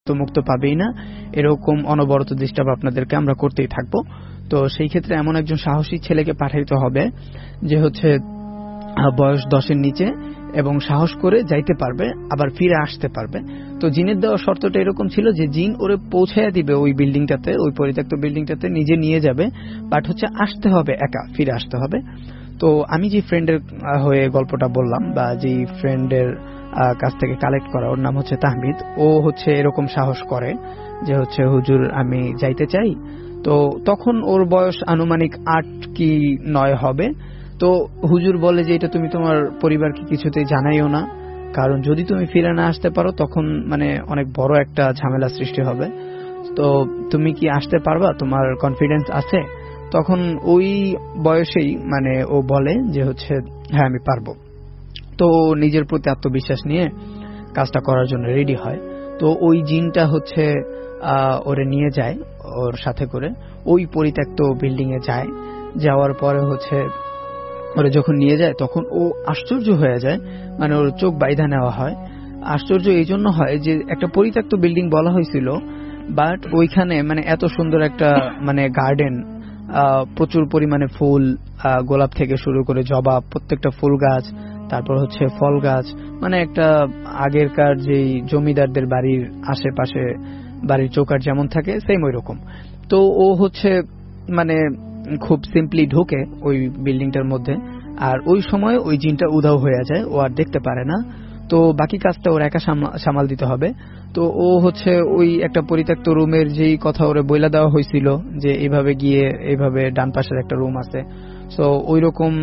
মুক্ত পাবেই না, এরকম অনবরত ডিস্টার্ব আপনাদেরকে আমরা করতেই থাকবো। তো সেই ক্ষেত্রে এমন একজন সাহসী ছেলেকে পাঠাইতে হবে যে হচ্ছে বয়স 10-এর নিচে এবং সাহস করে যাইতে পারবে, আবার ফিরে আসতে পারবে। তো জিনের দেওয়া শর্তটা এরকম ছিল যে জিন ওরে পৌঁছাইয়া দিবে ওই বিল্ডিংটাতে, ওই পরিত্যক্ত বিল্ডিংটাতে নিজে নিয়ে যাবে, বাট হচ্ছে আসতে হবে একা, ফিরে আসতে হবে। তো আমি যে ফ্রেন্ডের হয়ে গল্পটা বললাম বা যে ফ্রেন্ডের কাছ থেকে কালেক্ট করা, ওর নাম হচ্ছে তাহমিদ, ও হচ্ছে এরকম সাহস করে যে হচ্ছে হুজুর আমি যাইতে চাই। তো তখন ওর বয়স আনুমানিক 8 কি 9 হবে। তো হুজুর বলে যে এটা তুমি তোমার পরিবারকে কিছুতেই জানাইও না, কারণ যদি তুমি ফিরে না আসতে পারো তখন মানে অনেক বড় একটা ঝামেলা সৃষ্টি হবে। তো তুমি কি আসতে পারবা, তোমার কনফিডেন্স আছে? তখন ওই বয়সেই মানে ও বলে যে হচ্ছে হ্যাঁ আমি পারবো। তো নিজের প্রতি আত্মবিশ্বাস নিয়ে কাজটা করার জন্য রেডি হয়। তো ওই জিনটা হচ্ছে ওরে নিয়ে যায় ওর সাথে করে, ওই পরিত্যক্ত বিল্ডিং এ যায়। যাওয়ার পরে হচ্ছে ওরে যখন নিয়ে যায় তখন ও আশ্চর্য হয়ে যায়, মানে ওর চোখ বাইধা নেওয়া হয়। আশ্চর্য এই জন্য হয় যে একটা পরিত্যক্ত বিল্ডিং বলা হয়েছিল, বাট ওইখানে মানে এত সুন্দর একটা মানে গার্ডেন, প্রচুর পরিমাণে ফুল, গোলাপ থেকে শুরু করে জবা, প্রত্যেকটা ফুল গাছ, তারপর হচ্ছে ফল গাছ, মানে একটা আগেরকার যেই জমিদারদের বাড়ির আশেপাশে বাড়ির চৌকাঠ যেমন থাকে সেম ওই রকম। তো ও হচ্ছে মানে খুব সিম্পলি ঢুকে ওই বিল্ডিংটার মধ্যে, আর ওই সময় ওই জিনটা উধাও হয়ে যায়, ও আর দেখতে পারে না। তো বাকি কাজটা ওর একা সামাল দিতে হবে। তো ও হচ্ছে ওই একটা পরিত্যক্ত রুমের যেই কথা ওরে বইলা দেওয়া হয়েছিল যে এইভাবে গিয়ে এইভাবে ডান পাশের একটা রুম আছে, সো ওই রকম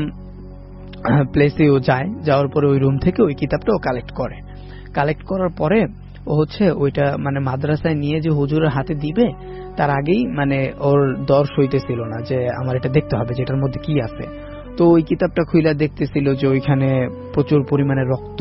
প্লেসে ও যায়। যাওয়ার পরে ওই রুম থেকে ওই কিতাবটা ও কালেক্ট করার পরে ও হচ্ছে ওইটা মানে মাদ্রাসায় নিয়ে যে হুজুরের হাতে দিবে তার আগেই মানে ওর দর সইতেছিল না যে আমার এটা দেখতে হবে যে এটার মধ্যে কি আছে। তো ওই কিতাবটা খুইলা দেখতেছিল যে ওইখানে প্রচুর পরিমাণে রক্ত,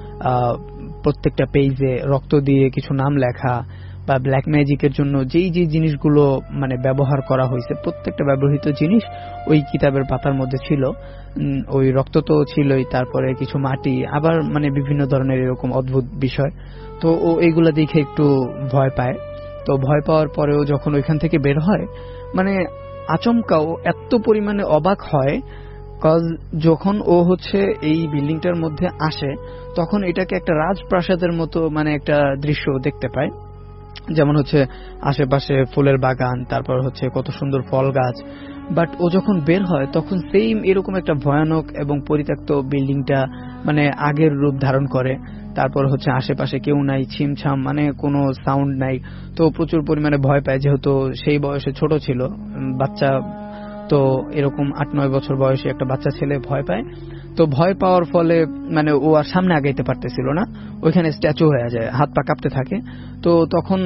প্রত্যেকটা পেজে রক্ত দিয়ে কিছু নাম লেখা, বা ব্ল্যাক ম্যাজিকের জন্য যেই যে জিনিসগুলো মানে ব্যবহার করা হয়েছে প্রত্যেকটা ব্যবহৃত জিনিস ওই কিতাবের পাতার মধ্যে ছিল। ওই রক্ত তো ছিলই, তারপরে কিছু মাটি, আবার মানে বিভিন্ন ধরনের এরকম অদ্ভুত বিষয়। তো ও এইগুলা দেখে একটু ভয় পায়। তো ভয় পাওয়ার পরেও যখন ওইখান থেকে বের হয় মানে আচমকাও এত পরিমাণে অবাক হয়, কজ যখন ও হচ্ছে এই বিল্ডিংটার মধ্যে আসে তখন এটাকে একটা রাজপ্রাসাদের মতো মানে একটা দৃশ্য দেখতে পায়। যেমন হচ্ছে আশেপাশে ফুলের বাগান, তারপর হচ্ছে কত সুন্দর ফল গাছ। বাট ও যখন বের হয় তখন সেম এরকম একটা ভয়ানক এবং পরিত্যক্ত বিল্ডিংটা মানে আগের রূপ ধারণ করে। তারপর হচ্ছে আশেপাশে কেউ নাই, ছিমছাম, মানে কোনো সাউন্ড নাই। তো প্রচুর পরিমাণে ভয় পায়, যেহেতু সেই বয়সে ছোট ছিল, বাচ্চা। তো এরকম 8-9 বছর বয়সী একটা বাচ্চা ছেলে ভয় পায়। তো ভয় পাওয়ার ফলে মানে ও আর সামনে আগাইতে পারতেছিল না, ওইখানে স্ট্যাচু হয়ে যায়, হাত পা কাঁপতে থাকে। তো তখন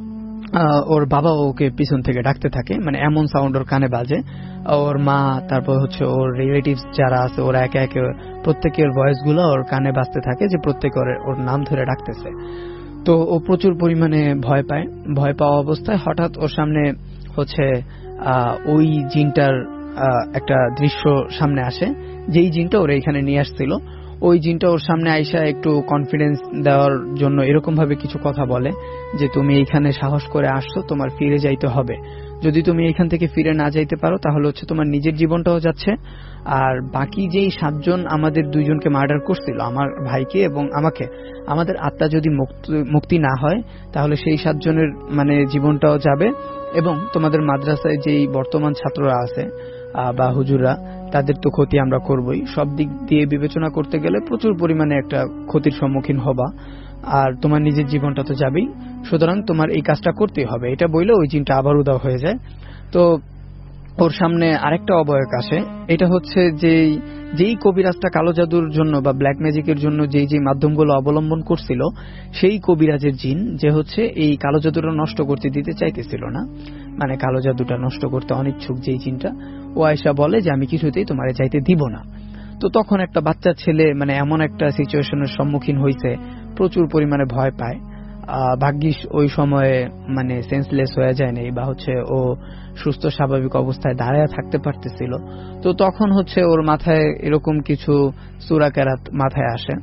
ওর বাবা ওকে পিছন থেকে ডাকতে থাকে, মানে এমন সাউন্ড ওর কানে বাজে। ওর মা, তারপর হচ্ছে ওর রিলেটিভস যারা আছে ওরা একে একে প্রত্যেকের ভয়েস গুলো ওর কানে বাজতে থাকে যে প্রত্যেক ওর নাম ধরে ডাকতেছে। তো ও প্রচুর পরিমাণে ভয় পায়। ভয় পাওয়া অবস্থায় হঠাৎ ওর সামনে হচ্ছে ওই জিনটার একটা দৃশ্য সামনে আসে, যেই জিনটা ওরা এখানে নিয়ে আসছিল। ওই জিনটা ওর সামনে আইসা একটু কনফিডেন্স দেওয়ার জন্য এরকম ভাবে কিছু কথা বলে যে তুমি এইখানে সাহস করে আসছো, তোমার ফিরে যাইতে হবে। যদি তুমি এখান থেকে ফিরে না যাইতে পারো তাহলে হচ্ছে তোমার নিজের জীবনটাও যাচ্ছে, আর বাকি যেই 7 জন আমাদের 2 জনকে মার্ডার করছিল, আমার ভাইকে এবং আমাকে, আমাদের আত্মা যদি মুক্তি না হয় তাহলে সেই 7 জনের মানে জীবনটাও যাবে, এবং তোমাদের মাদ্রাসায় যেই বর্তমান ছাত্ররা আছে বা হুজুররা, তাদের তো ক্ষতি আমরা করবই। সব দিক দিয়ে বিবেচনা করতে গেলে প্রচুর পরিমাণে একটা ক্ষতির সম্মুখীন হবা, আর তোমার নিজের জীবনটা তো যাবেই, সুতরাং তোমার এই কাজটা করতেই হবে। এটা বইলে ওই জিনটা আবার উধাও হয়ে যায়। তো ওর সামনে আরেকটা অবয়ব আসে। এটা হচ্ছে যেই কবিরাজটা কালো জাদুর জন্য বা ব্ল্যাক ম্যাজিকের জন্য যেই মাধ্যমগুলো অবলম্বন করছিল, সেই কবিরাজের জিন, যে হচ্ছে এই কালো জাদুটা নষ্ট করতে দিতে চাইতেছিল না, মানে কালো জাদুটা নষ্ট করতে অনিচ্ছুক যেই জিনটা, ও আয়সা বলে যে আমি কিছুতেই তোমারে যাইতে দিব না। তো তখন একটা বাচ্চা ছেলে মানে এমন একটা সিচুয়েশনের সম্মুখীন হয়েছে, প্রচুর পরিমাণে ভয় পায়। ভাগ্যিস ওই সময়ে মানে সেন্সলেস হয়ে যায় নাই, বা হচ্ছে ও সুস্থ স্বাভাবিক অবস্থায় দাঁড়ায় থাকতে পারতেছিল। তো তখন হচ্ছে ওর মাথায় এরকম কিছু সূরা কেরাত মাথায় আসে।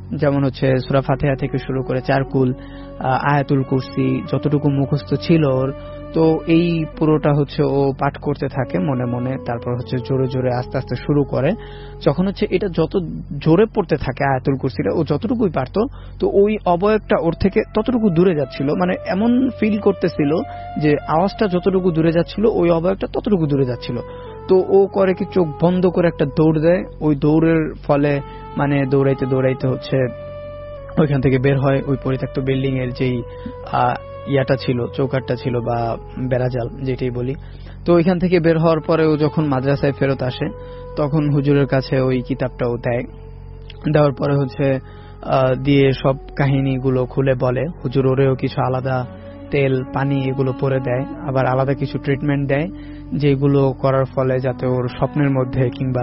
যেমন হচ্ছে সূরা ফাতিহা থেকে শুরু করে 4 কুল, আয়াতুল কুরসি যতটুকু মুখস্থ ছিল ওর, তো এই পুরোটা হচ্ছে ও পাঠ করতে থাকে মনে মনে। তারপর হচ্ছে জোরে জোরে আস্তে আস্তে শুরু করে। যখন হচ্ছে এটা যত জোরে পড়তে থাকে আয়াতুল কুরসিটা, ও যতটুকুই পারতো, তো ওই অবয়বটা ওর থেকে ততটুকু দূরে যাচ্ছিল, মানে এমন ফিল করতেছিল যে আওয়াজটা যতটুকু দূরে যাচ্ছিল ওই অবয়বটা ততটুকু দূরে যাচ্ছিল। তো ও করে কি চোখ বন্ধ করে একটা দৌড় দেয়। ওই দৌড়ের ফলে মানে দৌড়াইতে দৌড়াইতে হচ্ছে ওইখান থেকে বের হয়। ওই পরিত্যক্ত বিল্ডিং এর যেই ইয়াটা ছিল, চৌকাটটা ছিল বা বেড়াজাল যেটাই বলি, তো ওইখান থেকে বের হওয়ার পরে ও যখন মাদ্রাসায় ফেরত আসে তখন হুজুরের কাছে ওই কিতাবটাও দেয়। দেওয়ার পরে হচ্ছে দিয়ে সব কাহিনীগুলো খুলে বলে। হুজুর ওরেও কিছু আলাদা তেল পানি এগুলো পরে দেয়, আবার আলাদা কিছু ট্রিটমেন্ট দেয় যেগুলো করার ফলে যাতে ওর স্বপ্নের মধ্যে কিংবা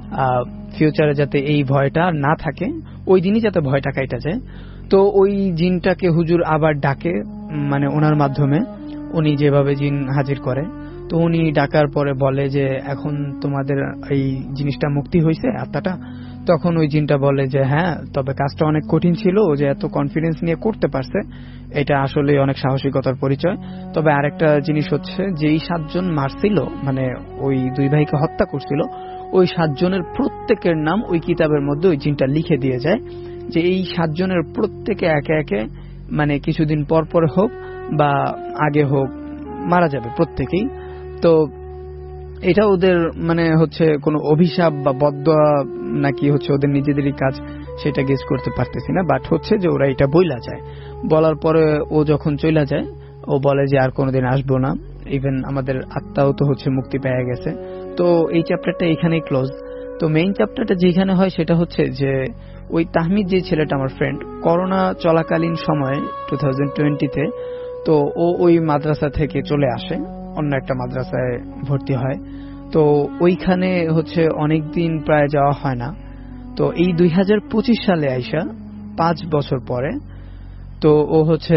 ফিউচারে যাতে এই ভয়টা না থাকে, ওই দিনই যাতে ভয়টা কাইটা যায়। তো ওই জিনটাকে হুজুর আবার ডাকে, মানে ওনার মাধ্যমে উনি যেভাবে জিন হাজির করে, তো উনি ডাকার পরে বলে যে এখন তোমাদের এই জিনিসটা মুক্তি হয়েছে আত্মাটা। তখন ওই জিনটা বলে যে হ্যাঁ, তবে কাজটা অনেক কঠিন ছিল, ও যে এত কনফিডেন্স নিয়ে করতে পারছে এটা আসলে অনেক সাহসিকতার পরিচয়। তবে আরেকটা জিনিস হচ্ছে যে এই 7 জন মারছিল, মানে ওই 2 ভাইকে হত্যা করছিল, ওই 7 জনের প্রত্যেকের নাম ওই কিতাবের মধ্যে ওই জিনটা লিখে দিয়ে যায় যে এই 7 জনের প্রত্যেকে একে একে মানে কিছুদিন পর পর হোক বা আগে হোক মারা যাবে প্রত্যেকেই। তো এটা ওদের মানে হচ্ছে কোনো অভিশাপ বা বদদোয়া নাকি হচ্ছে ওদের নিজেদেরই কাজ সেটা গেস করতে পারতেছি না, বাট হচ্ছে যে ওরা এটা বইলা যায়। বলার পরে ও যখন চইলা যায় ও বলে যে আর কোনোদিন আসবো না, ইভেন আমাদের আত্মাও তো হচ্ছে মুক্তি পেয়ে গেছে। তো এই চ্যাপ্টারটা এখানেই ক্লোজ। তো মেইন চ্যাপ্টারটা যেখানে হয় সেটা হচ্ছে যে ওই তাহমিদ যে ছেলেটা আমার ফ্রেন্ড, করোনা চলাকালীন সময়ে 2020-তে তো ও ওই মাদ্রাসা থেকে চলে আসে, অন্য একটা মাদ্রাসায় ভর্তি হয়। তো ওইখানে হচ্ছে অনেক দিন প্রায় যাওয়া হয় না। তো এই 2025 সালে আইসা 5 বছর পরে তো ও হচ্ছে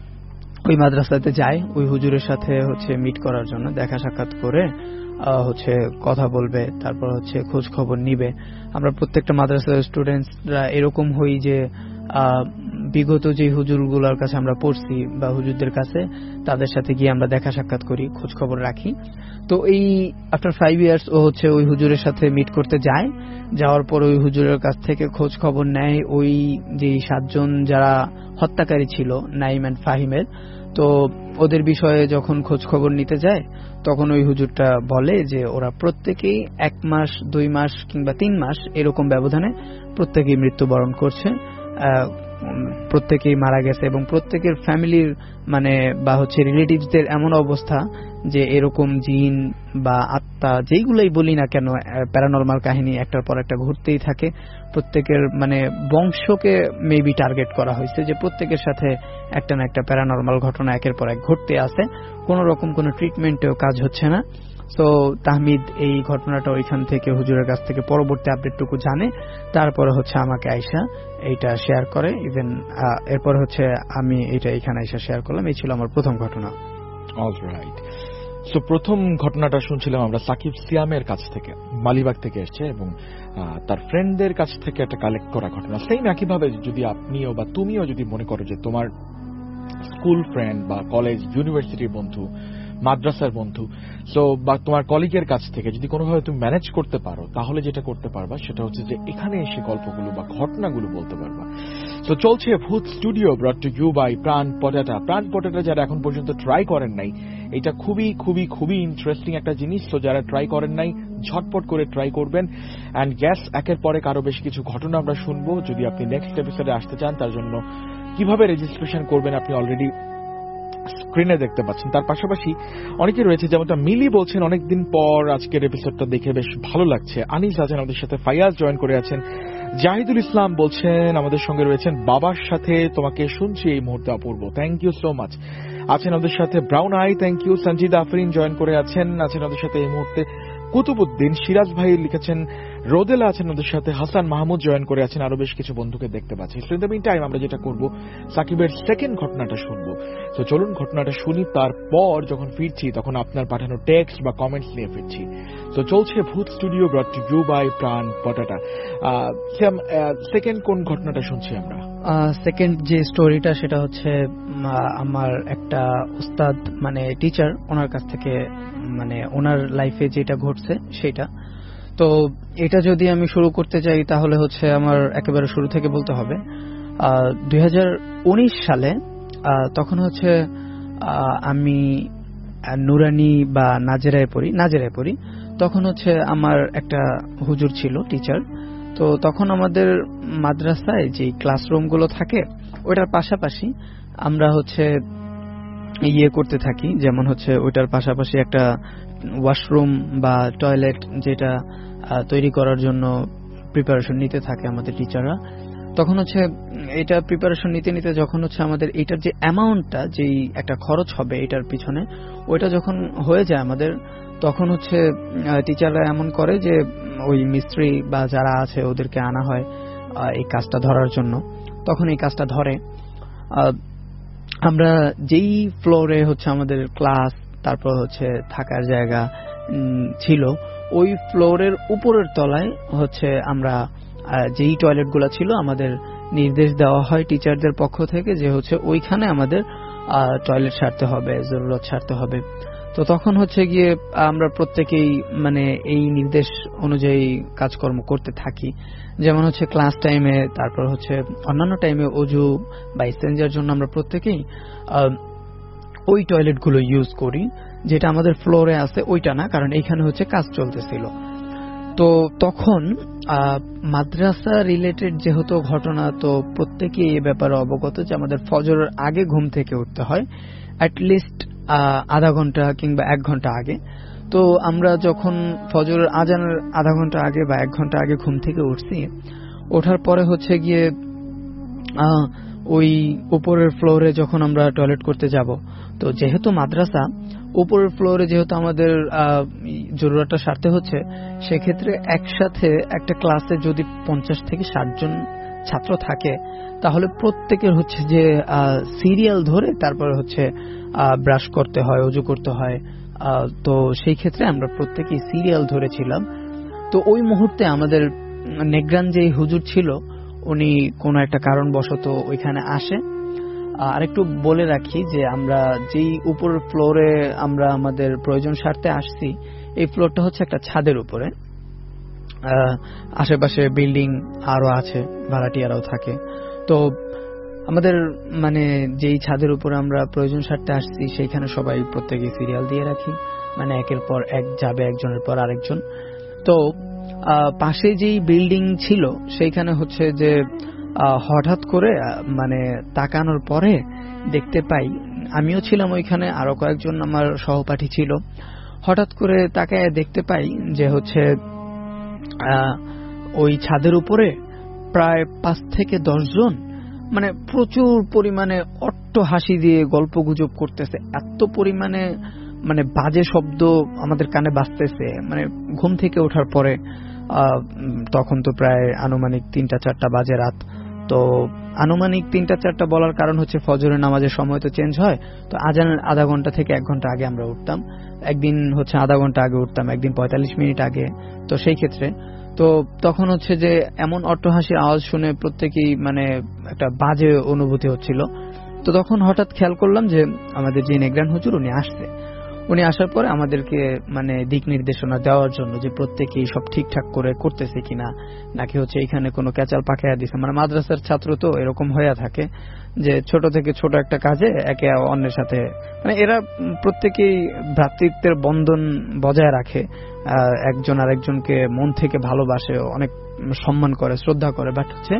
ওই মাদ্রাসাতে যায় ওই হুজুরের সাথে হচ্ছে মিট করার জন্য, দেখা সাক্ষাৎ করে হচ্ছে কথা বলবে, তারপর হচ্ছে খোঁজ খবর নিবে। আমরা প্রত্যেকটা মাদ্রাসার স্টুডেন্টসরা এরকম হই যে বিগত যে হুজুরগুলোর কাছে আমরা পড়ছি বা হুজুরদের কাছে, তাদের সাথে গিয়ে আমরা দেখা সাক্ষাৎ করি, খোঁজ খবর রাখি। তো এই আফটার 5 ইয়ার্স ও হচ্ছে ওই হুজুরের সাথে মিট করতে যায়। যাওয়ার পর ওই হুজুরের কাছ থেকে খোঁজ খবর নেয় ওই যে 7 জন যারা হত্যাকারী ছিল নাইম এন্ড ফাহিমের। তো ওদের বিষয়ে যখন খোঁজ খবর নিতে যায় তখন ওই হুজুরটা বলে যে ওরা প্রত্যেকেই 1 মাস 2 মাস কিংবা 3 মাস এরকম ব্যবধানে প্রত্যেকেই মৃত্যুবরণ করছে, প্রত্যেকেই মারা গেছে এবং প্রত্যেকের ফ্যামিলির মানে বা হচ্ছে রিলেটিভসদের এমন অবস্থা যে এরকম জিন বা আত্মা যেইগুলোই বলি না কেন, প্যারানরমাল কাহিনী একটার পর একটা ঘুরতেই থাকে। প্রত্যেকের মানে বংশকে মেবি টার্গেট করা হয়েছে যে প্রত্যেকের সাথে একটা না একটা প্যারানরমাল ঘটনা একের পর এক ঘটতে আছে, কোন রকম কোনো ট্রিটমেন্টেও কাজ হচ্ছে না। তো তাহমিদ এই ঘটনাটা ওইখান থেকে হুজুরের কাছ থেকে পরবর্তী আপডেটটুকু জানে, তারপরে হচ্ছে আমাকে আইসা এইটা শেয়ার করে। ইভেন এরপর হচ্ছে আমি এটা এখানে আইসা শেয়ার করলাম। এই ছিল আমার প্রথম ঘটনা। অলরাইট, সো প্রথম ঘটনাটা শুনছিলাম আমরা সাকিব সিয়ামের কাছ থেকে, মালিবাগ থেকে এসছে এবং তার ফ্রেন্ডদের কাছ থেকে একটা কালেক্ট করা ঘটনা। সেম একইভাবে যদি আপনিও বা তুমিও যদি মনে করো যে তোমার স্কুল ফ্রেন্ড বা কলেজ ইউনিভার্সিটির বন্ধু, মাদ্রাসার বন্ধু, সো বা তোমার কলিগের কাছ থেকে যদি কোনোভাবে তুমি ম্যানেজ করতে পারো, তাহলে যেটা করতে পারবা সেটা হচ্ছে যে এখানে এসে গল্পগুলো বা ঘটনাগুলো বলতে পারবা। তো চলছে Bhoot Studio brought to you by Pran Potata. প্রাণ পটাটা যারা এখন পর্যন্ত ট্রাই করেন নাই, এটা খুবই খুবই খুবই ইন্টারেস্টিং একটা জিনিস। তো যারা ট্রাই করেন নাই ঝটপট করে ট্রাই করবেন। অ্যান্ড গ্যাস একের পরে আরো বেশ কিছু ঘটনা আমরা শুনবো। যদি আপনি নেক্সট এপিসোডে আসতে চান, তার জন্য কিভাবে রেজিস্ট্রেশন করবেন আপনি অলরেডি স্ক্রিনে দেখতে পাচ্ছেন। তার পাশাপাশি অনেকে রয়েছে, যেমনটা মিলি বলছেন অনেকদিন পর আজকের এপিসোডটা দেখে বেশ ভালো লাগছে। আনিস আছেন আমাদের সাথে, ফাইয়াজ জয়েন করে আছেন, জাহিদুল ইসলাম বলছেন আমাদের সঙ্গে রয়েছেন, বাবার সাথে তোমাকে শুনছি এই মুহূর্তে Apurbo, thank you so much. আছেন আমাদের সাথে Brown Eye, thank you. Sanjid Afrin join করে আছেন আমাদের সাথে এই মুহূর্তে। কুতুবুদ্দিন, সিরাজ ভাই লিখেছেন, রোদেলা আছেন আমাদের সাথে, হাসান মাহমুদ জয়েন করে আছেন, আরো বেশ কিছু বন্ধুকে দেখতে পাচ্ছি। So in the meantime আমরা যেটা করব, সাকিবের সেকেন্ড ঘটনাটা শুনবো। তো চলুন ঘটনাটা শুনি, তারপর যখন ফিরছি তখন আপনার পাঠানো টেক্সট বা কমেন্টস নিয়ে ফিরছি। তো চলছে Bhoot Studio brought to you by Pran Potata. Siam, second কোন ঘটনাটা শুনছি আমরা? সেকেন্ড যে স্টোরিটা সেটা হচ্ছে আমার একটা উস্তাদ মানে টিচার, ওনার কাছ থেকে মানে ওনার লাইফে যেটা ঘটছে সেটা। তো এটা যদি আমি শুরু করতে চাই তাহলে হচ্ছে আমার একেবারে শুরু থেকে বলতে হবে। 2019 সালে তখন হচ্ছে আমি নুরানি বা নাজেরায় পড়ি। তখন হচ্ছে আমার একটা হুজুর ছিল টিচার। তো তখন আমাদের মাদ্রাসায় যে ক্লাসরুমগুলো থাকে ওইটার পাশাপাশি আমরা হচ্ছে ইয়ে করতে থাকি, যেমন হচ্ছে ওইটার পাশাপাশি একটা ওয়াশরুম বা টয়লেট যেটা তৈরি করার জন্য প্রিপারেশন নিতে থাকে আমাদের টিচাররা। তখন হচ্ছে এটা প্রিপারেশন নিতে নিতে যখন হচ্ছে আমাদের এটার যে অ্যামাউন্টটা, যেই একটা খরচ হবে এটার পিছনে, ওইটা যখন হয়ে যায় আমাদের, তখন হচ্ছে টিচাররা এমন করে যে ওই মিস্ত্রি বা যারা আছে ওদেরকে আনা হয় এই কাজটা ধরার জন্য। তখন এই কাজটা ধরে আমরা যেই ফ্লোরে হচ্ছে আমাদের ক্লাস, তারপর হচ্ছে থাকার জায়গা ছিল, ওই ফ্লোরের উপরের তলায় হচ্ছে আমরা যেই টয়লেটগুলো ছিল আমাদের নির্দেশ দেওয়া হয় টিচারদের পক্ষ থেকে যে হচ্ছে ওইখানে আমাদের টয়লেট সারতে হবে, জরুরত সারতে হবে। তো তখন হচ্ছে গিয়ে আমরা প্রত্যেকেই মানে এই নির্দেশ অনুযায়ী কাজকর্ম করতে থাকি। যেমন হচ্ছে ক্লাস টাইমে, তারপর হচ্ছে অন্যান্য টাইমে অজু বা ইস্তেঞ্জার জন্য আমরা প্রত্যেকেই ওই টয়লেটগুলো ইউজ করি, যেটা আমাদের ফ্লোরে আছে ওইটা না, কারণ এইখানে হচ্ছে কাজ চলতেছিল। তো তখন মাদ্রাসা রিলেটেড যেহেতু ঘটনা, তো প্রত্যেকেই এই ব্যাপারে অবগত যে আমাদের ফজরের আগে ঘুম থেকে উঠতে হয়, অ্যাটলিস্ট আধা ঘন্টা কিংবা 1 ঘন্টা আগে। তো আমরা যখন ফজরের আজানের আধা ঘন্টা আগে বা 1 ঘন্টা আগে ঘুম থেকে উঠছি, ওঠার পরে হচ্ছে গিয়ে ওই উপরের ফ্লোরে যখন আমরা টয়লেট করতে যাব, তো যেহেতু মাদ্রাসা, উপরের ফ্লোরে যেহেতু আমাদের জরুরতটা সারতে হচ্ছে, সেক্ষেত্রে একসাথে একটা ক্লাসে যদি 50 থেকে 60 জন ছাত্র থাকে, তাহলে প্রত্যেকের হচ্ছে যে সিরিয়াল ধরে তারপরে হচ্ছে ব্রাশ করতে হয়, অজু করতে হয়। তো সেই ক্ষেত্রে আমরা প্রত্যেকেই সিরিয়াল ধরেছিলাম। তো ওই মুহূর্তে আমাদের নেগ্রান যে হুজুর ছিল, উনি কোনো একটা কারণবশত ওইখানে আসে। আরেকটু বলে রাখি যে আমরা যেই উপরের ফ্লোরে আমরা আমাদের প্রয়োজন সারতে আসছি, এই ফ্লোরটা হচ্ছে একটা ছাদের উপরে। আশেপাশে বিল্ডিং আরো আছে, ভাড়াটিয়ারাও থাকে। তো আমাদের মানে যেই ছাদের উপরে আমরা প্রয়োজন সারতে আসছি, সেইখানে সবাই প্রত্যেকে সিরিয়াল দিয়ে রাখি, মানে একের পর এক যাবে একজনের পর আরেকজন। তো পাশে যেই বিল্ডিং ছিল সেইখানে হচ্ছে যে হঠাৎ করে মানে তাকানোর পরে দেখতে পাই, আমিও ছিলাম ওইখানে, আরো কয়েকজন আমার সহপাঠী ছিল। হঠাৎ করে তাকায় দেখতে পাই যে হচ্ছে ওই ছাদের উপরে প্রায় 5 থেকে 10 জন মানে প্রচুর পরিমাণে অট্ট হাসি দিয়ে গল্প গুজব করতেছে। এত পরিমাণে মানে বাজে শব্দ আমাদের কানে বাজতেছে, মানে ঘুম থেকে ওঠার পরে। তখন তো প্রায় আনুমানিক 3টা-4টা বাজে রাত। তো আনুমানিক 3টা-4টা বলার কারণ হচ্ছে ফজরের নামাজের সময় তো চেঞ্জ হয়। তো আজানের আধা ঘন্টা থেকে 1 ঘন্টা আগে আমরা উঠতাম। একদিন হচ্ছে আধা ঘন্টা আগে উঠতাম, একদিন 45 মিনিট আগে। তো সেই ক্ষেত্রে তো তখন হচ্ছে যে এমন অট্টহাসির আওয়াজ শুনে প্রত্যেকেই মানে একটা বাজে অনুভূতি হচ্ছিল। তো তখন হঠাৎ খেয়াল করলাম যে আমাদের যে নেগ্রান হুজুর, উনি আসছে। উনি আসার পরে আমাদেরকে মানে দিক নির্দেশনা দেওয়ার জন্য যে প্রত্যেকেই সব ঠিকঠাক করে করতেছে কিনা, নাকি হচ্ছে এখানে কোনো ক্যাচাল পাকাইয়া দিছে। মানে মাদ্রাসার ছাত্র তো এরকম হয়ে থাকে যে ছোট থেকে ছোট একটা কাজে একে অন্যের সাথে মানে এরা প্রত্যেকেই ভ্রাতৃত্বের বন্ধন বজায় রাখে, একজন আরেকজনকে মন থেকে ভালোবাসে, অনেক সম্মান করে, শ্রদ্ধা করে। বাট হচ্ছে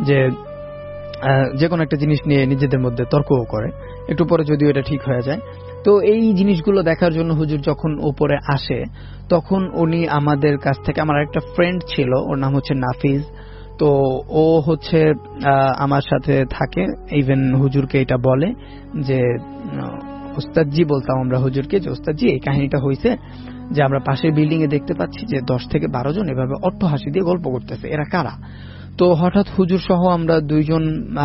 যে কোনো একটা জিনিস নিয়ে নিজেদের মধ্যে তর্কও করে, একটু পরে যদিও এটা ঠিক হয়ে যায়। তো এই জিনিসগুলো দেখার জন্য হুজুর যখন উপরে আসে, তখন উনি আমাদের কাছ থেকে, আমার একটা ফ্রেন্ড ছিল, ওর নাম হচ্ছে নাফিজ। তো ও হচ্ছে আমার সাথে থাকে, ইভেন হুজুরকে এটা বলে যে উস্তাদজি, বলতাম আমরা হুজুরকে যে উস্তাদজি এই কাহিনীটা হয়েছে যে আমরা পাশের বিল্ডিং এ দেখতে পাচ্ছি যে 10 থেকে 12 জন এভাবে অট্টহাসি দিয়ে গল্প করতেছে, এরা কারা? তো হঠাৎ হুজুর সহ আমরা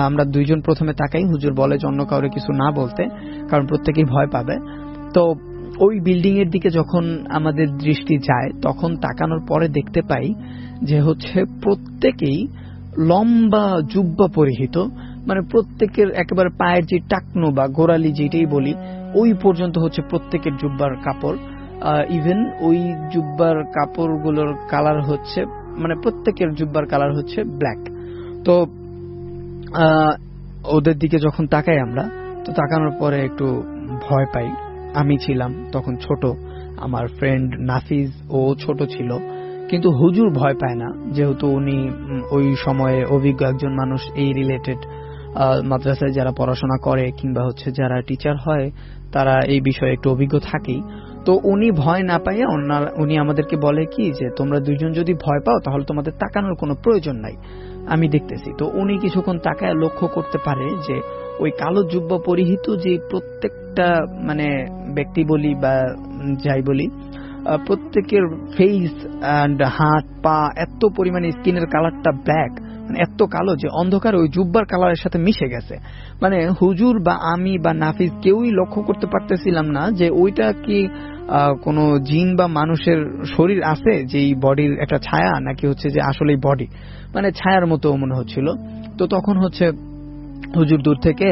দুইজন প্রথমে তাকাই। হুজুর বলে যে অন্য কাউরে কিছু না বলতে, কারণ প্রত্যেকেই ভয় পাবে। তো ওই বিল্ডিং এর দিকে যখন আমাদের দৃষ্টি যায় তখন তাকানোর পরে দেখতে পাই যে হচ্ছে প্রত্যেকেই লম্বা জুব্বা পরিহিত, মানে প্রত্যেকের একেবারে পায়ের যে টাকনো বা গোড়ালি যেটাই বলি ওই পর্যন্ত হচ্ছে প্রত্যেকের জুব্বার কাপড়। ইভেন ওই জুব্বার কাপড়গুলোর কালার হচ্ছে, মানে প্রত্যেকের জুব্বার কালার হচ্ছে ব্ল্যাক। তো ওদের দিকে যখন তাকাই আমরা, তো তাকানোর পরে একটু ভয় পাই। আমি ছিলাম তখন ছোট, আমার ফ্রেন্ড নাফিজ ও ছোট ছিল, কিন্তু হুজুর ভয় পায় না, যেহেতু উনি ওই সময়ে অভিজ্ঞ একজন মানুষ এই রিলেটেড। মাদ্রাসায় যারা পড়াশোনা করে কিংবা হচ্ছে যারা টিচার হয় তারা এই বিষয়ে একটু অভিজ্ঞ থাকেই। তো উনি ভয় না পাইয়া উনি আমাদেরকে বলে কি যে তোমরা দুইজন যদি ভয় পাও তাহলে তোমাদের তাকানোর কোনো প্রয়োজন নাই, আমি দেখতেছি। তো উনি কিছুক্ষণ তাকায় লক্ষ্য করতে পারে যে ওই কালো জুব্বা পরিহিত যে প্রত্যেকটা মানে ব্যক্তি বলি বা যাই বলি, প্রত্যেকের ফেস অ্যান্ড হাত পা এত পরিমাণে স্কিনের কালারটা ব্ল্যাক, মানে এত কালো যে অন্ধকার ওই জুব্বার কালারের সাথে মিশে গেছে। মানে হুজুর বা আমি বা নাফিজ কেউই লক্ষ্য করতে পারতেছিলাম না যে ওইটা কি কোনো জিন বা মানুষের শরীর আছে যেই বডির একটা ছায়া, নাকি হচ্ছে যে আসলেই বডি, মানে ছায়ার মতো মনে হচ্ছিল। তো তখন হচ্ছে হুজুর দূর থেকে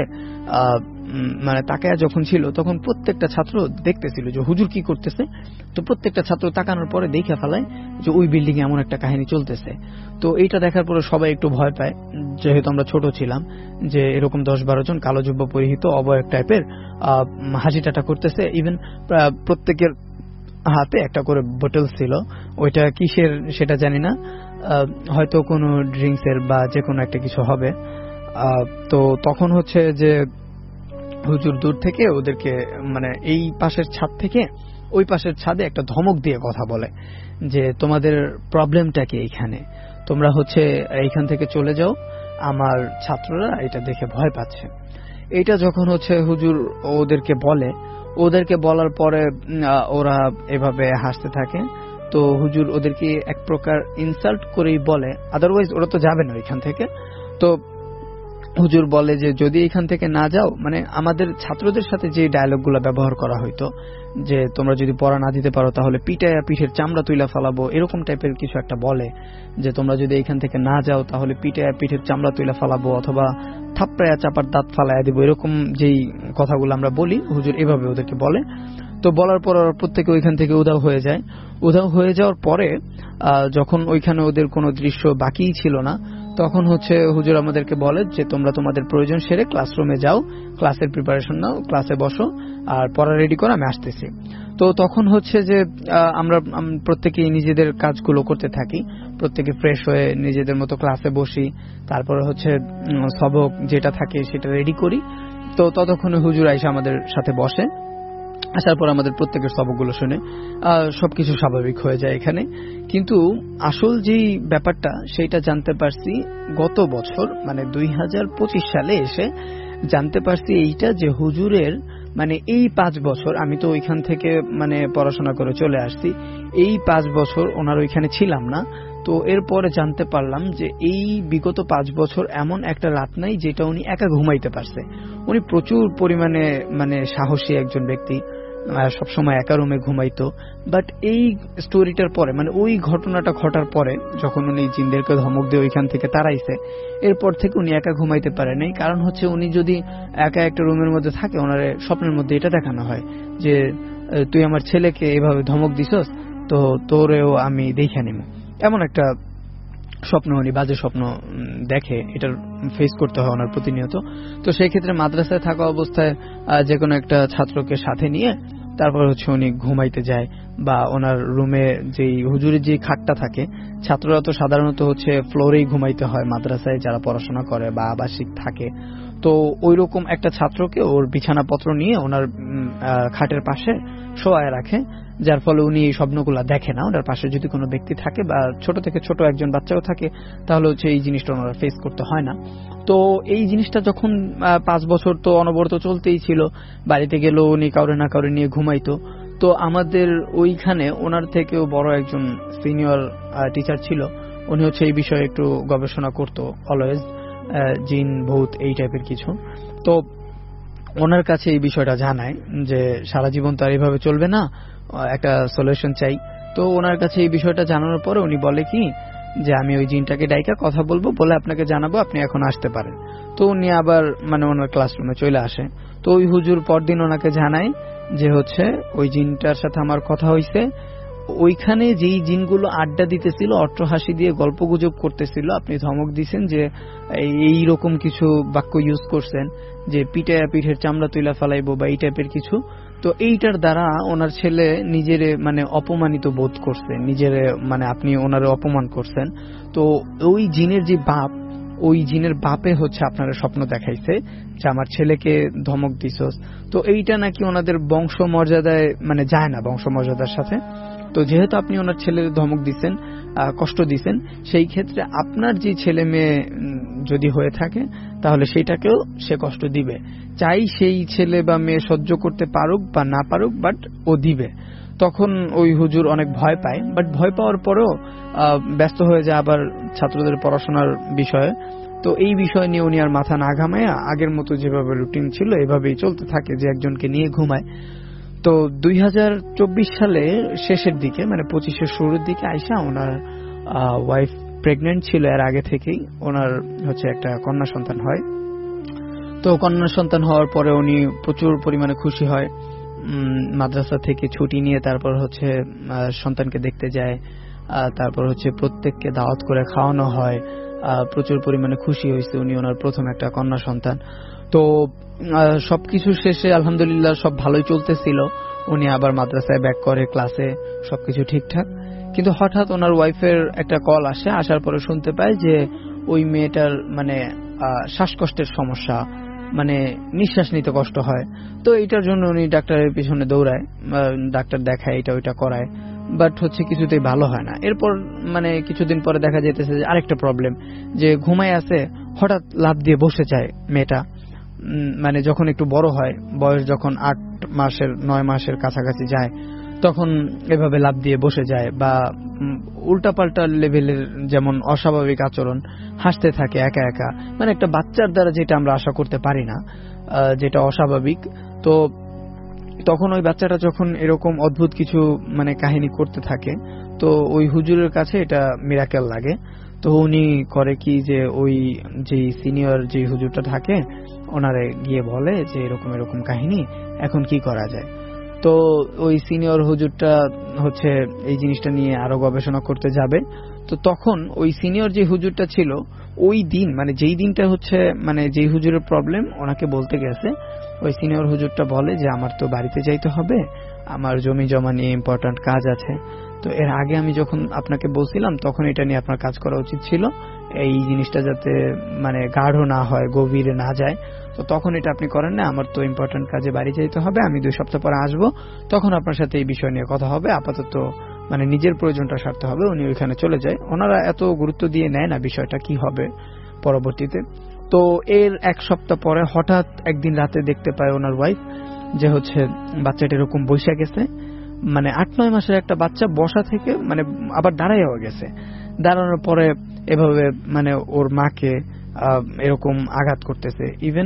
মানে তাকায়া যখন ছিল তখন প্রত্যেকটা ছাত্র দেখতেছিল যে হুজুর কি করতেছে। তো প্রত্যেকটা ছাত্র তাকানোর পরে দেখে ফেলায় যে ওই বিল্ডিং এ এমন একটা কাহিনী চলতেছে। তো এইটা দেখার পরে সবাই একটু ভয় পায়, যেহেতু আমরা ছোট ছিলাম, যে এরকম 10-12 জন কালো জুব্বা পরিহিত অবয়ব টাইপের হাসি টাটা করতেছে। ইভেন প্রত্যেকের হাতে একটা করে বোতল ছিল, ওইটা কিসের সেটা জানি না, হয়তো কোনো ড্রিঙ্কস এর বা যে কোনো একটা কিছু হবে। তো তখন হচ্ছে যে হুজুর দূর থেকে ওদেরকে মানে এই পাশের ছাদ থেকে ওই পাশের ছাদে একটা ধমক দিয়ে কথা বলে যে তোমাদের প্রবলেমটা কি এইখানে, তোমরা হচ্ছে এইখান থেকে চলে যাও, আমার ছাত্ররা এটা দেখে ভয় পাচ্ছে। এইটা যখন হচ্ছে হুজুর ওদেরকে বলার পরে ওরা এভাবে হাসতে থাকে। তো হুজুর ওদেরকে এক প্রকার ইনসাল্ট করেই বলে, আদারওয়াইজ ওরা তো যাবে না এখান থেকে। তো হুজুর বলে যে যদি এখান থেকে না যাও, মানে আমাদের ছাত্রদের সাথে যে ডায়লগগুলো ব্যবহার করা হইতো যে তোমরা যদি পড়া না দিতে পারো তাহলে পিটায়া পিঠের চামড়া তুইলা ফেলাবো, এরকম টাইপের কিছু একটা বলে যে তোমরা যদি এখান থেকে না যাও তাহলে পিটায়া পিঠের চামড়া তুইলা ফেলাবো অথবা থাপ্পড়ায়া চাপার দাঁত ফালাইয়া দিব, এরকম যেই কথাগুলো আমরা বলি হুজুর এভাবে ওদেরকে বলে। তো বলার পর প্রত্যেকে ওইখান থেকে উধাও হয়ে যায়। উধাও হয়ে যাওয়ার পরে যখন ওইখানে ওদের কোনো দৃশ্য বাকিই ছিল না, তখন হচ্ছে হুজুর আমাদেরকে বলে যে তোমরা তোমাদের প্রয়োজন সেরে ক্লাসরুমে যাও, ক্লাসের প্রিপারেশন নাও, ক্লাসে বসো আর পড়া রেডি করো, আমি আসতেছি। তো তখন হচ্ছে যে আমরা প্রত্যেকে নিজেদের কাজগুলো করতে থাকি, প্রত্যেকে ফ্রেশ হয়ে নিজেদের মতো ক্লাসে বসি, তারপরে হচ্ছে সবক যেটা থাকে সেটা রেডি করি। তো ততক্ষণে হুজুর আইসা আমাদের সাথে বসে, আসার পর আমাদের প্রত্যেকের সবকগুলো শুনে সবকিছু স্বাভাবিক হয়ে যায় এখানে। কিন্তু আসল যেই ব্যাপারটা সেটা জানতে পারছি গত বছর, মানে 2025 সালে এসে জানতে পারছি এইটা যে হুজুরের মানে এই 5 বছর, আমি তো ওইখান থেকে মানে পড়াশোনা করে চলে আসছি, এই 5 বছর ওনার ওইখানে ছিলাম না। তো এরপরে জানতে পারলাম যে এই বিগত 5 বছর এমন একটা রাত নাই যেটা উনি একা ঘুমাইতে পারছে। উনি প্রচুর পরিমাণে মানে সাহসী একজন ব্যক্তি, সবসময় একা রুমে ঘুমাইতো। বাট এই স্টোরিটার পরে, মানে ওই ঘটনাটা ঘটার পরে যখন উনি জিনদেরকে ধমক দিয়ে ওইখান থেকে তাড়াইছে, এরপর থেকে উনি একা ঘুমাইতে পারে নাই। কারণ হচ্ছে উনি যদি একা একটা রুমের মধ্যে থাকে, ওনার স্বপ্নের মধ্যে এটা দেখানো হয় যে তুই আমার ছেলেকে এভাবে ধমক দিছস, তো তোরেও আমি দেখে নিব, এমন একটা স্বপ্ন, উনি বাজে স্বপ্ন দেখে, এটার ফেস করতে হয় ওনার প্রতিনিয়ত। তো সেই ক্ষেত্রে মাদ্রাসায় থাকা অবস্থায় যে কোনো একটা ছাত্রকে সাথে নিয়ে তারপর হচ্ছে উনি ঘুমাইতে যায়, বা ওনার রুমে যেই হুজুরের যে খাটটা থাকে, ছাত্ররা তো সাধারণত হচ্ছে ফ্লোরেই ঘুমাইতে হয় মাদ্রাসায় যারা পড়াশোনা করে বা আবাসিক থাকে। তো ওইরকম একটা ছাত্রকে ওর বিছানাপত্র নিয়ে ওনার খাটের পাশে শোয়ায় রাখে, যার ফলে উনি এই স্বপ্নগুলা দেখে না। ওনার পাশে যদি কোনো ব্যক্তি থাকে বা ছোট থেকে ছোট একজন বাচ্চাও থাকে তাহলে হচ্ছে এই জিনিসটা ওনারা ফেস করতে হয় না। তো এই জিনিসটা যখন 5 বছর তো অনবরত চলতেই ছিল, বাড়িতে গেলেও উনি কাউরে না কাউরে নিয়ে ঘুমাইতো। তো আমাদের ওইখানে ওনার থেকেও বড় একজন সিনিয়র টিচার ছিল, উনি হচ্ছে এই বিষয়ে একটু গবেষণা করতো অলওয়েজ, জিন ভূত এই টাইপের কিছু। তো ওনার কাছে এই বিষয়টা জানায় যে সারা জীবন তো আর এইভাবে চলবে না, একটা সলিউশন চাই। তো ওনার কাছে এই বিষয়টা জানানোর পরে উনি বলে কি যে আমি ওই জিনটাকে ডাইকা কথা বলবো, বলে আপনাকে জানাবো, আপনি এখন আসতে পারেন। তো উনি আবার ওনার ক্লাসরুমে চলে আসে। তো ওই হুজুর পরদিন ওনাকে জানায় যে হচ্ছে ওই জিনটার সাথে আমার কথা হয়েছে, ওইখানে যেই জিনগুলো আড্ডা দিতেছিল, অট্টহাসি দিয়ে গল্পগুজব করতেছিল, আপনি ধমক দিছেন যে এইরকম কিছু বাক্য ইউজ করছেন যে পিঠের চামড়া তুইলা ফেলাইবো বা এই টাইপের কিছু। তো এইটার দ্বারা ওনার ছেলে নিজের অপমানিত বোধ করছে, নিজের আপনি ওনারে অপমান করছেন। তো ওই জিনের যে বাপ, ওই জিনের বাপে হচ্ছে আপনার স্বপ্ন দেখাইছে যে আমার ছেলেকে ধমক দিছস। তো এইটা নাকি ওনাদের বংশ মর্যাদায় যায় না, বংশ মর্যাদার সাথে। তো যেহেতু আপনি ওনার ছেলের ধমক দিচ্ছেন, কষ্ট দিচ্ছেন, সেই ক্ষেত্রে আপনার যে ছেলে মেয়ে যদি হয়ে থাকে তাহলে সেইটাকেও সে কষ্ট দিবে, চাই সেই ছেলে বা মেয়ে সহ্য করতে পারুক বা না পারুক, বাট ও দিবে। তখন ওই হুজুর অনেক ভয় পায়, বাট ভয় পাওয়ার পরেও ব্যস্ত হয়ে যায় আবার ছাত্রদের পড়াশোনার বিষয়ে। তো এই বিষয় নিয়ে উনি আর মাথা না ঘামায়া আগের মতো যেভাবে রুটিন ছিল এভাবেই চলতে থাকে, যে একজনকে নিয়ে ঘুমায়। তো 2024 সালে শেষের দিকে 25-এর শুরুর দিকে আইসা ওনার ওয়াইফ প্রেগনেন্ট ছিল, এর আগে থেকেই ওনার হচ্ছে একটা কন্যা সন্তান হয়। তো কন্যা সন্তান হওয়ার পরে উনি প্রচুর পরিমাণে খুশি হয়, মাদ্রাসা থেকে ছুটি নিয়ে তারপর হচ্ছে সন্তানকে দেখতে যায়, তারপর হচ্ছে প্রত্যেককে দাওয়াত করে খাওয়ানো হয়, প্রচুর পরিমাণে খুশি হয়েছে উনি, ওনার প্রথম একটা কন্যা সন্তান। তো সবকিছু শেষে আলহামদুলিল্লাহ সব ভালোই চলতেছিল, উনি আবার মাদ্রাসায় ব্যাক করে, ক্লাসে সবকিছু ঠিকঠাক। কিন্তু হঠাৎ ওনার ওয়াইফের একটা কল আসে, আসার পরে শুনতে পায় যে ওই মেয়েটার শ্বাসকষ্টের সমস্যা, নিঃশ্বাস নিতে কষ্ট হয়। তো এইটার জন্য উনি ডাক্তারের পিছনে দৌড়ায়, ডাক্তার দেখায়, এটা ওইটা করায়, বাট হচ্ছে কিছুতেই ভালো হয় না। এরপর কিছুদিন পরে দেখা যেতেছে যে আরেকটা প্রবলেম, যে ঘুমায় আছে, হঠাৎ লাফ দিয়ে বসে যায় মেয়েটা। যখন একটু বড় হয়, বয়স যখন 9 মাসের কাছাকাছি যায়, তখন এভাবে লাফ দিয়ে বসে যায়, বা উল্টাপাল্টা লেভেলের যেমন অস্বাভাবিক আচরণ, হাসতে থাকে একা একা, একটা বাচ্চার দ্বারা যেটা আমরা আশা করতে পারি না, যেটা অস্বাভাবিক। তো তখন ওই বাচ্চাটা যখন এরকম অদ্ভুত কিছু কাহিনী করতে থাকে, তো ওই হুজুরের কাছে এটা মিরাকেল লাগে। তো উনি করে কি যে ওই যে সিনিয়র যে হুজুরটা থাকে ওনারে গিয়ে বলে যে এরকম এরকম কাহিনী, এখন কি করা যায়। তো ওই সিনিয়র হুজুরটা হচ্ছে এই জিনিসটা নিয়ে আরো গবেষণা করতে যাবে। তো তখন ওই সিনিয়র যে হুজুরটা ছিল, ওই দিন যেই দিনটা হচ্ছে যেই হুজুরের প্রবলেম ওনাকে বলতে গেছে, ওই সিনিয়র হুজুরটা বলে যে আমার তো বাড়িতে যাইতে হবে, আমার জমি জমা নিয়ে ইম্পর্টেন্ট কাজ আছে। তো এর আগে আমি যখন আপনাকে বলছিলাম তখন এটা নিয়ে আপনার কাজ করা উচিত ছিল, এই জিনিসটা যাতে গাঢ় না হয়, গভীরে না যায়। তো তখন এটা আপনি করেন না, আমার তো ইম্পর্টেন্ট কাজে বাড়ি যাইতে হবে, আমি 2 সপ্তাহ পরে আসবো, তখন আপনার সাথে এই বিষয় নিয়ে কথা হবে, আপাতত নিজের প্রয়োজনটা সারতে হবে। উনি ওইখানে চলে যায়, ওনারা এত গুরুত্ব দিয়ে নেয় না বিষয়টা কি হবে পরবর্তীতে। তো এর 1 সপ্তাহ পরে হঠাৎ একদিন রাতে দেখতে পায় ওনার ওয়াইফ যে হচ্ছে বাচ্চাটা এরকম বসে গেছে, 8-9 মাসের একটা বাচ্চা বসা থেকে আবার দাঁড়াইয়া গেছে। দাঁড়ানোর পরে এভাবে ওর মাকে এরকম আঘাত করতেছে, ইভেন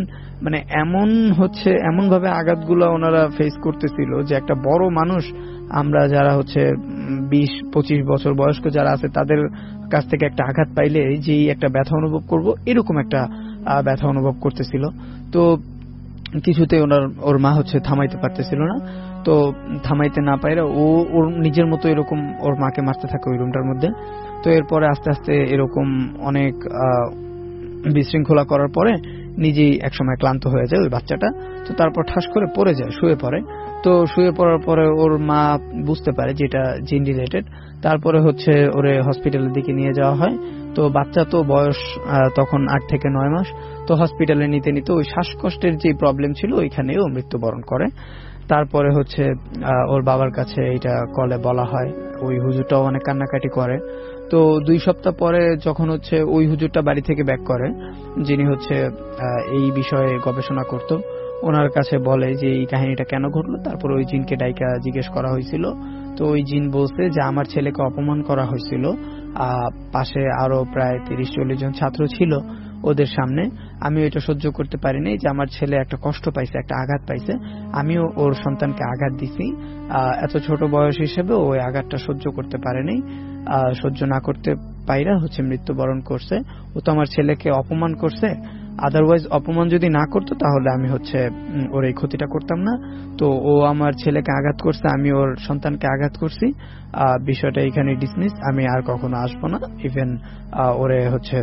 এমন ভাবে আঘাতগুলো ওনারা ফেস করতেছিল যে একটা বড় মানুষ, আমরা যারা হচ্ছে 20-25 বছর বয়স্ক যারা আছে তাদের কাছ থেকে একটা আঘাত পাইলে যেই একটা ব্যথা অনুভব করব, এরকম একটা ব্যথা অনুভব করতেছিল। তো কিছুতে ওর মা হচ্ছে থামাইতে পারতেছিল না। তো থামাইতে না পাইরা ওর নিজের মতো এরকম ওর মাকে মারতে থাকে ওই রুমটার মধ্যে। তো এরপরে আস্তে আস্তে এরকম অনেক বিশৃঙ্খলা করার পরে নিজেই একসময় ক্লান্ত হয়ে যায় ওই বাচ্চাটা। তো তারপর ঠাস করে পড়ে যায়, শুয়ে পড়ে। তো শুয়ে পড়ার পরে ওর মা বুঝতে পারে যেটা জিন রিলেটেড। তারপরে হচ্ছে ওরে হসপিটালের দিকে নিয়ে যাওয়া হয়। তো বাচ্চা তো বয়স তখন 8 থেকে 9 মাস। তো হসপিটালে নিতে নিতে ওই শ্বাসকষ্টের যে প্রবলেম ছিল ওইখানেও মৃত্যুবরণ করে। তারপরে হচ্ছে ওর বাবার কাছে এটা কলে বলা হয়, ওই হুজুরটাও অনেক কান্নাকাটি করে। তো 2 সপ্তাহ পরে যখন হচ্ছে ওই হুজুরটা বাড়ি থেকে ব্যাক করে, যিনি হচ্ছে এই বিষয়ে গবেষণা করত, ওনার কাছে বলে যে এই কাহিনীটা কেন ঘটলো। তারপর ওই জিনকে ডাইকা জিজ্ঞেস করা হয়েছিল। তো ওই জিন বলছে যে আমার ছেলেকে অপমান করা হয়েছিল, পাশে আরো প্রায় 30-40 জন ছাত্র ছিল ওদের সামনে, আমি এটা সহ্য করতে পারিনি যে আমার ছেলে একটা কষ্ট পাইছে, একটা আঘাত পাইছে, আমিও ওর সন্তানকে আঘাত দিছি। এত ছোট বয়স হিসেবে ওই আঘাতটা সহ্য করতে পারেনি, সহ্য না করতে পাইরা মৃত্যুবরণ করছে। ও তো আমার ছেলেকে অপমান করছে, আদারওয়াইজ অপমান যদি না করতো তাহলে আমি ওর এই ক্ষতিটা করতাম না। তো ও আমার ছেলেকে আঘাত করছে, আমি ওর সন্তানকে আঘাত করছি, বিষয়টা এখানে ডিসমিস, আমি আর কখনো আসবো না, ইভেন ওরে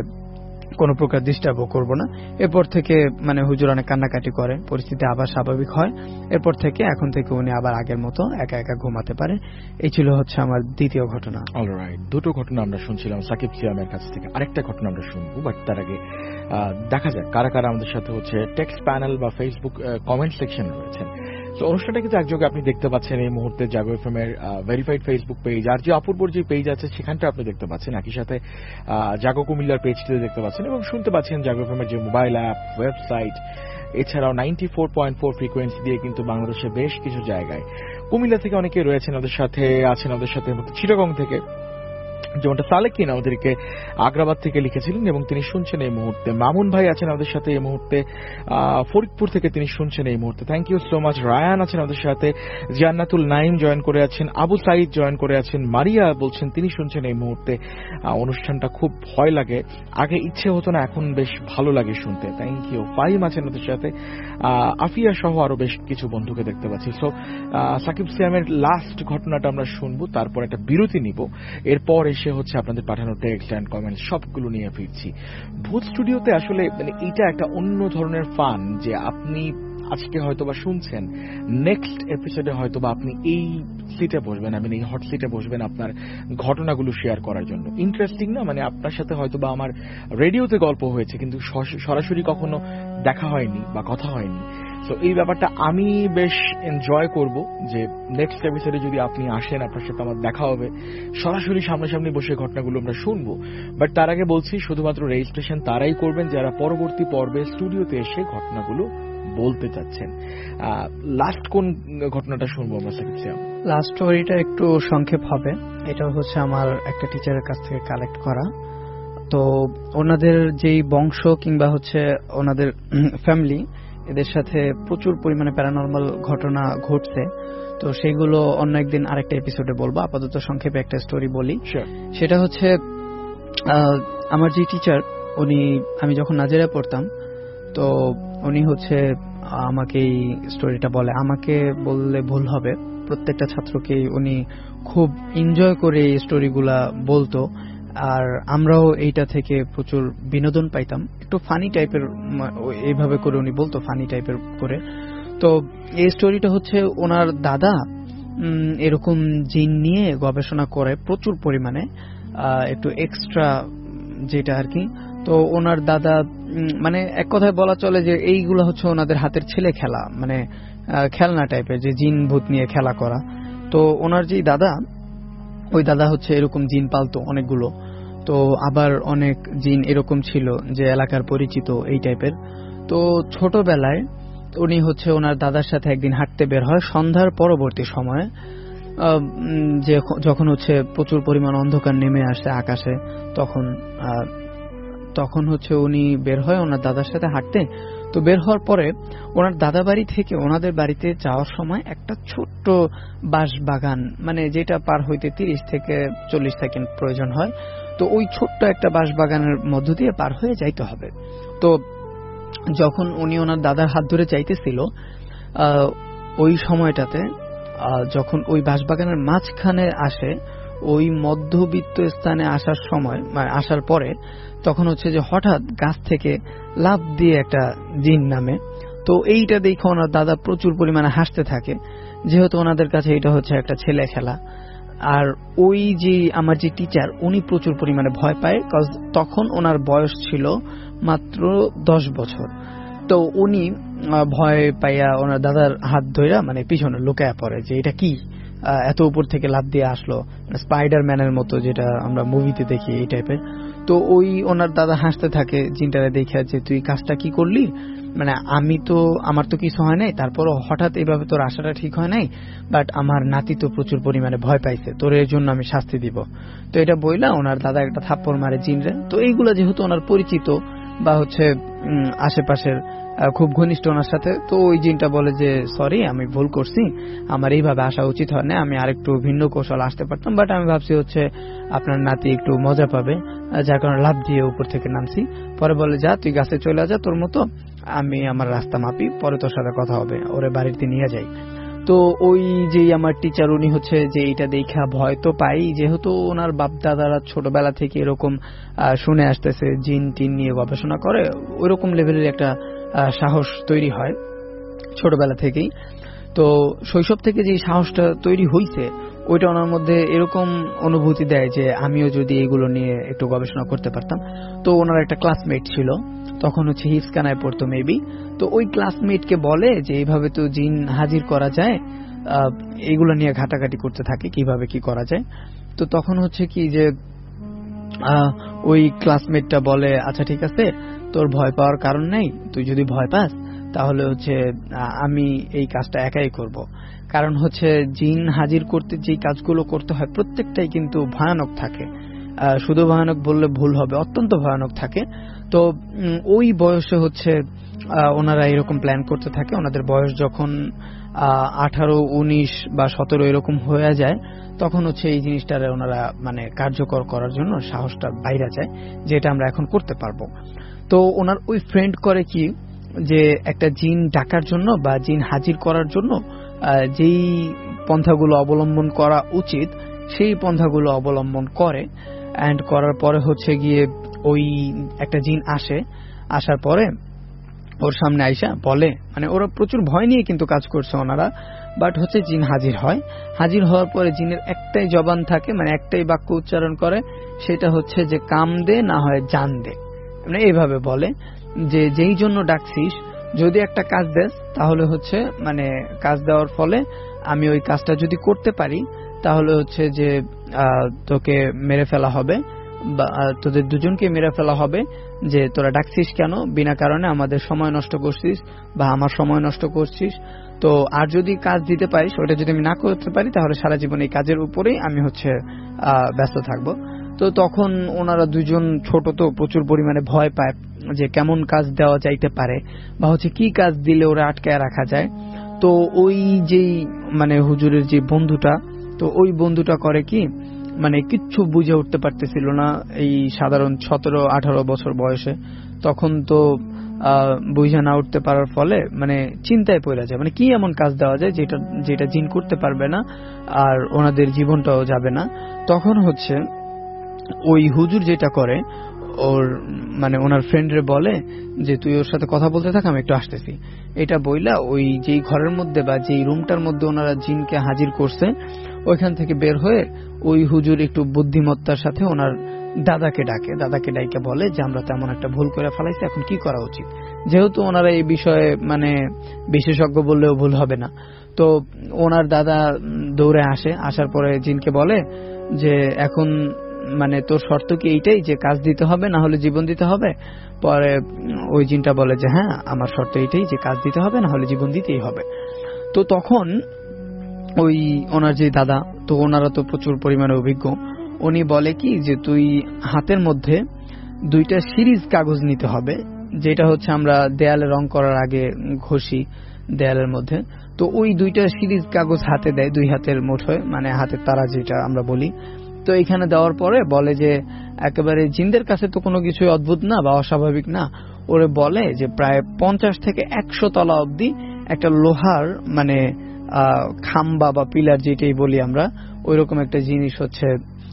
কোনো প্রকার ডিস্টার্বও করবো না। এরপর থেকে হুজুর অনেক কান্নাকাটি করে, পরিস্থিতি আবার স্বাভাবিক হয়। এরপর থেকে এখন থেকে উনি আবার আগের মতো একা একা ঘুমাতে পারে। এই ছিল আমার দ্বিতীয় ঘটনা। অলরাইট, দুটো ঘটনা আমরা শুনছিলাম সাকিব সিয়ামের কাছ থেকে। আরেকটা ঘটনা আমরা শুনবো, বাট তার আগে দেখা যাক কারা কারা আমাদের সাথে টেক্সট প্যানেল বা ফেসবুক কমেন্ট সেকশন রয়েছেন। তো অনুষ্ঠানটা কিন্তু একযোগে আপনি দেখতে পাচ্ছেন এই মুহূর্তে জাগো এফএম এর ভেরিফাইড ফেসবুক পেজ, আর যে অপূর্বর যে পেজ আছে সেখানটা আপনি দেখতে পাচ্ছেন, একই সাথে জাগো কুমিল্লার পেজটিতে দেখতে পাচ্ছেন এবং শুনতে পাচ্ছেন জাগো এফএম এর যে মোবাইল অ্যাপ, ওয়েবসাইট, এছাড়াও 94.4 ফ্রিকোয়েন্সি দিয়ে কিন্তু বাংলাদেশে বেশ কিছু জায়গায়। কুমিল্লা থেকে অনেকে রয়েছেন ওদের সাথে, চিটাগং থেকে যেমনটা সালেকিন আমাদেরকে আগ্রাবাদ থেকে লিখেছিলেন এবং তিনি শুনছেন এই মুহূর্তে। মামুন ভাই আছেন আমাদের সাথে এই মুহূর্তে, ফরিদপুর থেকে তিনি শুনছেন এই মুহূর্তে। Thank you so much. Rayan আছেন আমাদের সাথে, জান্নাতুল নাইম জয়েন করে আছেন, আবু সাইদ জয়েন করে আছেন, মারিয়া বলছেন তিনি শুনছেন এই মুহূর্তে। অনুষ্ঠানটা খুব ভয় লাগে, আগে ইচ্ছে হতো না, এখন বেশ ভালো লাগে শুনতে। Thank you. ফাহিম আছেন আমাদের সাথে, আফিয়া সহ আরো বেশ কিছু বন্ধুকে দেখতে পাচ্ছি। সো সাকিব সিয়ামের লাস্ট ঘটনাটা আমরা শুনবো, তারপর একটা বিরতি নিব, এরপর এসে আপনাদের পাঠানো টেক্সট এন্ড কমেন্ট সবগুলো নিয়ে ফিরছি। ভূত স্টুডিওতে আসলে এটা একটা অন্য ধরনের ফান, যে আপনি আজকে হয়তোবা শুনছেন, নেক্সট এপিসোডে হয়তোবা আপনি এই সিটে বসবেন, এই হট সিটে বসবেন আপনার ঘটনাগুলো শেয়ার করার জন্য। ইন্টারেস্টিং না? আপনার সাথে হয়তোবা আমার রেডিওতে গল্প হয়েছে কিন্তু সরাসরি কখনো দেখা হয়নি বা কথা হয়নি। তো এই ব্যাপারটা আমি বেশ এনজয় করব, যে নেক্সট এপিসোডে যদি আপনি আসেন, আপনার সাথে আমার দেখা হবে, সরাসরি সামনাসামনি বসে ঘটনাগুলো আমরা শুনবো। বাট তার আগে বলছি, শুধুমাত্র রেজিস্ট্রেশন তারাই করবেন যারা পরবর্তী পর্বে স্টুডিওতে এসে ঘটনাগুলো বলতে চাচ্ছেন। লাস্ট কোন ঘটনাটা শুনবো আমরা সাকিব সিয়াম? লাস্ট স্টোরিটা একটু সংক্ষেপ হবে। এটা আমার একটা টিচারের কাছ থেকে কালেক্ট করা। তো ওনাদের যেই বংশ কিংবা ওনাদের ফ্যামিলি, এদের সাথে প্রচুর পরিমাণে প্যারানরমাল ঘটনা ঘটছে। তো সেগুলো অন্য একদিন আরেকটা এপিসোডে বলবো, আপাতত সংক্ষেপে একটা স্টোরি বলি। সেটা আমার যে টিচার, আমি যখন নাজেরা পড়তাম, তো উনি আমাকে এই স্টোরিটা বলে। আমাকে বললে ভুল হবে, প্রত্যেকটা ছাত্রকে উনি খুব এনজয় করে এই স্টোরিগুলা বলতো, আর আমরাও এইটা থেকে প্রচুর বিনোদন পাইতাম। একটু ফানি টাইপের এইভাবে করে উনি বলতো, ফানি টাইপের করে। তো এই স্টোরিটা ওনার দাদা এরকম জিন নিয়ে গবেষণা করে প্রচুর পরিমাণে, একটু এক্সট্রা যেটা আর কি। তো ওনার দাদা এক কথায় বলা চলে যে এইগুলো ওনাদের হাতের ছেলে খেলা, খেলনা টাইপের, যে জিন ভূত নিয়ে খেলা করা। তো ওনার যে দাদা, ওই দাদা এরকম জিন পালতো অনেকগুলো। তো আবার অনেক জিন এরকম ছিল যে এলাকার পরিচিত এই টাইপের। তো ছোটবেলায় উনি ওনার দাদার সাথে একদিন হাঁটতে বের হয় সন্ধ্যার পরবর্তী সময়ে, যে যখন প্রচুর পরিমাণ অন্ধকার নেমে আসে আকাশে, তখন উনি বের হয় ওনার দাদার সাথে হাঁটতে। তো বের হওয়ার পরে ওনার দাদা বাড়ি থেকে ওনাদের বাড়িতে যাওয়ার সময় একটা ছোট্ট বাঁশ বাগান, যেটা পার হইতে 30 থেকে 40 সেকেন্ড প্রয়োজন হয়। তো ওই ছোট্ট একটা বাঁশ বাগানের মধ্য দিয়ে পার হয়ে যাইতে হবে। তো যখন উনি ওনার দাদার হাত ধরে যাইতেছিল, ওই সময়টাতে যখন ওই বাঁশবাগানের মাঝখানে আসে, ওই মধ্যবিত্ত স্থানে আসার পরে তখন যে হঠাৎ গাছ থেকে লাফ দিয়ে একটা জিন নামে। তো এইটা দেখে ওনার দাদা প্রচুর পরিমাণে হাসতে থাকে, যেহেতু ওনাদের কাছে এটা একটা ছেলে খেলা। আর ওই যে আমার যে টিচার, উনি প্রচুর পরিমাণে ভয় পায়, কজ তখন ওনার বয়স ছিল মাত্র 10 বছর। তো উনি ভয় পাইয়া ওনার দাদার হাত ধইরা পিছনে লুকায়া পড়ে, যে এটা কি, এত উপর থেকে লাফ দিয়ে আসলো, স্পাইডারম্যানের মতো, যেটা আমরা মুভিতে দেখি এই টাইপের। তো ওই ওনার দাদা হাসতে থাকে জিনটারে দেখে, যে তুই কাজটা কি করলি, আমার তো কিছু হয় নাই, তারপরও হঠাৎ এইভাবে তোর আশাটা ঠিক হয় নাই, বাট আমার নাতি তো প্রচুর পরিমাণে ভয় পাইছে, তোর এর জন্য আমি শাস্তি দিব। তো এটা বইলা ওনার দাদা একটা থাপ্পড় মারে জিনরে। তো এইগুলা যেহেতু ওনার পরিচিত বা আশেপাশের খুব ঘনিষ্ঠ ওনার সাথে। তো ওই জিনটা বলে যে সরি, আমি ভুল করছি, আমার এইভাবে আসা উচিত হয় না, আমি আরেকটু ভিন্ন কৌশল আসতে পারতাম, বাট আমি ভাবছি হচ্ছে আপনার নাতি একটু মজা পাবে, যার কারণে লাফ দিয়ে উপর থেকে নামছি। পরে বলে যা তুই গাছে চলে যা তোর মতো, আমি আমার রাস্তা মাপি, পরে তোর সাথে কথা হবে, ওরে বাড়িতে নিয়ে যাই। তো ওই যে আমার টিচার উনি হচ্ছে যে এটা দেখা ভয় তো পাই, যেহেতু ওনার বাপ দাদারা ছোটবেলা থেকে এরকম শুনে আসতেছে জিন টিন নিয়ে গবেষণা করে, ওইরকম লেভেলের একটা সাহস তৈরি হয় ছোটবেলা থেকেই। তো শৈশব থেকে যে সাহসটা তৈরি হইছে ওইটা ওনার মধ্যে এরকম অনুভূতি দেয় যে আমিও যদি এগুলো নিয়ে একটু গবেষণা করতে পারতাম। তো ওনার একটা ক্লাসমেট ছিল, তখন হচ্ছে হিফকানায় পড়তো মেবি। তো ওই ক্লাসমেটকে বলে যে এইভাবে তো জিন হাজির করা যায়, এগুলো নিয়ে ঘাটাঘাটি করতে থাকে কিভাবে কি করা যায়। তো তখন হচ্ছে কি যে ওই ক্লাসমেটটা বলে আচ্ছা ঠিক আছে, তোর ভয় পাওয়ার কারণ নেই, তুই যদি ভয় পাস তাহলে হচ্ছে আমি এই কাজটা একাই করব। কারণ হচ্ছে জিন হাজির করতে যে কাজগুলো করতে হয় প্রত্যেকটাই কিন্তু ভয়ানক থাকে, শুধু ভয়ানক বললে ভুল হবে, অত্যন্ত ভয়ানক থাকে। তো ওই বয়সে হচ্ছে ওনারা এরকম প্ল্যান করতে থাকে। ওনাদের বয়স যখন 18, 19 বা 17 এরকম হয়ে যায় তখন হচ্ছে এই জিনিসটারে ওনারা মানে কার্যকর করার জন্য সাহসটা বাইরে যায়, যেটা আমরা এখন করতে পারবো। তো ওনার ওই ফ্রেন্ড করে কি যে একটা জিন ডাকার জন্য বা জিন হাজির করার জন্য যেই পন্থাগুলো অবলম্বন করা উচিত সেই পন্থাগুলো অবলম্বন করে, এন্ড করার পরে হচ্ছে গিয়ে ওই একটা জিন আসে, আসার পরে ওর সামনে আইসা বলে, মানে ওরা প্রচুর ভয় নিয়ে কিন্তু কাজ করছে ওনারা, বাট হচ্ছে জিন হাজির হয়। হাজির হওয়ার পরে জিনের একটাই জবান থাকে, মানে একটাই বাক্য উচ্চারণ করে, সেটা হচ্ছে যে কাম দে না হয় জান দে। মানে এইভাবে বলে যে যেই জন্য ডাকছিস যদি একটা কাজ দেস তাহলে হচ্ছে মানে কাজ দেওয়ার ফলে আমি ওই কাজটা যদি করতে পারি তাহলে হচ্ছে যে তোকে মেরে ফেলা হবে, বা তোদের দুজনকে মেরে ফেলা হবে, যে তোরা ডাকছিস কেন, বিনা কারণে আমাদের সময় নষ্ট করছিস বা আমার সময় নষ্ট করছিস। তো আর যদি কাজ দিতে পারিস, ওটা যদি আমি না করতে পারি তাহলে সারা জীবন এই কাজের উপরেই আমি হচ্ছে ব্যস্ত থাকবো। তো তখন ওনারা দুজন ছোট তো প্রচুর পরিমাণে ভয় পায় যে কেমন কাজ দেওয়া যাইতে পারে বা হচ্ছে কি কাজ দিলে ওরা আটকায় রাখা যায়। তো ওই যেই মানে হুজুরের যে বন্ধুটা, তো ওই বন্ধুটা করে কি মানে কিচ্ছু বুঝে উঠতে পারতেছিল না এই সাধারণ 17-18 বছর বয়সে। তখন তো বুঝে না উঠতে পারার ফলে মানে চিন্তায় পড়ে যায়, মানে কি এমন কাজ দেওয়া যায় যেটা জিন করতে পারবে না আর ওনাদের জীবনটাও যাবে না। তখন হচ্ছে ওই হুজুর যেটা করে, ওর মানে ওনার ফ্রেন্ডরে বলে যে তুই ওর সাথে কথা বলতে থাক, আমি একটু আসতেছি। এটা বইলা ওই যেই ঘরের মধ্যে বা যেই রুমটার মধ্যে ওনারা জিনকে হাজির করছে ওইখান থেকে বের হয়ে ওই হুজুর একটু বুদ্ধিমত্তার সাথে ওনার দাদাকে ডাকে বলে যে আমরা তেমন একটা ভুল করে ফেলাইছি, এখন কি করা উচিত। যেহেতু ওনারা এই বিষয়ে মানে বিশেষজ্ঞ বললেও ভুল হবে না, তো ওনার দাদা দৌড়ে আসে, আসার পরে জিনকে বলে যে এখন মানে তোর শর্ত কি এইটাই যে কাজ দিতে হবে না হলে জীবন দিতে হবে? পরে ওই জিনটা বলে যে হ্যাঁ আমার শর্ত এইটাই যে কাজ দিতে হবে না হলে জীবন দিতেই হবে। তো তখন ওই ওনার যে দাদা, তো ওনারা তো প্রচুর পরিমাণে অভিজ্ঞ, উনি বলে কি যে তুই হাতের মধ্যে 2টা সিরিজ কাগজ নিতে হবে, যেটা হচ্ছে আমরা দেয়ালে রং করার আগে ঘষি দেয়ালের মধ্যে। তো ওই 2টা সিরিজ কাগজ হাতে দেয়, 2 হাতের মুঠোয়, মানে হাতের তারা যেটা আমরা বলি। তো এখানে দেওয়ার পরে বলে যে একেবারে জিনদের কাছে তো কোনো কিছুই অদ্ভুত না বা অস্বাভাবিক না, ওরে বলে যে প্রায় 50 থেকে 100 তলা অবধি একটা লোহার মানে খাম্বা বা পিলার যেটাই বলি আমরা, ওইরকম একটা জিনিস হচ্ছে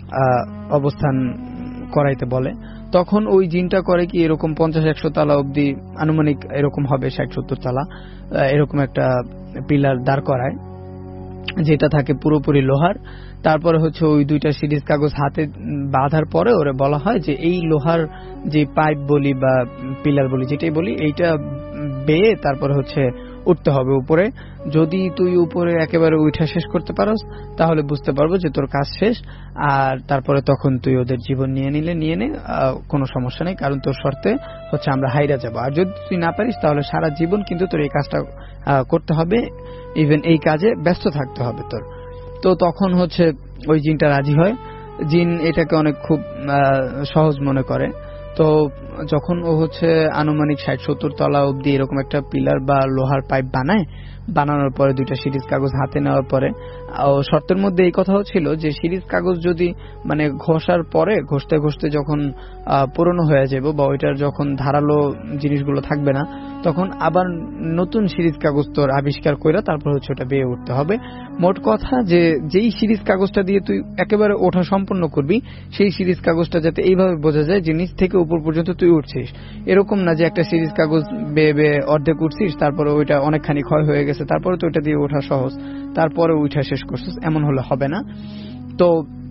অবস্থান করাইতে বলে। তখন ওই জিনটা করে কি এরকম 50-100 তলা অবধি, আনুমানিক এরকম হবে 60-70 তলা, এরকম একটা পিলার দাঁড় করায় যেটা থাকে পুরোপুরি লোহার। তারপরে হচ্ছে ওই 2টা সিরিজ কাগজ হাতে বাঁধার পরে ওরে বলা হয় যে এই লোহার যে পাইপ বলি বা পিলার বলি যেটাই বলি, এইটা বেয়ে তারপরে হচ্ছে উঠতে হবে উপরে। যদি তুই উপরে একেবারে উঠা শেষ করতে পারস তাহলে বুঝতে পারবো যে তোর কাজ শেষ, আর তারপরে তখন তুই ওদের জীবন নিয়ে নে, কোনো সমস্যা নেই, কারণ তোর শর্তে হচ্ছে আমরা হাইরা যাবো। আর যদি তুই না পারিস তাহলে সারা জীবন কিন্তু তোর এই কাজটা করতে হবে, ইভেন এই কাজে ব্যস্ত থাকতে হবে তোর। তো তখন হচ্ছে ওই জিনটা রাজি হয়। জিন এটাকে অনেক খুব সহজ মনে করে। তো যখন ও হচ্ছে আনুমানিক 60-70 তলা অবধি এরকম একটা পিলার বা লোহার পাইপ বানানোর পরে 2টা সিরিজ কাগজ হাতে নেওয়ার পরে শর্তের মধ্যে এই কথাও ছিল যে সিরিজ কাগজ যদি মানে ঘষার পরে ঘষতে ঘষতে যখন পুরনো হয়ে যাবে বা ওইটার যখন ধারালো জিনিসগুলো থাকবে না, তখন আবার নতুন সিরিজ কাগজ তোর আবিষ্কার করে তারপর হচ্ছে ওটা বেয়ে উঠতে হবে। মোট কথা যে যেই সিরিজ কাগজটা দিয়ে তুই একেবারে ওঠা সম্পন্ন করবি, সেই সিরিজ কাগজটা যাতে এইভাবে বোঝা যায় যে নিচ থেকে উপর পর্যন্ত তুই উঠছিস। এরকম না যে একটা সিরিজ কাগজ বেয়ে বেয়ে অর্ধেক উঠছিস, তারপরে ওইটা অনেকখানি ক্ষয় হয়ে গেছে, তারপরে তো ওইটা দিয়ে ওঠা সহজ, তারপরে উঠা শেষ করছিস, এমন হলে হবে না। তো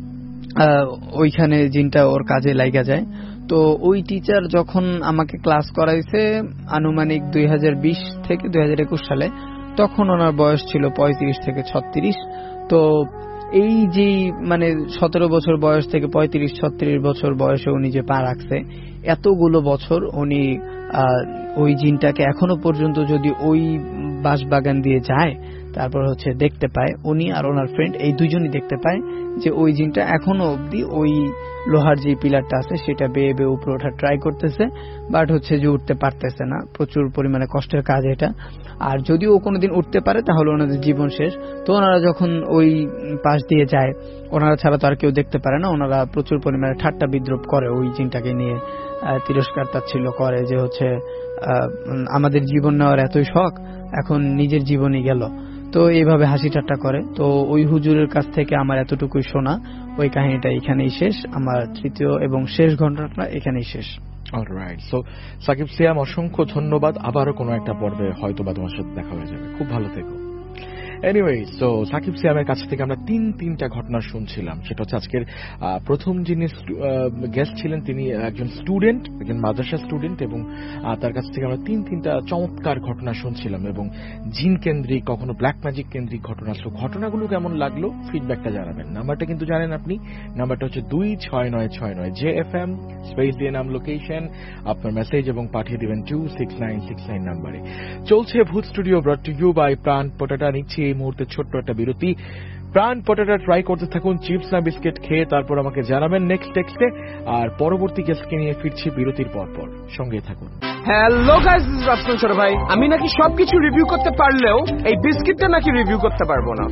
ওইখানে জিনটা ওর কাজে লাগা যায়। তো ওই টিচার যখন আমাকে ক্লাস করাইছে আনুমানিক 2020 থেকে 2021 সালে, তখন ওনার বয়স ছিল 35 থেকে 36। তো এই যে মানে 17 বছর বয়স থেকে 35-36 বছর বয়সে উনি যে পা রাখছে, এতগুলো বছর উনি ওই জিনটাকে এখনো পর্যন্ত যদি ওই বাঁশবাগান দিয়ে যায়, তারপর হচ্ছে দেখতে পায়, উনি আর ওনার ফ্রেন্ড এই দুজনই দেখতে পায় যে ওই জিনটা এখনো অবধি ওই লোহার যে পিলারটা আছে সেটা বেয়ে বেয়ে উপরে ওঠা ট্রাই করতেছে, বাট হচ্ছে যে উঠতে পারতেছে না। প্রচুর পরিমাণে কষ্টের কাজ এটা। আর যদিও ও কোনোদিন উঠতে পারে তাহলে ওনাদের জীবন শেষ। তো ওনারা যখন ওই পাশ দিয়ে যায়, ওনারা ছাড়া তো আর কেউ দেখতে পারে না, ওনারা প্রচুর পরিমাণে ঠাট্টা বিদ্রুপ করে ওই জিনটাকে নিয়ে, তিরস্কার তাচ্ছিল্য করে যে হচ্ছে আমাদের জীবন নেওয়ার এতই শখ, এখন নিজের জীবনই গেল। তো এইভাবে হাসি ঠাট্টা করে। তো ওই হুজুরের কাছ থেকে আমার এতটুকুই শোনা। ওই কাহিনীটা এখানেই শেষ, আমার তৃতীয় এবং শেষ ঘটনাটা এখানেই শেষ। অলরাইট, সো সাকিব সিয়াম, অসংখ্য ধন্যবাদ। আবারও কোনো একটা পর্বে হয়তো বা তোমার সাথে দেখা হয়ে যাবে। খুব ভালো থেকো। এনিওয়ে, সো সাকিব সিয়ামের কাছ থেকে আমরা তিনটা ঘটনা শুনছিলাম। সেটা হচ্ছে আজকের প্রথম যিনি গেস্ট ছিলেন তিনি একজন স্টুডেন্ট, একজন মাদ্রাসা স্টুডেন্ট, এবং তার কাছ থেকে আমরা তিনটা চমৎকার ঘটনা শুনছিলাম, এবং জিন কেন্দ্রিক, কখনো ব্ল্যাক ম্যাজিক কেন্দ্রিক ঘটনা। সো ঘটনাগুলো কেমন লাগলো ফিডব্যাকটা জানাবেন। নাম্বারটা কিন্তু জানেন আপনি, নাম্বারটা হচ্ছে 26969 JFM, স্পেস দিয়ে নাম, লোকেশন, আপনার মেসেজ এবং পাঠিয়ে দিবেন 26969 নাম্বারে। চলছে Bhoot Studio, brought to you by Pran Potata. নিচ্ছি এই মুহূর্তে ছোট্ট একটা বিরতি। প্রাণ পটাটা ট্রাই করতে থাকুন, চিপস না বিস্কিট খেয়ে, তারপর আমাকে জানাবেন নেক্সট টেক্সটে। আর পরবর্তী গেস্টকে নিয়ে ফিরছি বিরতির পর। সঙ্গে থাকুন। Hello guys, this is Rafsan ছোট ভাই। আমি নাকি সবকিছু রিভিউ করতে পারলেও এই বিস্কিটটা নাকি রিভিউ করতে পারবো না।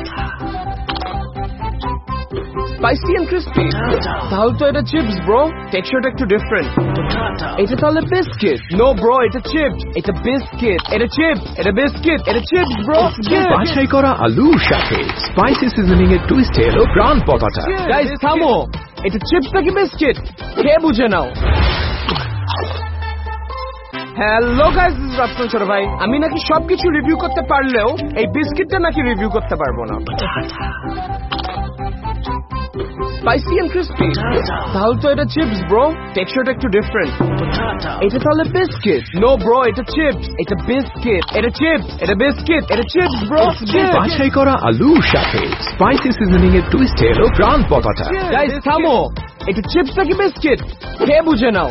স্পাইসি এন্ড ক্রিস্পি, তাহলে তো এটা চিপস ব্রো, টেক্সচারটা একটু ডিফারেন্ট। এটা তাহলে বিস্কিট? নো ব্রো, এটা চিপস, এটা বিস্কিট, এটা চিপস, এটা বিস্কিট, এটা চিপস ব্রো। বাছাই করা আলুর সাথে স্পাইসি সিজনিং এর টুইস্ট এলো প্রাণ পটাটা। গাইস থামো, এটা চিপস নাকি বিস্কিট খেয়ে বুঝে নাও। Hello guys, this is Rafsan ছোট ভাই। আমি নাকি সবকিছু রিভিউ করতে পারলেও এই বিস্কিটটা নাকি রিভিউ করতে পারবো না। স্পাইসি এন্ড ক্রিস্পি, তাহলে তো এটা চিপস ব্রো, টেক্সচারটা একটু ডিফারেন্ট। এটা তাহলে বিস্কিট? নো ব্রো, এটা চিপস, এটা বিস্কিট, এটা চিপস, এটা বিস্কিট, এটা চিপস ব্রো। বাছাই করা আলুর সাথে স্পাইসি সিজনিং এর টুইস্ট এলো প্রাণ পটাটা। গাইস থামো, এটা চিপস নাকি বিস্কিট খেয়ে বুঝে নাও।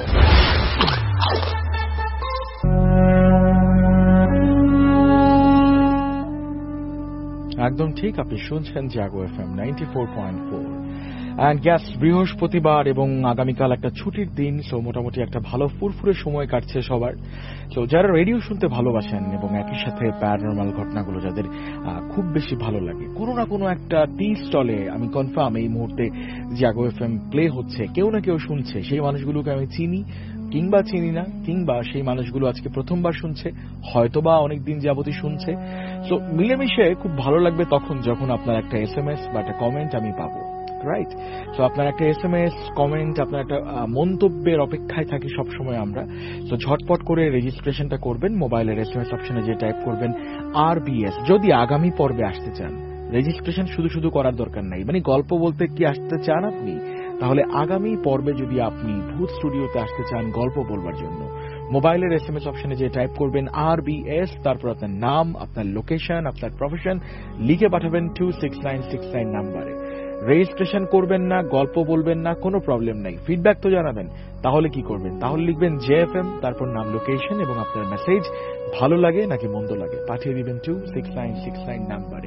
একদম ঠিক, আপনি শুনছেন জাগো FM 94.4। অ্যান্ড গ্যাস, বৃহস্পতিবার এবং আগামীকাল একটা ছুটির দিন। সো মোটামুটি একটা ভালো ফুরফুরে সময় কাটছে সবার। তো যারা রেডিও শুনতে ভালোবাসেন এবং একই সাথে প্যারানরমাল ঘটনাগুলো যাদের খুব বেশি ভালো লাগে, কোনো না কোনো একটা টি স্টলে আমি কনফার্ম এই মুহূর্তে জাগো FM প্লে হচ্ছে, কেউ না কেউ শুনছে। সেই মানুষগুলোকে আমি চিনি কিংবা চিনি না, কিংবা সেই মানুষগুলো আজকে প্রথমবার শুনছে, হয়তোবা অনেকদিন যাবতই শুনছে। সো মিলেমিশে খুব ভালো লাগবে তখন যখন আপনার একটা SMS বা একটা কমেন্ট আমি পাবো, রাইট? সো আপনার একটা SMS কমেন্ট, আপনার একটা মন্তব্যের অপেক্ষায় থাকি সবসময় আমরা। সো ঝটপট করে রেজিস্ট্রেশনটা করবেন, মোবাইলের SMS অপশনে যে টাইপ করবেন RBS। যদি আগামী পর্বে আসতে চান, রেজিস্ট্রেশন শুধু করার দরকার নাই, মানে গল্প বলতে কি আসতে চান আপনি, তাহলে আগামী পর্বে যদি আপনি ভূত স্টুডিওতে আসতে চান গল্প বলবার জন্য, মোবাইলের SMS অপশনে যে টাইপ করবেন RBS, তারপর আপনার নাম, আপনার লোকেশন, আপনার প্রফেশন লিখে পাঠাবেন 26969 নাম্বারে। রেজিস্ট্রেশন করবেন না, গল্প বলবেন না, কোনো প্রবলেম নাই, ফিডব্যাক তো জানাবেন। তাহলে কি করবেন? তাহলে লিখবেন JFM, তারপর নাম, লোকেশন এবং আপনার মেসেজ ভালো লাগে নাকি মন্দ লাগে পাঠিয়ে দিবেন 26969 নাম্বারে।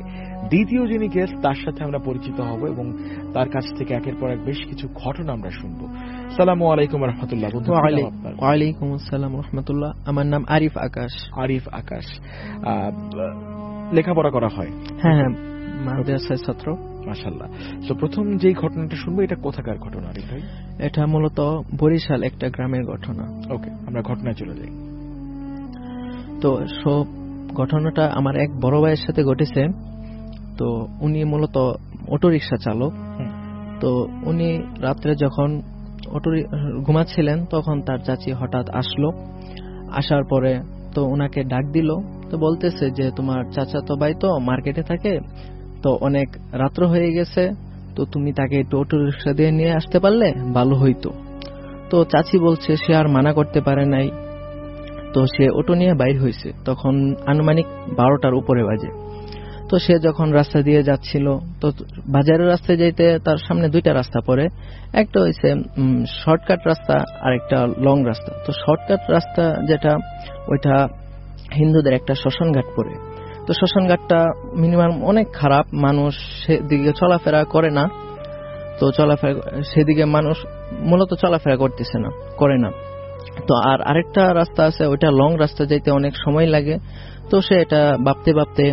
দ্বিতীয় যিনি গেস্ট তার সাথে আমরা পরিচিত হব এবং তার কাছ থেকে একের পর এক বেশ কিছু ঘটনা আমরা শুনবো। আসসালামু আলাইকুম রহমতুল্লাহ। ওয়ালাইকুম আসসালাম রহমতুল্লাহ। আমার নাম আরিফ আকাশ। আরিফ আকাশ, লেখাপড়া করা হয়? হ্যাঁ, মাদ্রাসার ছাত্র। মাশাআল্লাহ। তো প্রথম যেই ঘটনাটা শুনবো এটা কোথাকার ঘটনা আরিফ ভাই? এটা মূলত বরিশাল একটা গ্রামের ঘটনা। ওকে, আমরা ঘটনায় চলে যাই। তো সব ঘটনাটা আমার এক বড় ভাইয়ের সাথে ঘটেছে। তো উনি মূলত অটোরিকশা চালক। তো উনি রাত্রে যখন ঘুমাচ্ছিলেন তখন তার চাচি হঠাৎ আসলো। আসার পরে তো ওনাকে ডাক দিল। তো বলতেছে যে তোমার চাচাতো ভাই তো মার্কেটে থাকে, তো অনেক রাত্র হয়ে গেছে, তো তুমি তাকে একটু অটোরিকশা দিয়ে নিয়ে আসতে পারলে ভালো হইতো। তো চাচি বলছে সে আর মানা করতে পারে নাই। তো সে অটো নিয়ে বাইর হয়েছে, তখন আনুমানিক 12টার উপরে বাজে। তো সে যখন রাস্তা দিয়ে যাচ্ছিল, তো বাজারের রাস্তায় যাইতে তার সামনে দুইটা রাস্তা পড়ে, একটা হইছে শর্টকাট রাস্তা আর একটা লং রাস্তা। তো শর্টকাট রাস্তা যেটা, ওইটা হিন্দুদের একটা শ্মশান ঘাট পড়ে। তো শ্মশান ঘাটটা মিনিমাম অনেক খারাপ, মানুষ সেদিকে চলাফেরা করে না। তো সেদিকে মানুষ মূলত চলাফেরা করে না। তো আর আরেকটা রাস্তা আছে, ওইটা লং রাস্তা, যাইতে অনেক সময় লাগে। তো সে এটা ভাবতে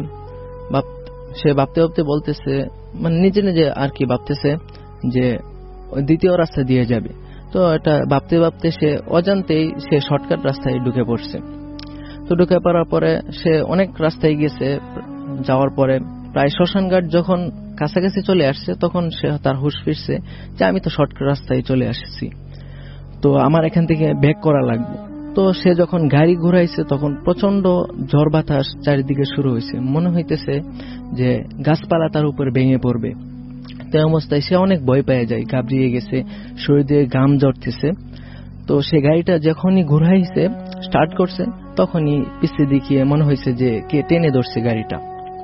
ভাবতে বলতেছে, মানে নিজে নিজে আর কি ভাবতেছে যে দ্বিতীয় রাস্তা দিয়ে যাবে। তো এটা ভাবতে সে অজান্তেই সে শর্টকাট রাস্তায় ঢুকে পড়ছে। তো ঢুকে পড়ার পরে সে অনেক রাস্তায় গেছে, যাওয়ার পরে প্রায় শ্মশানঘাট যখন কাছাকাছি চলে আসছে, তখন সে তার হুঁশ ফিরছে যে আমি তো শর্টকাট রাস্তায় চলে আসছি, তো আমার এখান থেকে ব্যাক করা লাগবে। তো সে যখন গাড়ি ঘুরাইছে তখন প্রচন্ড ঝড় বাতাস চারিদিকে শুরু হয়েছে, মনে হইতেছে যে গাছপালা তার উপর ভেঙে পড়বে। তো অবস্থায় সে অনেক ভয় পেয়ে যায়, ঘাবড়িয়ে গেছে, শরীর দিয়ে ঘাম ঝরতেছে। তো সে গাড়িটা যখনই ঘুরাইছে, স্টার্ট করছে, তখনই পিছিয়ে দেখিয়ে মনে হয়েছে যে কে টেনে ধরছে গাড়িটা।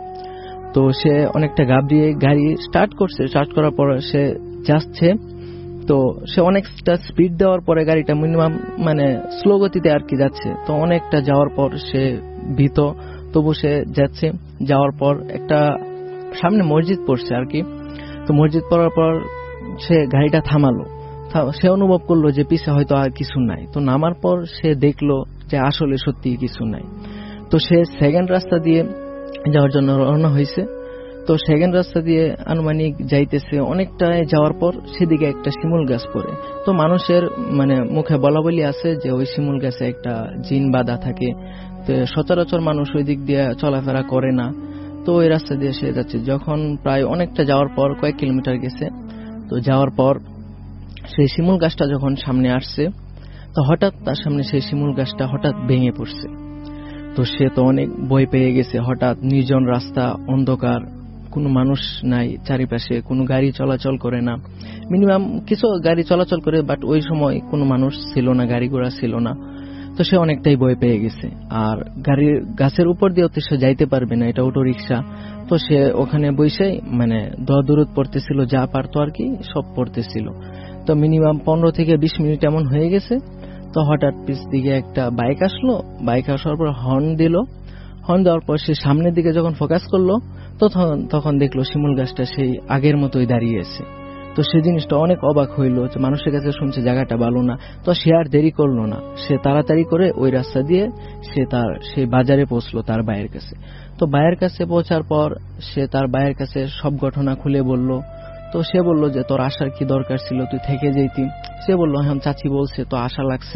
তো সে অনেকটা ঘাবড়িয়ে গাড়ি স্টার্ট করছে। স্টার্ট করার পর সে যাচ্ছে। তো সে অনেকটা স্পিড দেওয়ার পরে গাড়িটা মিনিমাম মানে স্লো গতিতে আর কি যাচ্ছে। তো অনেকটা যাওয়ার পর সে ভীত, তবু সে যাচ্ছে। যাওয়ার পর একটা সামনে মসজিদ পড়ছে আর কি। তো মসজিদ পড়ার পর সে গাড়িটা থামালো। সে অনুভব করলো যে পিছে হয়তো আর কিছু নাই। তো নামার পর সে দেখলো যে আসলে সত্যি কিছু নাই। তো সে সেকেন্ড রাস্তা দিয়ে যাওয়ার জন্য রওনা হয়েছে। তো সেকেন্ড রাস্তা দিয়ে আনুমানিক যাইতেছে, অনেকটা যাওয়ার পর সেদিকে একটা শিমুল গাছ পড়ে। তো মানুষের মানে মুখে বলা বলি আছে যে ওই শিমুল গাছে একটা জিন বাঁধা থাকে, তো সচরাচর মানুষ ওই দিক দিয়ে চলাফেরা করে না। তো ওই রাস্তা দিয়ে সে যাচ্ছে। যখন প্রায় অনেকটা যাওয়ার পর, কয়েক কিলোমিটার গেছে, তো যাওয়ার পর সেই শিমুল গাছটা যখন সামনে আসছে, তো হঠাৎ তার সামনে সেই শিমুল গাছটা হঠাৎ ভেঙে পড়ছে। তো সে তো অনেক ভয় পেয়ে গেছে। হঠাৎ নির্জন রাস্তা, অন্ধকার, কোনো মানুষ নাই চারিপাশে, কোনো গাড়ি চলাচল করে না। মিনিমাম কিছু গাড়ি চলাচল করে, বাট ওই সময় কোনো মানুষ ছিল না, গাড়ি ঘোড়া ছিল না। তো সে অনেকটাই ভয় পেয়ে গেছে। আর গাড়ির গাছের উপর দিয়ে তো সে যাইতে পারবে না, এটা অটো রিক্সা। তো সে ওখানে বসেই মানে দূরত পড়তেছিল, যা পারতো আর কি সব পড়তেছিল। তো মিনিমাম 15 থেকে 20 মিনিট এমন হয়ে গেছে। তো হঠাৎ পিছ দিকে একটা বাইক আসলো। বাইক আসার পর হর্ন দিল। হর্ন দেওয়ার পর সে সামনের দিকে যখন ফোকাস করলো, তখন দেখলো শিমুল গাছটা সেই আগের মতোই দাঁড়িয়ে আছে। তো সে জিনিসটা অনেক অবাক হইলো যে মানুষের কাছে শুনছে জায়গাটা ভালো না। তো সে আর দেরি করলো না, সে তাড়াতাড়ি করে ওই রাস্তা দিয়ে সেই বাজারে পৌঁছলো তার ভাইয়ের কাছে। তো ভাইয়ের কাছে পৌঁছার পর সে তার ভাইয়ের কাছে সব ঘটনা খুলে বলল। তো সে বলল যে তোর আসার কি দরকার ছিল, তুই থেকে যেতি। সে বলল এখন চাচি বলছে তো আশা লাগছে।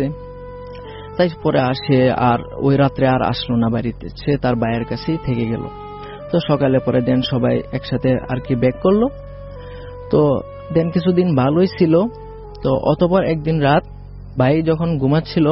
তাই পরে সে আর ওই রাত্রে আর আসলো না বাড়িতে, সে তার ভাইয়ের কাছেই থেকে গেল। তো সকালে পরে দেন সবাই একসাথে আর কি ব্যাক করলো। তো দেন কিছুদিন ভালোই ছিল। তো অতঃপর একদিন রাত ভাই যখন ঘুমাচ্ছিল,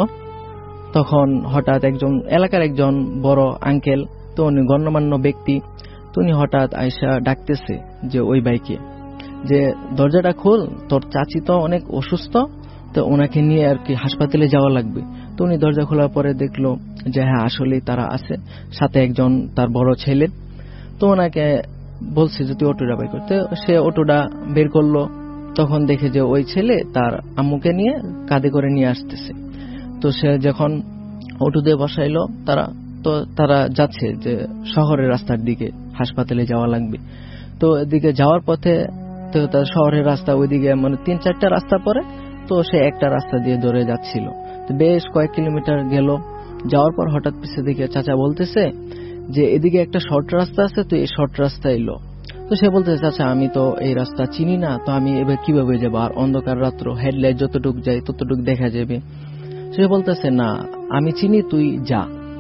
তখন হঠাৎ এলাকার একজন বড় আঙ্কেল, তো উনি গণ্যমান্য ব্যক্তি, তো উনি হঠাৎ আয়সা ডাকতেছে যে ওই ভাইকে যে দরজাটা খোল, তোর চাচি তো অনেক অসুস্থ, তো ওনাকে নিয়ে আর কি হাসপাতালে যাওয়া লাগবে। তো উনি দরজা খোলার পরে দেখলো যে হ্যাঁ আসলেই তারা আছে, সাথে একজন তার বড় ছেলে। তো ওনাকে বলছে যে তুই অটোটা বের করতে। সে অটোটা বের করলো। তখন দেখে যে ওই ছেলে তার আম্মুকে নিয়ে কাঁধে করে নিয়ে আসতেছে। তো সে যখন অটো দিয়ে বসাইলো, তারা যাচ্ছে যে শহরের রাস্তার দিকে, হাসপাতালে যাওয়া লাগবে। তো এদিকে যাওয়ার পথে তো তার শহরের রাস্তা ওইদিকে মানে 3-4টা রাস্তা পরে, তো সে একটা রাস্তা দিয়ে ধরে যাচ্ছিল। তো বেশ কয়েক কিলোমিটার গেল, যাওয়ার পর হঠাৎ পিছে দিকে চাচা বলতেছে যে এদিকে একটা শর্ট রাস্তা আছে, তো এই শর্ট রাস্তা এলো। তো সে বলতেছে চাচা আমি তো এই রাস্তা চিনি না, তো আমি এবার কিভাবে যাবো, আর অন্ধকার রাত্র, হেডলাইট যতটুক যায় ততটুক দেখা যাবে। সে বলতেছে না আমি চিনি, তুই যা।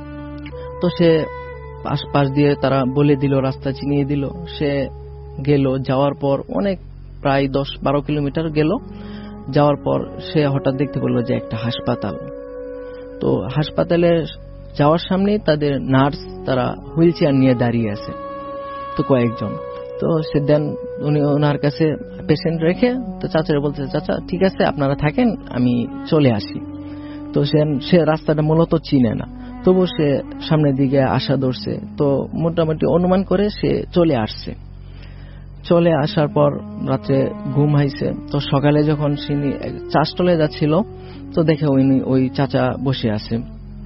তো সে পাশ দিয়ে তারা বলে দিল, রাস্তা চিনিয়ে দিল। সে গেল, যাওয়ার পর অনেক প্রায় 10-12 কিলোমিটার গেল। যাওয়ার পর সে হঠাৎ দেখতে পেল যে একটা হাসপাতাল। তো হাসপাতালে যাওয়ার সামনেই তাদের নার্স তারা হুইল চেয়ার নিয়ে দাঁড়িয়ে আছে, তো কয়েকজন। তো সে দেন উনি ওনার কাছে পেশেন্ট রেখে তো চাচারে বলতে, চাচা ঠিক আছে আপনারা থাকেন, আমি চলে আসি। তো সে রাস্তাটা মূলত চিনে না, তবু সে সামনের দিকে আসা ধরছে। তো মোটামুটি অনুমান করে সে চলে আসছে। চলে আসার পর রাত্রে ঘুম হাইছে। তো সকালে যখন সে চা স্টলে যাচ্ছিল, তো দেখে ওই চাচা বসে আছে।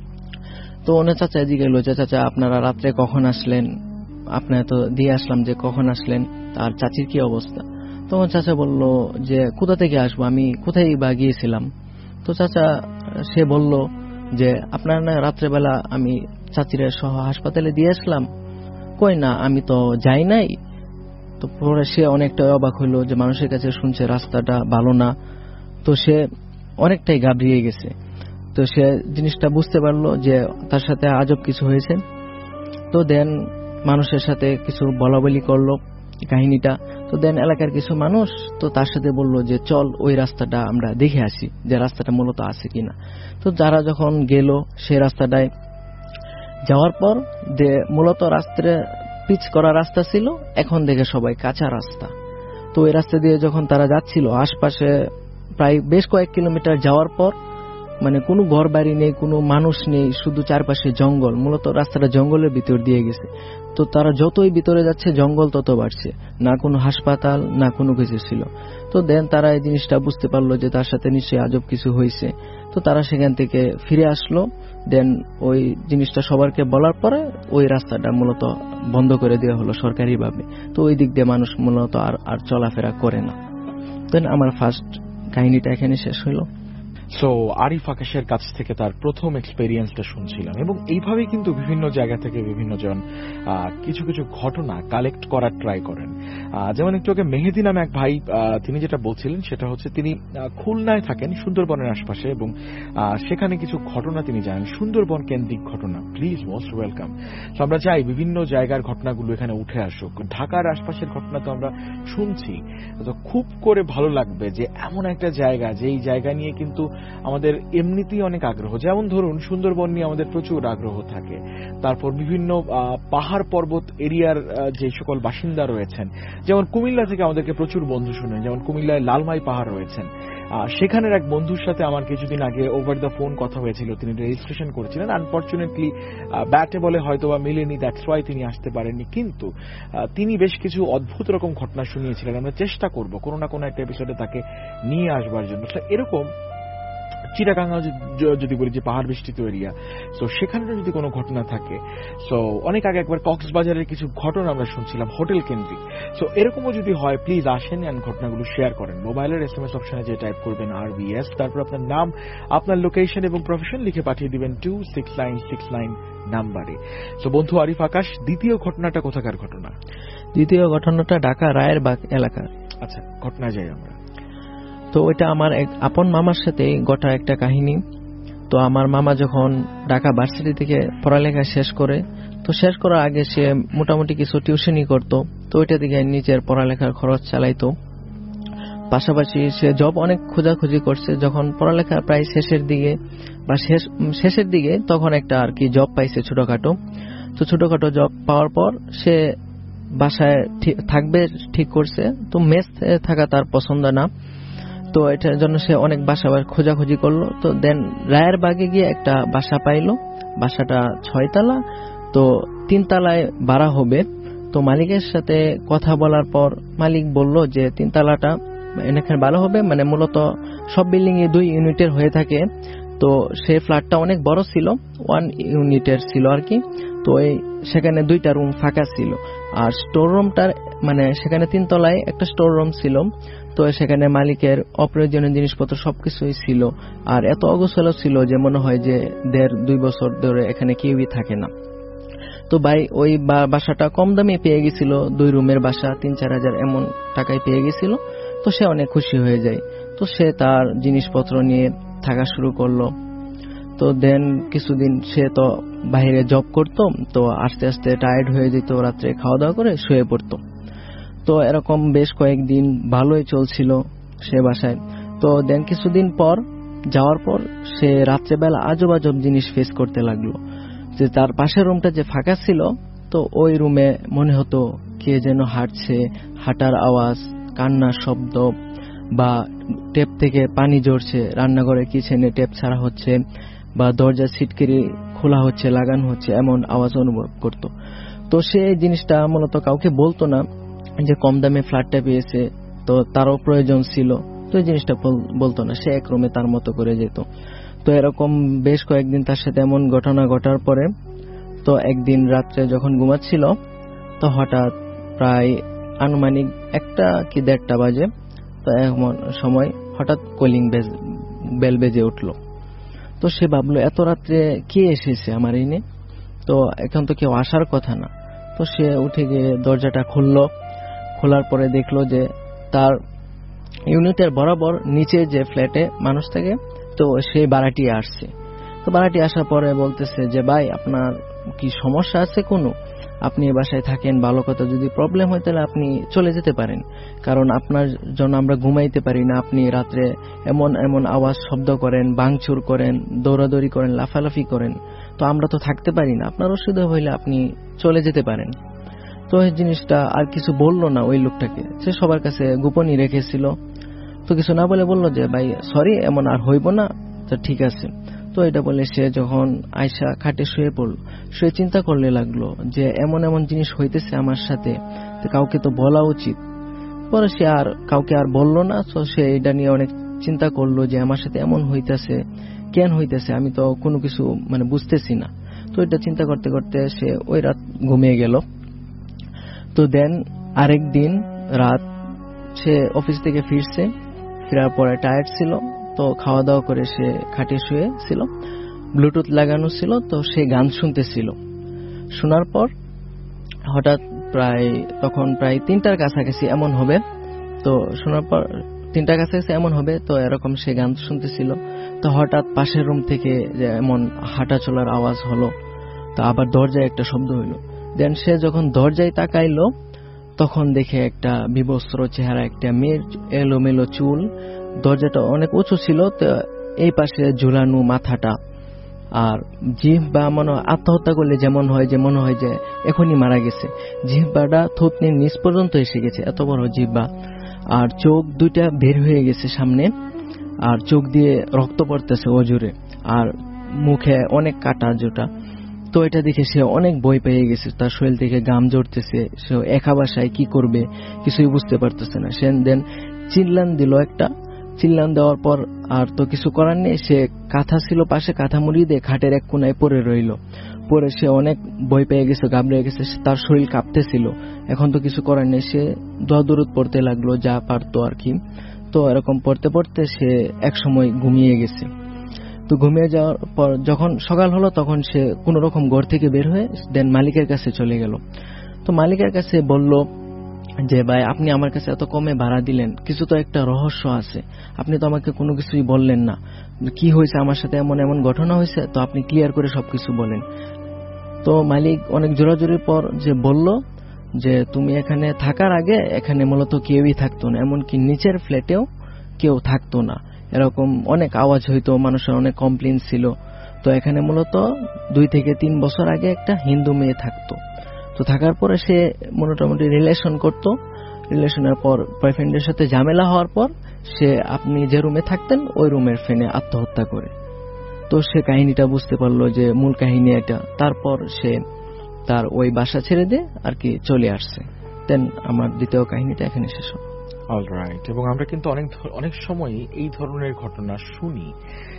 তো ওনার চাচা এদিকে গেল যে চাচা আপনারা রাত্রে কখন আসলেন, আপনারা তো দিয়ে আসলাম যে কখন আসলেন, আর চাচির কি অবস্থা। তো আমার চাচা বলল যে কোথা থেকে আসবো, আমি কোথায় বা গিয়েছিলাম। তো চাচা সে বলল যে আপনার না রাত্রেবেলা আমি চাচিরা সহ হাসপাতালে দিয়ে আসলাম। কই না, আমি তো যাই নাই। তো পরে সে অনেকটা অবাক হইলো যে মানুষের কাছে শুনছে রাস্তাটা ভালো না, তো সে অনেকটাই ঘাবড়িয়ে গেছে। তো সে জিনিসটা বুঝতে পারলো যে তার সাথে আজব কিছু হয়েছে। তো দেন মানুষের সাথে কিছু বলাবলি করলো কাহিনীটা। তো দেন এলাকার কিছু মানুষ তো তার সাথে বললো যে চল ওই রাস্তাটা আমরা দেখে আসি, যে রাস্তাটা মূলত আছে কিনা। তো যারা যখন গেল সে রাস্তাটায় যাওয়ার পর মূলত রাস্তায় পিচ করা রাস্তা ছিল, এখন দেখে সবাই কাঁচা রাস্তা। তো ওই রাস্তা দিয়ে যখন তারা যাচ্ছিল, আশপাশে প্রায় বেশ কয়েক কিলোমিটার যাওয়ার পর মানে কোনো ঘর বাড়ি নেই, কোনো মানুষ নেই, শুধু চারপাশে জঙ্গল। মূলত রাস্তাটা জঙ্গলের ভিতর দিয়ে গেছে। তো তারা যতই ভিতরে যাচ্ছে জঙ্গল তত বাড়ছে, না কোনো হাসপাতাল না কোনো কিছু ছিল। তো দেন তারা এই জিনিসটা বুঝতে পারলো যে তার সাথে নিশ্চয়ই আজব কিছু হয়েছে। তো তারা সেখান থেকে ফিরে আসলো। দেন ওই জিনিসটা সবারকে বলার পরে ওই রাস্তাটা মূলত বন্ধ করে দেওয়া হলো সরকারিভাবে। তো ওই দিক দিয়ে মানুষ মূলত আর চলাফেরা করে না। দেন আমার ফার্স্ট কাহিনীটা এখানে শেষ হলো। সো আরিফ আকাশের কাছ থেকে তার প্রথম এক্সপেরিয়েন্সটা শুনছিলাম, এবং এইভাবেই কিন্তু বিভিন্ন জায়গা থেকে বিভিন্ন জন কিছু কিছু ঘটনা কালেক্ট করার ট্রাই করেন। যেমন একটু আগে মেহেদি নামে এক ভাই, তিনি যেটা বলছিলেন সেটা হচ্ছে তিনি খুলনায় থাকেন, সুন্দরবনের আশপাশে, এবং সেখানে কিছু ঘটনা তিনি জানেন, সুন্দরবন কেন্দ্রিক ঘটনা। Please most welcome. তো আমরা চাই বিভিন্ন জায়গার ঘটনাগুলো এখানে উঠে আসুক। ঢাকার আশপাশের ঘটনা তো আমরা শুনছি, তো খুব করে ভালো লাগবে যে এমন একটা জায়গা, যেই জায়গা নিয়ে কিন্তু আমাদের এমনিতেই অনেক আগ্রহ। যেমন ধরুন সুন্দরবন নিয়ে আমাদের প্রচুর আগ্রহ থাকে। তারপর বিভিন্ন পাহাড় পর্বত এরিয়ার যে সকল বাসিন্দা রয়েছেন, যেমন কুমিল্লা থেকে আমাদেরকে প্রচুর বন্ধু শুনেন, যেমন কুমিল্লায় লালমাই পাহাড় রয়েছেন। সেখানের এক বন্ধুর সাথে আমার কিছুদিন আগে ওভার দ্য ফোন কথা হয়েছিল। তিনি রেজিস্ট্রেশন করেছিলেন, আনফরচুনেটলি ব্যাটে বলে হয়তো বা মিলেনি, দ্যাটস ওয়াই তিনি আসতে পারেননি। কিন্তু তিনি বেশ কিছু অদ্ভুত রকম ঘটনা শুনিয়েছিলেন। আমরা চেষ্টা করব কোনো না কোনো একটা এপিসোডে তাকে নিয়ে আসবার জন্য। এরকম চিটাগাঙ্গা যদি বলি যে পাহাড় বেষ্টিত এরিয়া, তো সেখানে যদি কোনো ঘটনা থাকে, সো অনেক আগে একবার কক্সবাজারের কিছু ঘটনা আমরা শুনছিলাম হোটেল কেন্দ্রিক। সো এরকমও যদি হয় প্লিজ আসেন এন্ড ঘটনাগুলো শেয়ার করেন। মোবাইলের SMS অপশনে যে টাইপ করবেন RBS, তারপর আপনার নাম, আপনার লোকেশন এবং প্রফেশন লিখে পাঠিয়ে দিবেন 26969 নাম্বারে। সো বন্ধু আরিফ আকাশ, দ্বিতীয় ঘটনাটা কোথাকার ঘটনা? দ্বিতীয় ঘটনাটা ঢাকা রায়েরবাগ এলাকার। আচ্ছা, ঘটনায় যাই আমরা। তো ওইটা আমার এক আপন মামার সাথে ঘটা একটা কাহিনী। তো আমার মামা যখন ঢাকা ভার্সিটি থেকে পড়ালেখা শেষ করে, তো শেষ করার আগে সে মোটামুটি কিছু টিউশনই করতো। তো ওইটা দিকে নিজের পড়ালেখার খরচ চালাইতো। পাশাপাশি সে জব অনেক খোঁজাখুঁজি করছে। যখন পড়ালেখা প্রায় শেষের দিকে বা শেষের দিকে তখন একটা আর কি জব পাইছে ছোটখাটো। তো ছোটখাটো জব পাওয়ার পর সে বাসায় থাকবে ঠিক করছে। তো মেস থাকা তার পছন্দ না, তো এটার জন্য সে অনেক বাসা খোঁজাখুঁজি করলো। তো দেন রায়েরবাগে গিয়ে একটা বাসা পাইলো। বাসাটা 6 তলা, তো 3 তলায় ভাড়া হবে। তো মালিকের সাথে কথা বলার পর মালিক বলল যে 3 তলাটা এখানে ভালো হবে, মানে মূলত সব বিল্ডিং এ 2 ইউনিটের হয়ে থাকে। তো সেই ফ্ল্যাটটা অনেক বড় ছিল, 1 ইউনিটের ছিল আর কি। তো সেখানে 2টা রুম ফাঁকা ছিল, আর স্টোর রুমটার মানে সেখানে 3 তলায় একটা স্টোর রুম ছিল। তো সেখানে মালিকের অপ্রয়োজনীয় জিনিসপত্র সবকিছুই ছিল, আর এত অগোছালো ছিল যে মনে হয় যে 1.5-2 বছর ধরে এখানে কেউই থাকে না। তো ভাই ওই বাসাটা কম দামে পেয়ে গেছিল, 2 রুমের বাসা 3-4 হাজার এমন টাকায় পেয়ে গেছিল। তো সে অনেক খুশি হয়ে যায়। তো সে তার জিনিসপত্র নিয়ে থাকা শুরু করলো। তো দেন কিছুদিন সে তো বাইরে জব করতো, তো আস্তে আস্তে টায়ার্ড হয়ে যেত, রাত্রে খাওয়া দাওয়া করে শুয়ে পড়তো। তো এরকম বেশ কয়েকদিন ভালোই চলছিল সে বাসায়। তো দেন কিছুদিন পর যাওয়ার পর সে রাত্রেবেলা আজব আজব জিনিস ফেস করতে লাগলো। যে তার পাশের রুমটা যে ফাঁকা ছিল, তো ওই রুমে মনে হতো কে যেন হাঁটছে, হাঁটার আওয়াজ, কান্নার শব্দ, বা টেপ থেকে পানি ঝরছে, রান্নাঘরে কিচেনে টেপ ছাড়া হচ্ছে, বা দরজা ছিটকিরি খোলা হচ্ছে, লাগানো হচ্ছে, এমন আওয়াজ অনুভব করত। তো সে জিনিসটা মূলত কাউকে বলতো না যে কম দামে ফ্ল্যাটটা পেয়েছে, তো তারও প্রয়োজন ছিল, তো এই জিনিসটা বলতো না, সে এক রুমে তার মতো করে যেত। তো এরকম বেশ কয়েকদিন তার সাথে এমন ঘটনা ঘটার পরে তো একদিন রাত্রে যখন ঘুমাচ্ছিল, তো হঠাৎ প্রায় আনুমানিক 1টা কি 1:30 বাজে, তো এমন সময় হঠাৎ কলিং বেল বেজে উঠলো। তো সে ভাবলো এত রাত্রে কে এসেছে আমার এনে, তো এখন তো কেউ আসার কথা না। তো সে উঠে গিয়ে দরজাটা খুললো। খোলার পরে দেখলো যে তার ইউনিটের বরাবর নিচে যে ফ্ল্যাটে মানুষ থাকে, তো সেই ভাড়াটি আসছে। তো ভাড়াটি আসার পরে বলতেছে যে ভাই আপনার কি সমস্যা আছে কোনো, আপনি এই বাসায় থাকেন ভালো কথা, যদি প্রবলেম হয় তাহলে আপনি চলে যেতে পারেন, কারণ আপনার জন্য আমরা ঘুমাইতে পারি না, আপনি রাত্রে এমন এমন আওয়াজ শব্দ করেন, ভাঙচুর করেন, দৌড়াদৌড়ি করেন, লাফালাফি করেন, তো আমরা তো থাকতে পারি না, আপনার অসুবিধা হইলে আপনি চলে যেতে পারেন। তো এই জিনিসটা আর কিছু বললো না ওই লোকটাকে, সে সবার কাছে গোপনই রেখেছিল। তো কিছু না বলে বললো যে ভাই সরি, এমন আর হইব না, তো ঠিক আছে। তো এটা বলে সে যখন আয়সা খাটে শুয়ে পড়লো, সে চিন্তা করলে লাগলো যে এমন এমন জিনিস হইতেছে আমার সাথে, তো কাউকে তো বলা উচিত। পরে সে আর কাউকে আর বললো না। তো সে এটা নিয়ে অনেক চিন্তা করলো যে আমার সাথে এমন হইতেছে কেন হইতেছে, আমি তো কোনো কিছু মানে বুঝতেছি না। তো এটা চিন্তা করতে করতে সে ওই রাত ঘুমিয়ে গেল। তো দেন আরেক দিন রাত সে অফিস থেকে ফিরছে, ফেরার পরে টায়ার্ড ছিল, তো খাওয়া দাওয়া করে সে খাটে শুয়ে ছিল, ব্লুটুথ লাগানো ছিল, তো সে গান শুনতেছিল। শোনার পর হঠাৎ তখন প্রায় 3টার কাছাকাছি এমন হবে, তো শোনার পর 3টার কাছাকাছি এমন হবে, তো এরকম সে গান শুনতেছিল। তো হঠাৎ পাশের রুম থেকে যে এমন হাঁটা চলার আওয়াজ হলো, তো আবার দরজায় একটা শব্দ হইলো। দেন সে যখন দরজায় তাকাইলো, তখন দেখে একটা বিবস্ত্র চেহারা, একটা মেয়ের এলোমেলো চুল, দরজাটা অনেক উঁচু ছিল, তো এই পাশে ঝুলানো মাথাটা, আর জিহ্বা মনে আত্মহত্যা করলে যেমন হয় যে মনে হয় যে এখনই মারা গেছে, জিহ্বাটা থুতনির নিচ পর্যন্ত এসে গেছে, এত বড় জিহ্বা, আর চোখ 2টা বের হয়ে গেছে সামনে, আর চোখ দিয়ে রক্ত পড়তেছে অজুরে, আর মুখে অনেক কাটা জোটা। তো এটা দেখে সে অনেক ভয় পেয়ে গেছে, তার শরীর থেকে ঘাম ঝরতেছে, সে একা বাসায় কি করবে কিছুই বুঝতে পারতেছে না। সে দেন চিল্লান দিল একটা, চিল্লান দেওয়ার পর আর তো কিছু করার নেই, সে কাঁথা ছিল পাশে, কাঁথা মুড়িয়ে দিয়ে খাটের এক কোনায় পড়ে রইল। পরে সে অনেক ভয় পেয়ে গেছে, ঘাবড়ে গেছে, তার শরীর কাঁপতেছিল, এখন তো কিছু করার নেই। সে দোয়া দরুদ পড়তে লাগলো যা পারতো আর কি। তো এরকম পড়তে পড়তে সে এক সময় ঘুমিয়ে গেছে। তো ঘুমিয়ে যাওয়ার পর যখন সকাল হলো, তখন সে কোনো রকম ঘর থেকে বের হয়ে দেন মালিকের কাছে চলে গেল। তো মালিকের কাছে বলল যে ভাই আপনি আমার কাছে এত কমে ভাড়া দিলেন, কিছু তো একটা রহস্য আছে, আপনি তো আমাকে কোনো কিছুই বললেন না, কি হয়েছে আমার সাথে, এমন এমন ঘটনা হয়েছে, তো আপনি ক্লিয়ার করে সবকিছু বলেন। তো মালিক অনেক জোরাজোরির পর যে বলল যে তুমি এখানে থাকার আগে এখানে মূলত কেউই থাকতো না, এমনকি নিচের ফ্ল্যাটেও কেউ থাকতো না, এরকম অনেক আওয়াজ হইতো, মানুষের অনেক কমপ্লেইন ছিল। তো এখানে মূলত 2 থেকে 3 বছর আগে একটা হিন্দু মেয়ে থাকতো। তো থাকার পরে সে মোটামুটি রিলেশন করত, রিলেশনের পর বয়ফ্রেন্ডের সাথে ঝামেলা হওয়ার পর সে আপনি যে রুমে থাকতেন ওই রুমের ফ্রেন্ডে আত্মহত্যা করে। তো সে কাহিনীটা বুঝতে পারলো যে মূল কাহিনী এটা। তারপর সে তার ওই বাসা ছেড়ে দিয়ে আর কি চলে আসছে। দেন আমার দ্বিতীয় কাহিনীটা এখানে শেষ হলো। অলরাইট। এবং আমরা কিন্তু অনেক সময় এই ধরনের ঘটনা শুনি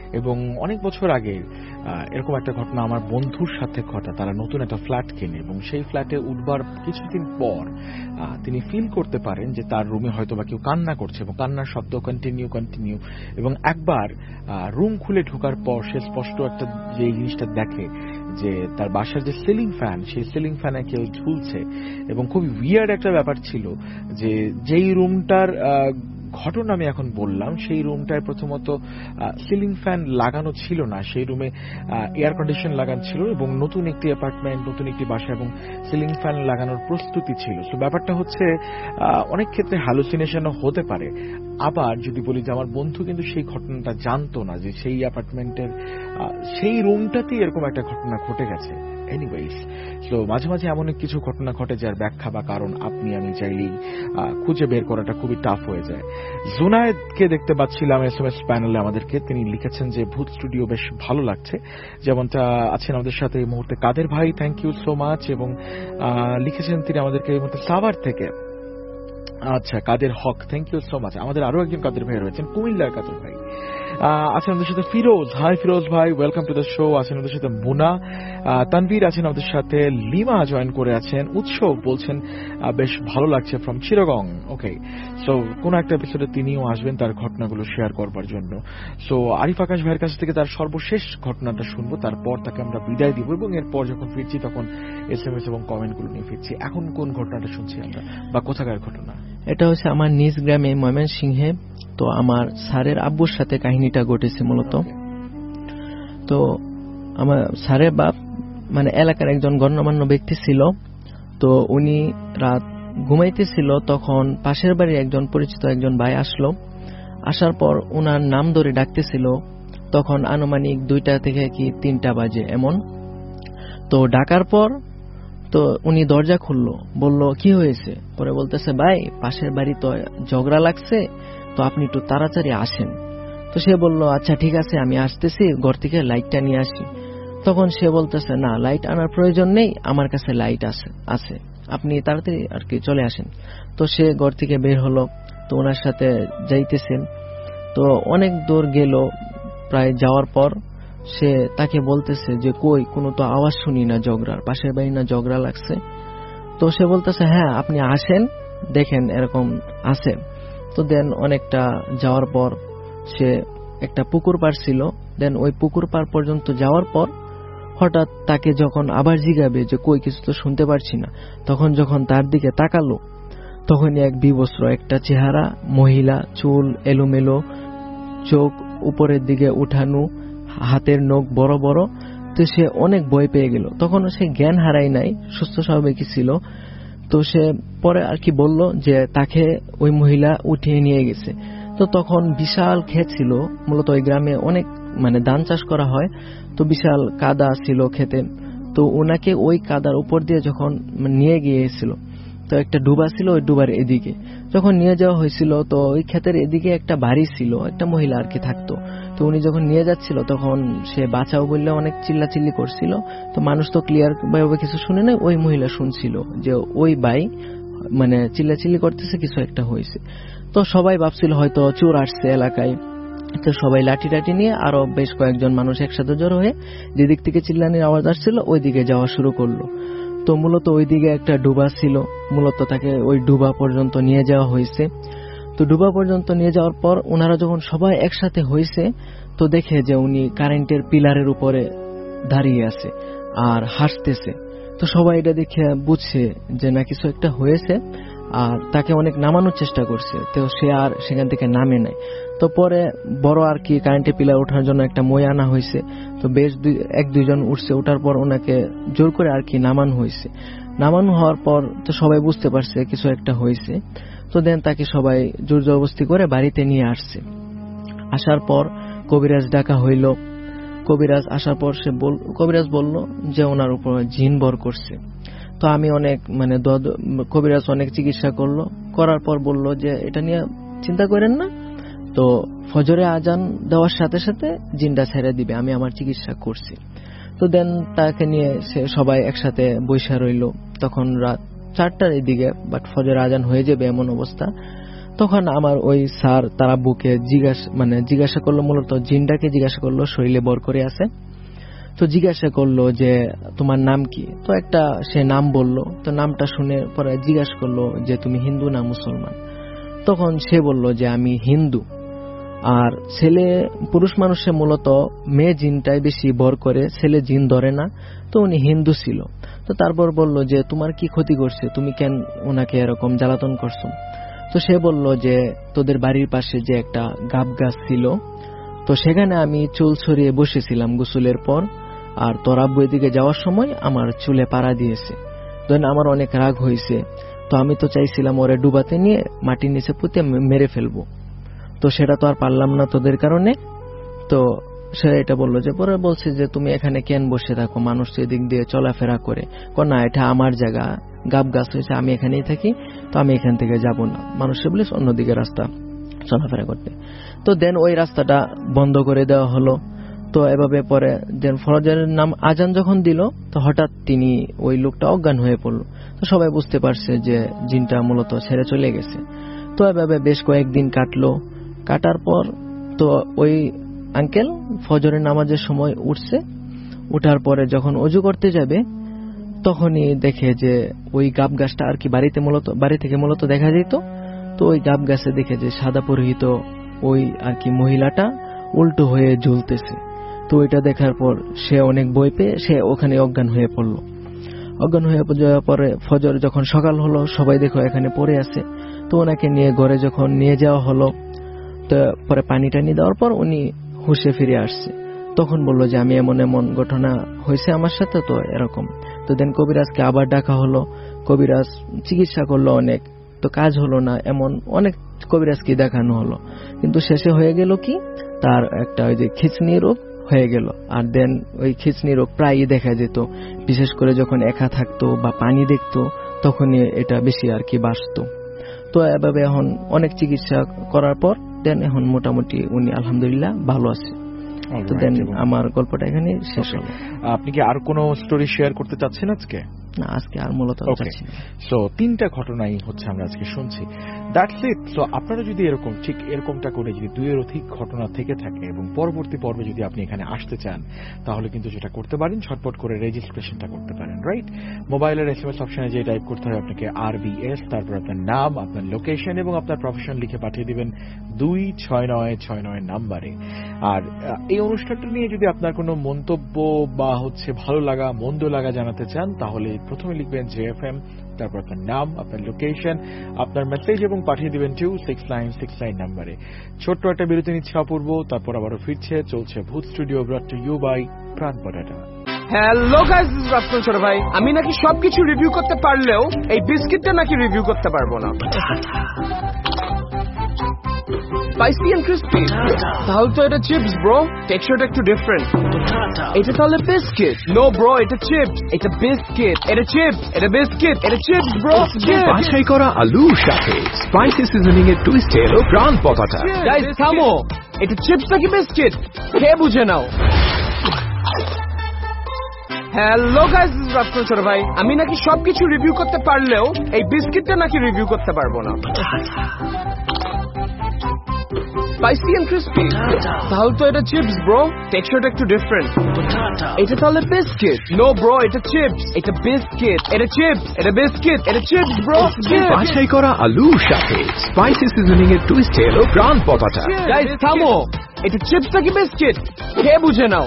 এবং অনেক বছর আগে এরকম একটা ঘটনা আমার বন্ধুর সাথে ঘটা। তারা নতুন একটা ফ্ল্যাট কেনে এবং সেই ফ্ল্যাটে উঠবার কিছুদিন পর তিনি ফিল করতে পারেন যে তার রুমে হয়তো বা কেউ কান্না করছে এবং কান্নার শব্দ কন্টিনিউ এবং একবার রুম খুলে ঢোকার পর সে স্পষ্ট একটা যে জিনিসটা দেখে যে তার বাসার যে সিলিং ফ্যান, সেই সিলিং ফ্যানে কেউ ঝুলছে এবং খুব উইয়ার্ড একটা ব্যাপার ছিল যে যেই রুমটার ঘটনা আমি এখন বললাম সেই রুমটায় প্রথমত সিলিং ফ্যান লাগানো ছিল না, সেই রুমে এয়ার কন্ডিশন লাগানো ছিল এবং নতুন একটি অ্যাপার্টমেন্ট, নতুন একটি বাসা এবং সিলিং ফ্যান লাগানোর প্রস্তুতি ছিল। তো ব্যাপারটা হচ্ছে অনেক ক্ষেত্রে হ্যালুসিনেশনও হতে পারে। আবার যদি বলি যে আমার বন্ধু কিন্তু সেই ঘটনাটা জানতো না যে সেই অ্যাপার্টমেন্টের সেই রুমটাতেই এরকম একটা ঘটনা ঘটে গেছে। এনিওয়েজ, তো মাঝে মাঝে এমন কিছু ঘটনা ঘটে যার ব্যাখ্যা বা কারণ আপনি আমি চাইলেই খুঁজে বের করাটা খুবই টাফ হয়ে যায়। জুনায়েদকে দেখতে পাচ্ছিলাম SMS প্যানেলে আমাদেরকে, তিনি লিখেছেন যে ভূত স্টুডিও বেশ ভালো লাগছে, যেমনটা আছেন আমাদের সাথে এই মুহূর্তে কাদের ভাই, থ্যাংক ইউ সো মাচ। এবং লিখেছেন তিনি আমাদেরকে এই মুহূর্তে সাভার থেকে, আচ্ছা Kader Hoque, thank you so much. আমাদের আরো একজন কাদের ভাই রয়েছেন কুমিল্লার কাদের ভাই, আছেন আমাদের সাথে ফিরোজ, হাই ফিরোজ ভাই, ওয়েলকাম টু দ্য শো। আছেন আমাদের সাথে মুনা, তানভীর আছেন আমাদের সাথে, লিমা জয়েন করে আছেন, উৎসব বলছেন বেশ ভালো লাগছে ফ্রম চিরগং। ওকে, সো কোন একটা এপিসোডে তিনিও আসবেন তার ঘটনাগুলো শেয়ার করবার জন্য। সো আরিফ আকাশ ভাইয়ের কাছ থেকে তার সর্বশেষ ঘটনাটা শুনবো, তারপর তাকে আমরা বিদায় দিব এবং এরপর যখন ফিরছি তখন SMS এবং কমেন্টগুলো নিয়ে ফিরছি। এখন কোন ঘটনাটা শুনছি আমরা বা কোথাকার ঘটনা? এটা হচ্ছে আমার নিজ গ্রামে ময়মনসিংহে। তো আমার স্যারের আব্বুর সাথে কাহিনীটা ঘটেছে মূলত। তো আমার স্যারের বাপ মানে এলাকার একজন গণ্যমান্য ব্যক্তি ছিল। তো উনি রাত ঘুমাইতেছিল, তখন পাশের বাড়ির একজন পরিচিত একজন ভাই আসলো। আসার পর উনার নাম ধরে ডাকতেছিল, তখন আনুমানিক 2টা থেকে কি 3টা বাজে এমন। তো ডাকার পর তো উনি দরজা খুললো, বলল কি হয়েছে? পরে বলতেছে ভাই পাশের বাড়ি তো ঝগড়া লাগছে, তো আপনি একটু তাড়াতাড়ি আসেন। তো সে বলল আচ্ছা ঠিক আছে আমি আসতেছি, ঘর থেকে লাইটটা নিয়ে আসি। তখন সে বলতেছে না লাইট আনার প্রয়োজন নেই, আমার কাছে লাইট আছে, আপনি তাড়াতাড়ি আর কি চলে আসেন। তো সে ঘর থেকে বের হলো, তো ওনার সাথে যাইতেছেন। তো অনেক দূর গেল, প্রায় যাওয়ার পর সে তাকে বলতেছে যে কই কোনো তো আওয়াজ শুনি না ঝগড়ার, পাশের বাড়ি না ঝগড়া লাগছে। তো সে বলতেছে হ্যাঁ আপনি আসেন দেখেন এরকম আছে। তো দেন অনেকটা যাওয়ার পর সে একটা পুকুর পাড় ছিল, দেন ওই পুকুর পাড় পর্যন্ত যাওয়ার পর হঠাৎ তাকে যখন আবার জিগাবে যে কই কিছু তো শুনতে পারছি না, তখন যখন তার দিকে তাকালো তখনই এক বিবস্ত্র একটা চেহারা, মহিলা, চুল এলোমেলো, চোখ উপরের দিকে উঠানো, হাতের নখ বড় বড়। তো সে অনেক ভয় পেয়ে গেল। তখন সে জ্ঞান হারাই নাই, সুস্থ স্বাভাবিকই ছিল। তো সে পরে আর কি বলল যে তাকে ওই মহিলা উঠিয়ে নিয়ে গেছে। তো তখন বিশাল ক্ষেত ছিল, মূলত ওই গ্রামে অনেক মানে ধান চাষ করা হয়, তো বিশাল কাদা ছিল ক্ষেতে। তো ওনাকে ওই কাদার উপর দিয়ে যখন নিয়ে গিয়েছিল, তো একটা ডুবা ছিল, ওই ডুবার এদিকে যখন নিয়ে যাওয়া হয়েছিল, তো ওই ক্ষেতের এদিকে একটা বাড়ি ছিল, একটা মহিলা আর কি থাকতো। তো উনি যখন নিয়ে যাচ্ছিল তখন সে বাঁচাও বললে অনেক চিল্লাচিল্লি করছিল। তো মানুষ তো ক্লিয়ার ভাবে কিছু শুনে না, ওই মহিলা শুনছিল যে ওই ভাই মানে চিল্লাচিল্লি করতেছে, কিছু একটা হয়েছে। তো সবাই ভাবছিল হয়তো চোর আসছে এলাকায়। তো সবাই লাঠি টাঠি নিয়ে আরো বেশ কয়েকজন মানুষ একসাথে জড়ো হয়ে যেদিক থেকে চিল্লানির আওয়াজ আসছিল ওই দিকে যাওয়া শুরু করলো। তো মূলত ওই দিকে একটা ডুবা ছিল, মূলত তাকে ওই ডুবা পর্যন্ত নিয়ে যাওয়া হয়েছে। তো ডুবা পর্যন্ত নিয়ে যাওয়ার পর ওনারা যখন সবাই একসাথে হয়েছে, তো দেখে যে উনি কারেন্টের পিলারের উপরে দাঁড়িয়ে আছে আর হাসতেছে। তো সবাই এটা দেখে বুঝছে যে না কিছু একটা হয়েছে, আর তাকে অনেক নামানোর চেষ্টা করছে, তো সে আর সেখান থেকে নামে নাই। তো পরে বড় আর কি কারেন্টের পিলার ওঠার জন্য একটা মই আনা হয়েছে। তো বেশ 1-2 জন উঠছে, ওঠার পর ওনাকে জোর করে আর কি নামানো হয়েছে। নামানো হওয়ার পর তো সবাই বুঝতে পারছে কিছু একটা হয়েছে। তো দেন তাকে সবাই জোর জবরদস্তি করে বাড়িতে নিয়ে আসছে। আসার পর কবিরাজ ডাকা হইল। কবিরাজ আসার পর কবিরাজ বলল যে ওনার উপর জিন ভর করছে। তো আমি অনেক মানে কবিরাজ অনেক চিকিৎসা করলো, করার পর বলল যে এটা নিয়ে চিন্তা করেন না, তো ফজরে আজান দেওয়ার সাথে সাথে জিনটা ছেড়ে দিবে, আমি আমার চিকিৎসা করছি। তো দেন তাকে নিয়ে সে সবাই একসাথে বৈশা রইল। তখন রাত 4টার দিকে, বাট ফজরে আজান হয়ে যাবে এমন অবস্থা। তখন আমার ওই স্যার তার আব্বুকে জিজ্ঞাসা করলো, মূলত জিনটাকে জিজ্ঞাসা করলো, শরীরে বর করে আছে। তো জিজ্ঞাসা করলো যে তোমার নাম কি? তো একটা সে নাম বললো। তো নামটা শুনে পরে জিজ্ঞাসা করলো যে তুমি হিন্দু না মুসলমান? তখন সে বলল যে আমি হিন্দু। আর পুরুষ মানুষের মূলত মেয়ে জিনটাই বেশি বর করে, ছেলে জিন ধরে না। তো উনি হিন্দু ছিল। তো তারপর বলল যে তোমার কি ক্ষতি করছে, তুমি কেন ওনাকে এরকম জ্বালাতন করছো? তো সে বলল যে তোদের বাড়ির পাশে যে একটা গাব গাছ ছিল, তো সেখানে আমি চুল ছড়িয়ে বসেছিলাম গোসলের পর, আর তোর আব্বু এদিকে যাওয়ার সময় আমার চুলে পাড়া দিয়েছে। দেন আমার অনেক রাগ হয়েছে। তো আমি তো চাইছিলাম ওরে ডুবাতে নিয়ে মাটির নিচে পুঁতে মেরে ফেলবো। তো সেটা তো আর পারলাম না তোদের কারণে। তো সে এটা বললো যে পরে বলছে যে তুমি এখানে কেন বসে থাকো, মানুষ তো এদিক দিয়ে চলাফেরা করে। না, এটা আমার জায়গা, গাব গাছ হয়েছে, আমি এখানেই থাকি, তো আমি এখান থেকে যাব না। মানুষে বলে অন্যদিকে রাস্তা চলাফেরা করতে। তো দেন ওই রাস্তাটা বন্ধ করে দেওয়া হলো। তো এভাবে পরে দেন ফরজের নাম আজান যখন দিল, তো হঠাৎ ওই লোকটা অজ্ঞান হয়ে পড়লো। তো সবাই বুঝতে পারছে যে জিনটা মূলত ছেড়ে চলে গেছে। তো এভাবে বেশ কয়েকদিন কাটার পর তো ওই আঙ্কেল ফজরের নামাজের সময় উঠছে। উঠার পরে যখন অজু করতে যাবে, তখনই দেখে যে ওই গাব গাছটা আর কি বাড়ি থেকে মূলত দেখা যেত। তো ওই গাব গাছে দেখে যে সাদা পরিহিত ওই আর কি মহিলাটা উল্টো হয়ে ঝুলতেছে। তো ওইটা দেখার পর সে অনেক ভয় পেয়ে সে ওখানে অজ্ঞান হয়ে পড়লো। অজ্ঞান হয়ে যাওয়ার পরে ফজর যখন সকাল হলো, সবাই দেখো এখানে পড়ে আছে। তো ওনাকে নিয়ে ঘরে যখন নিয়ে যাওয়া হলো, তো পরে পানি টানি দেওয়ার পর উনি হুঁশে ফিরে আসছে। তখন বললো যে আমি এমন ঘটনা হয়েছে আমার সাথে, তো এরকম। তো দেন কবিরাজকে আবার ডাকা হলো। কবিরাজ চিকিৎসা করলো অনেক, তো কাজ হলো না। এমন অনেক কবিরাজকে দেখানো হলো, কিন্তু শেষে হয়ে গেল কি, তার একটা ওই যে খিচনি রোগ হয়ে গেল। আর দেন ওই খিচনি রোগ প্রায়ই দেখা যেত, বিশেষ করে যখন একা থাকতো বা পানি দেখতো, তখনই এটা বেশি আর কি বাসতো। তো এভাবে এখন অনেক চিকিৎসা করার পর দেন এখন মোটামুটি উনি আলহামদুলিল্লাহ ভালো আছে। তো দেন আমার গল্পটা এখানে শেষ হলো। আপনি কি আর কোনো স্টোরি শেয়ার করতে চাচ্ছেন আজকে? না, আজকে আর মূলত চাচ্ছি না। সো 3টা ঘটনাই হচ্ছে আমরা আজকে শুনছি, দ্যাটস ইট। সো আপনারা যদি ঠিক এরকমটা করে যদি 2-এর অধিক ঘটনা থেকে থাকে এবং পরবর্তী পর্বে যদি আপনি এখানে আসতে চান, তাহলে কিন্তু যেটা করতে পারেন, ছটপট করে রেজিস্ট্রেশনটা করতে পারেন, রাইট? মোবাইলের SMS অপশনে যে টাইপ করতে হবে আপনাকে RBS, তারপর আপনার নাম, আপনার লোকেশন এবং আপনার প্রফেশন লিখে পাঠিয়ে দিবেন 26969 নাম্বারে। আর এই অনুষ্ঠানটা নিয়ে যদি আপনার কোনো মন্তব্য বা ভালো লাগা মন্দ লাগা জানাতে চান, তাহলে প্রথমে লিখবেন JFM, তারপর আপনার নাম, আপনার লোকেশন, আপনার মেসেজ এবং পাঠিয়ে দিবেন 26969 নাম্বারে। ছোট্ট একটা বিরতি নিচ্ছে অপূর্ব, তারপর আবারও চলছে Bhoot Studio brought to you by Pran Potata. Hello guys, this is Rafsan ছোট ভাই। আমি নাকি সবকিছু রিভিউ করতে পারলেও এই বিস্কিটটা নাকি রিভিউ করতে পারবো না। স্পাইসি এন্ড ক্রিস্পি, তাহলে তো এটা চিপস ব্রো, টেক্সচারটা একটু ডিফারেন্ট। এটা তাহলে বিস্কিট? নো ব্রো, এটা চিপস, এটা বিস্কিট, এটা চিপস, এটা বিস্কিট, এটা চিপস ব্রো। বাছাই করা আলুর সাথে স্পাইসি সিজনিং এর টুইস্ট এলো প্রাণ পতাটা। গাইস থামো, এটা চিপস নাকি বিস্কিট খেয়ে বুঝে নাও। Hello guys, this is Rafsan ছোট ভাই। আমি নাকি সবকিছু রিভিউ করতে পারলেও এই বিস্কিটটা নাকি রিভিউ করতে পারবো না। স্পাইসি এন্ড ক্রিস্পি, তাহলে তো এটা চিপস ব্রো, টেক্সচারটা একটু ডিফারেন্ট। এটা তাহলে বিস্কিট? নো ব্রো, এটা চিপস, এটা বিস্কিট, এটা চিপস, এটা বিস্কিট, এটা চিপস ব্রো। বাছাই করা আলুর সাথে স্পাইসি সিজনিং এর টুইস্ট এলো প্রাণ পতাটা। গাইস থামো, এটা চিপস নাকি বিস্কিট খেয়ে বুঝে নাও।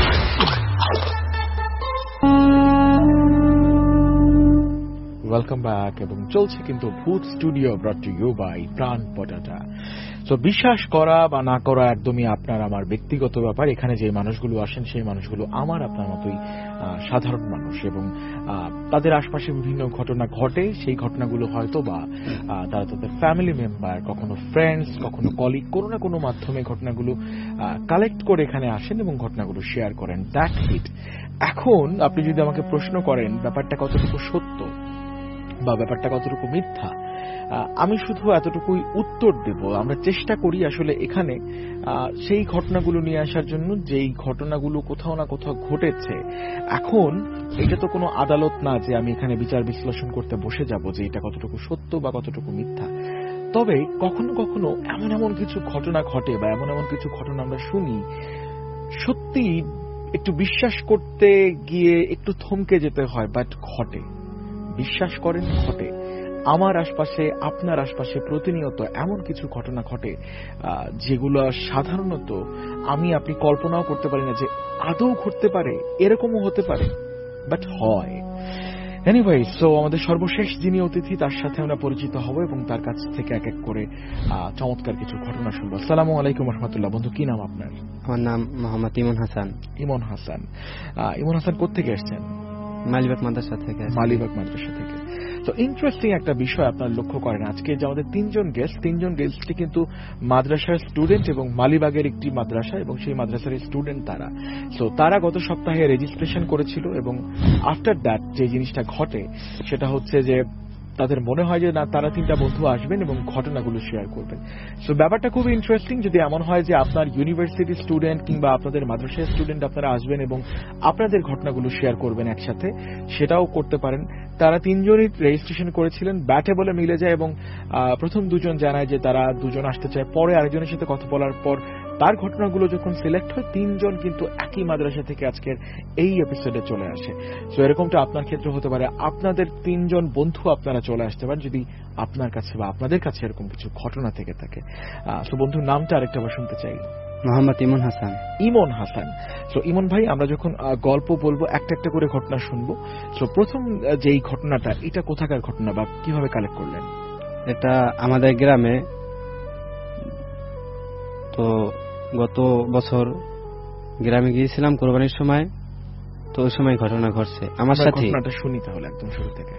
ওয়েলকাম ব্যাক, এবং চলছে কিন্তু Bhoot Studio brought to you by Pran Potata. তো বিশ্বাস করা বা না করা একদমই আপনার আমার ব্যক্তিগত ব্যাপার। এখানে যে মানুষগুলো আসেন সেই মানুষগুলো আমার আপনার মতোই সাধারণ মানুষ, এবং তাদের আশপাশে বিভিন্ন ঘটনা ঘটে। সেই ঘটনাগুলো হয়তো বা তারা তাদের ফ্যামিলি মেম্বার, কখনো ফ্রেন্ডস, কখনো কলিগ, কোনো না কোনো মাধ্যমে ঘটনাগুলো কালেক্ট করে এখানে আসেন এবং ঘটনাগুলো শেয়ার করেন। That's it. এখন আপনি যদি আমাকে প্রশ্ন করেন ব্যাপারটা কতটুকু সত্য বা ব্যাপারটা কতটুকু মিথ্যা, আমি শুধু এতটুকুই উত্তর দেব। আমরা চেষ্টা করি আসলে এখানে সেই ঘটনাগুলো নিয়ে আসার জন্য যেই ঘটনাগুলো কোথাও না কোথাও ঘটেছে। এখন এটা তো কোনো আদালত না যে আমি এখানে বিচার বিশ্লেষণ করতে বসে যাব যে এটা কতটুকু সত্য বা কতটুকু মিথ্যা। তবে কখনো কখনো এমন এমন কিছু ঘটনা ঘটে বা এমন এমন কিছু ঘটনা আমরা শুনি, সত্যি একটু বিশ্বাস করতে গিয়ে একটু থমকে যেতে হয়, বাট ঘটে। বিশ্বাস করেন, ঘটে। আমার আশপাশে, আপনার আশপাশে প্রতিনিয়ত এমন কিছু ঘটনা ঘটে যেগুলো সাধারণত আপনি কল্পনাও করতে পারি না যে আদৌ ঘটতে পারে, এরকমও হতে পারে, বাট হয়। এনিওয়ে, সো আমাদের সর্বশেষ যিনি অতিথি তার সাথে আমরা পরিচিত হব এবং তার কাছ থেকে এক এক করে চমৎকার কিছু ঘটনা শুনবো। আসসালামু আলাইকুম রহমতুল্লাহ। বন্ধু, কি নাম আপনার? আমার নাম মোহাম্মদ ইমন হাসান। ইমন হাসান। ইমন হাসান কোত্থেকে এসেছেন? মালিবাগ মাদ্রাসা থেকে। মালিবাগ মাদ্রাসা থেকে। তো ইন্টারেস্টিং একটা বিষয় আপনারা লক্ষ্য করেন, আজকে যে আমাদের তিনজন গেস্টই কিন্তু মাদ্রাসার স্টুডেন্ট এবং মালিবাগের একটি মাদ্রাসা এবং সেই মাদ্রাসার স্টুডেন্ট তারা। সো তারা গত সপ্তাহে রেজিস্ট্রেশন করেছিল এবং আফটার দ্যাট যে জিনিসটা ঘটে সেটা হচ্ছে যে তাদের মনে হয় যে না, তারা তিনটা বন্ধু আসবেন এবং ঘটনাগুলো শেয়ার করবেন। সো ব্যাপারটা খুব ইন্টারেস্টিং। যদি এমন হয় যে আপনার ইউনিভার্সিটি স্টুডেন্ট কিংবা আপনাদের মাদ্রাসার স্টুডেন্ট আপনারা আসবেন এবং আপনাদের ঘটনাগুলো শেয়ার করবেন একসাথে, সেটাও করতে পারেন। তারা তিনজনই রেজিস্ট্রেশন করেছিলেন, ব্যাটে বলে মিলে যায় এবং প্রথম দুজন জানায় যে তারা দুজন আসতে চায়। পরে আরেকজনের সাথে কথা বলার পর তার ঘটনাগুলো যখন সিলেক্ট হয়, তিনজন কিন্তু একই মাদ্রাসা থেকে আজকের এই এপিসোডে চলে আসে। সো এরকমটা আপনার ক্ষেত্রে হতে পারে, আপনাদের তিনজন বন্ধু আপনারা চলে আসতে পারেন যদি আপনার কাছে বা আপনাদের কাছে এরকম কিছু ঘটনা থেকে থাকে। সো বন্ধুর নামটা আরেকটা আবার শুনতে চাই। মোহাম্মদ ইমন হাসান। ইমন হাসান। সো ইমন ভাই, আমরা যখন গল্প বলবো একটা একটা করে ঘটনা শুনবো। সো প্রথম যেই ঘটনাটা, এটা কোথাকার ঘটনা বা কিভাবে কালেক্ট করলেন? এটা আমাদের গ্রামে। তো গত বছর গ্রামে গিয়েছিলাম কোরবানির সময়, তো ওই সময় ঘটনা ঘটছে আমার সাথে। ঘটনাটা শুনি তাহলে একদম শুরু থেকে।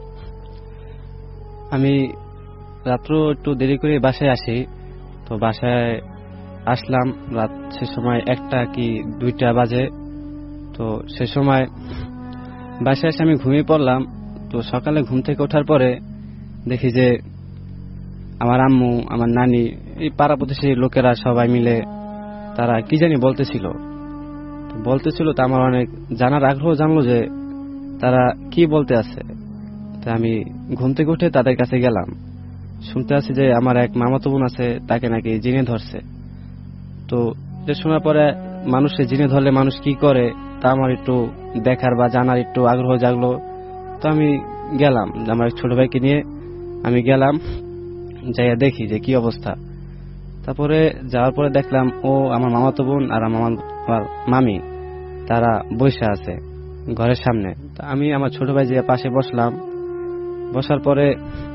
আমি রাত্র একটু দেরি করে বাসায় আসি। তো বাসায় আসলাম রাত, সে সময় 1টা কি 2টা বাজে। তো সে সময় বাসায় এসে আমি ঘুমিয়ে পড়লাম। তো সকালে ঘুম থেকে ওঠার পরে দেখি যে আমার আম্মু, আমার নানি, এই পাড়া প্রতিবেশী লোকেরা সবাই মিলে তারা কি জানি বলতেছিল। তো আমার অনেক জানার আগ্রহ জানলো যে তারা কি বলতে আছে। তো আমি ঘুম থেকে উঠে তাদের কাছে গেলাম। শুনতে আছি যে আমার এক মামাতো বোন আছে, তাকে নাকি জিনে ধরছে। তো এটা শোনার পরে মানুষে জিনে ধরলে মানুষ কি করে তা আমার একটু দেখার বা জানার একটু আগ্রহ জাগলো। তো আমি গেলাম, আমার ছোট ভাইকে নিয়ে আমি গেলাম, যাইয়া দেখি যে কি অবস্থা। তারপরে যাওয়ার পরে দেখলাম ও আমার মামাতো বোন আর আমার মামি তারা বসে আছে ঘরের সামনে। তো আমি আমার ছোট ভাই যে পাশে বসলাম। বসার পরে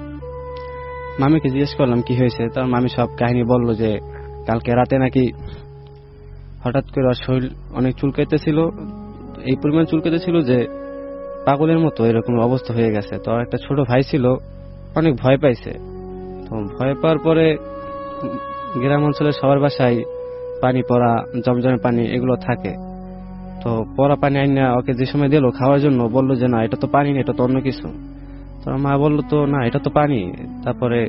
মামিকে জিজ্ঞেস করলাম কি হয়েছে। তার মামি সব কাহিনী বললো যে কালকে রাতে নাকি হঠাৎ করে ওর শরীর অনেক চুলকাইতেছিল, এই পরিমাণ চুলকাইতেছিল যে পাগলের মতো এরকম অবস্থা হয়ে গেছে। তো একটা ছোট ভাই ছিল, অনেক ভয় পাইছে। তো ভয় পাওয়ার পরে গ্রাম অঞ্চলের সবার বাসায় পানি পড়া, জমজমের পানি এগুলো থাকে। তো পড়া পানি আইনা ওকে যে সময় দিল খাওয়ার জন্য, বললো যে না এটা তো পানি না, এটা তো অন্য কিছু। তো মা বললো তো না এটা তো পানি। তারপরে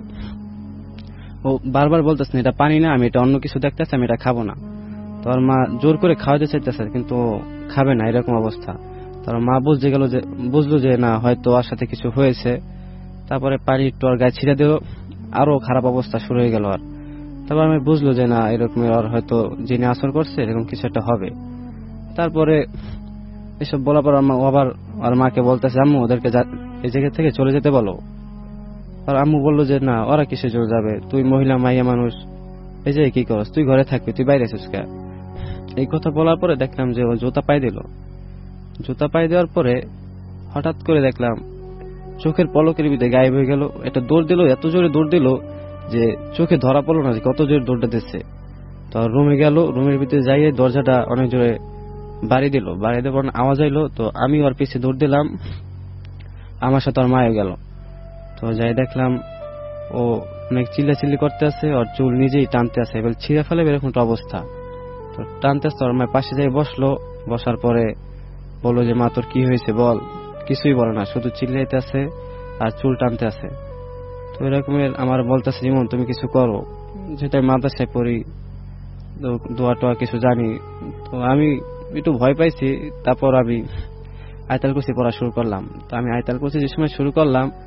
ও বারবার বলতেছে এটা পানি না, আমি এটা অন্য কিছু দেখতেছি, আমি এটা খাবো না। তো ওর মা জোর করে খাওয়াতে চাইতেছে কিন্তু খাবে না, এরকম অবস্থা। তার মা বুঝলো যে না হয়তো ওর সাথে কিছু হয়েছে। তারপরে পানি একটু ওর গায়ে ছিঁড়ে দিল, আরো খারাপ অবস্থা শুরু হয়ে গেল। আর তারপর আমি বুঝলো যে না এরকম ওর হয়তো জিনে আসর করছে, এরকম কিছু একটা হবে। তারপরে এসব বলার পর আবার আর মাকে বলতেছে আম্মু ওদেরকে এই জায়গা থেকে চলে যেতে বলো। আর আম্মু বললো যে না ওরা কিসের জন্য যাবে, তুই মহিলা মাইয়া মানুষ, এই যে কি করস, তুই ঘরে থাকবি, তুই বাইরে আছিস কে। এই কথা বলার পরে দেখলাম যে ও জুতা পায়ে দিল। জুতা পায়ে দেওয়ার পরে হঠাৎ করে দেখলাম চোখের পলকের ভিতরে গায়েব হয়ে গেল। এটা দৌড় দিল, এত জোরে দৌড় দিল যে চোখে ধরা পড়লো না যে কত জোরে দৌড়টা দিচ্ছে। তো রুমে গেল, রুমের ভিতরে যাইয়ে দরজাটা অনেক জোরে বাড়ি দিল, বাড়ি দেওয়ার আওয়াজ আইলো। তো আমি ওর পিছে দৌড় দিলাম, আমার সাথে ওর মায়েও গেল। তো যাই দেখলাম ও অনেক চিল্লাচিল্লি করতে আছে, ওর চুল নিজেই টানতে আছে, এবার ছিঁড়ে ফেলে এরকম একটা অবস্থা। তো টানতে আসতে ওর মায়ের পাশে যাই বসলো। বসার পরে বললো যে মা তোর কি হয়েছে বল। কিছুই বলে না, শুধু চিল্লাইতে আছে আর চুল টানতে আছে। তো এরকমের আমার বলতেছে যেমন তুমি কিছু করো, যেটা মাদ্রাসায় পড়ি, দোয়া টোয়া কিছু জানি। তো আমি একটু ভয় পাইছি। তারপর আমি আয়তাল কুরসি পড়া শুরু করলাম। তো আমি আয়তাল কুরসি যে সময় শুরু করলাম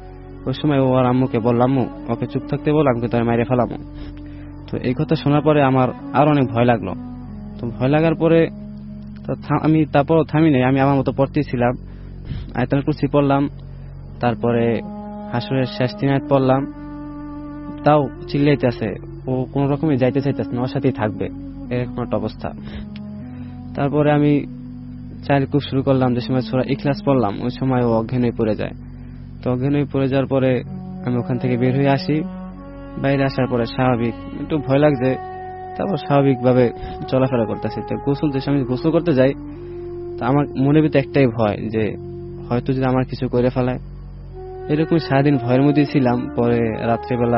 ওই সময় ও আর আম্মুকে বললাম, ওকে চুপ থাকতে বল, আমি তোর মাইরে ফেলামো। তো এই কথা শোনার পরে আমার আর অনেক ভয় লাগলো। তো ভয় লাগার পরে আমি তারপর থামি নাই, আমি আমার মতো পড়তেই ছিলাম। আয়াতুল কুরসি পড়লাম, তারপরে হাসরের শেষ 3 আয়াত পড়লাম। তাও চিল্লাইতেছে, ও কোন রকমই যাইতে চাইতেছে না, ওর সাথেই থাকবে, এরকম একটা অবস্থা। তারপরে আমি চাইলে খুব শুরু করলাম, যে সময় সূরা ইখলাস পড়লাম ওই সময় ও অজ্ঞান হয়ে পড়ে যায়। তো অজ্ঞান হয়ে পড়ে যাওয়ার পরে আমি ওখান থেকে বের হয়ে আসি। বাইরে আসার পরে স্বাভাবিক একটু ভয় লাগছে, তারপর স্বাভাবিকভাবে চলাফেরা করতেছি। তো যে সময় গোসল করতে যাই, তো আমার মনের ভিতরে একটাই ভয়, যে হয়তো যদি আমার কিছু করে ফেলায়। এরকম সারাদিন ভয়ের মধ্যে ছিলাম। পরে রাত্রেবেলা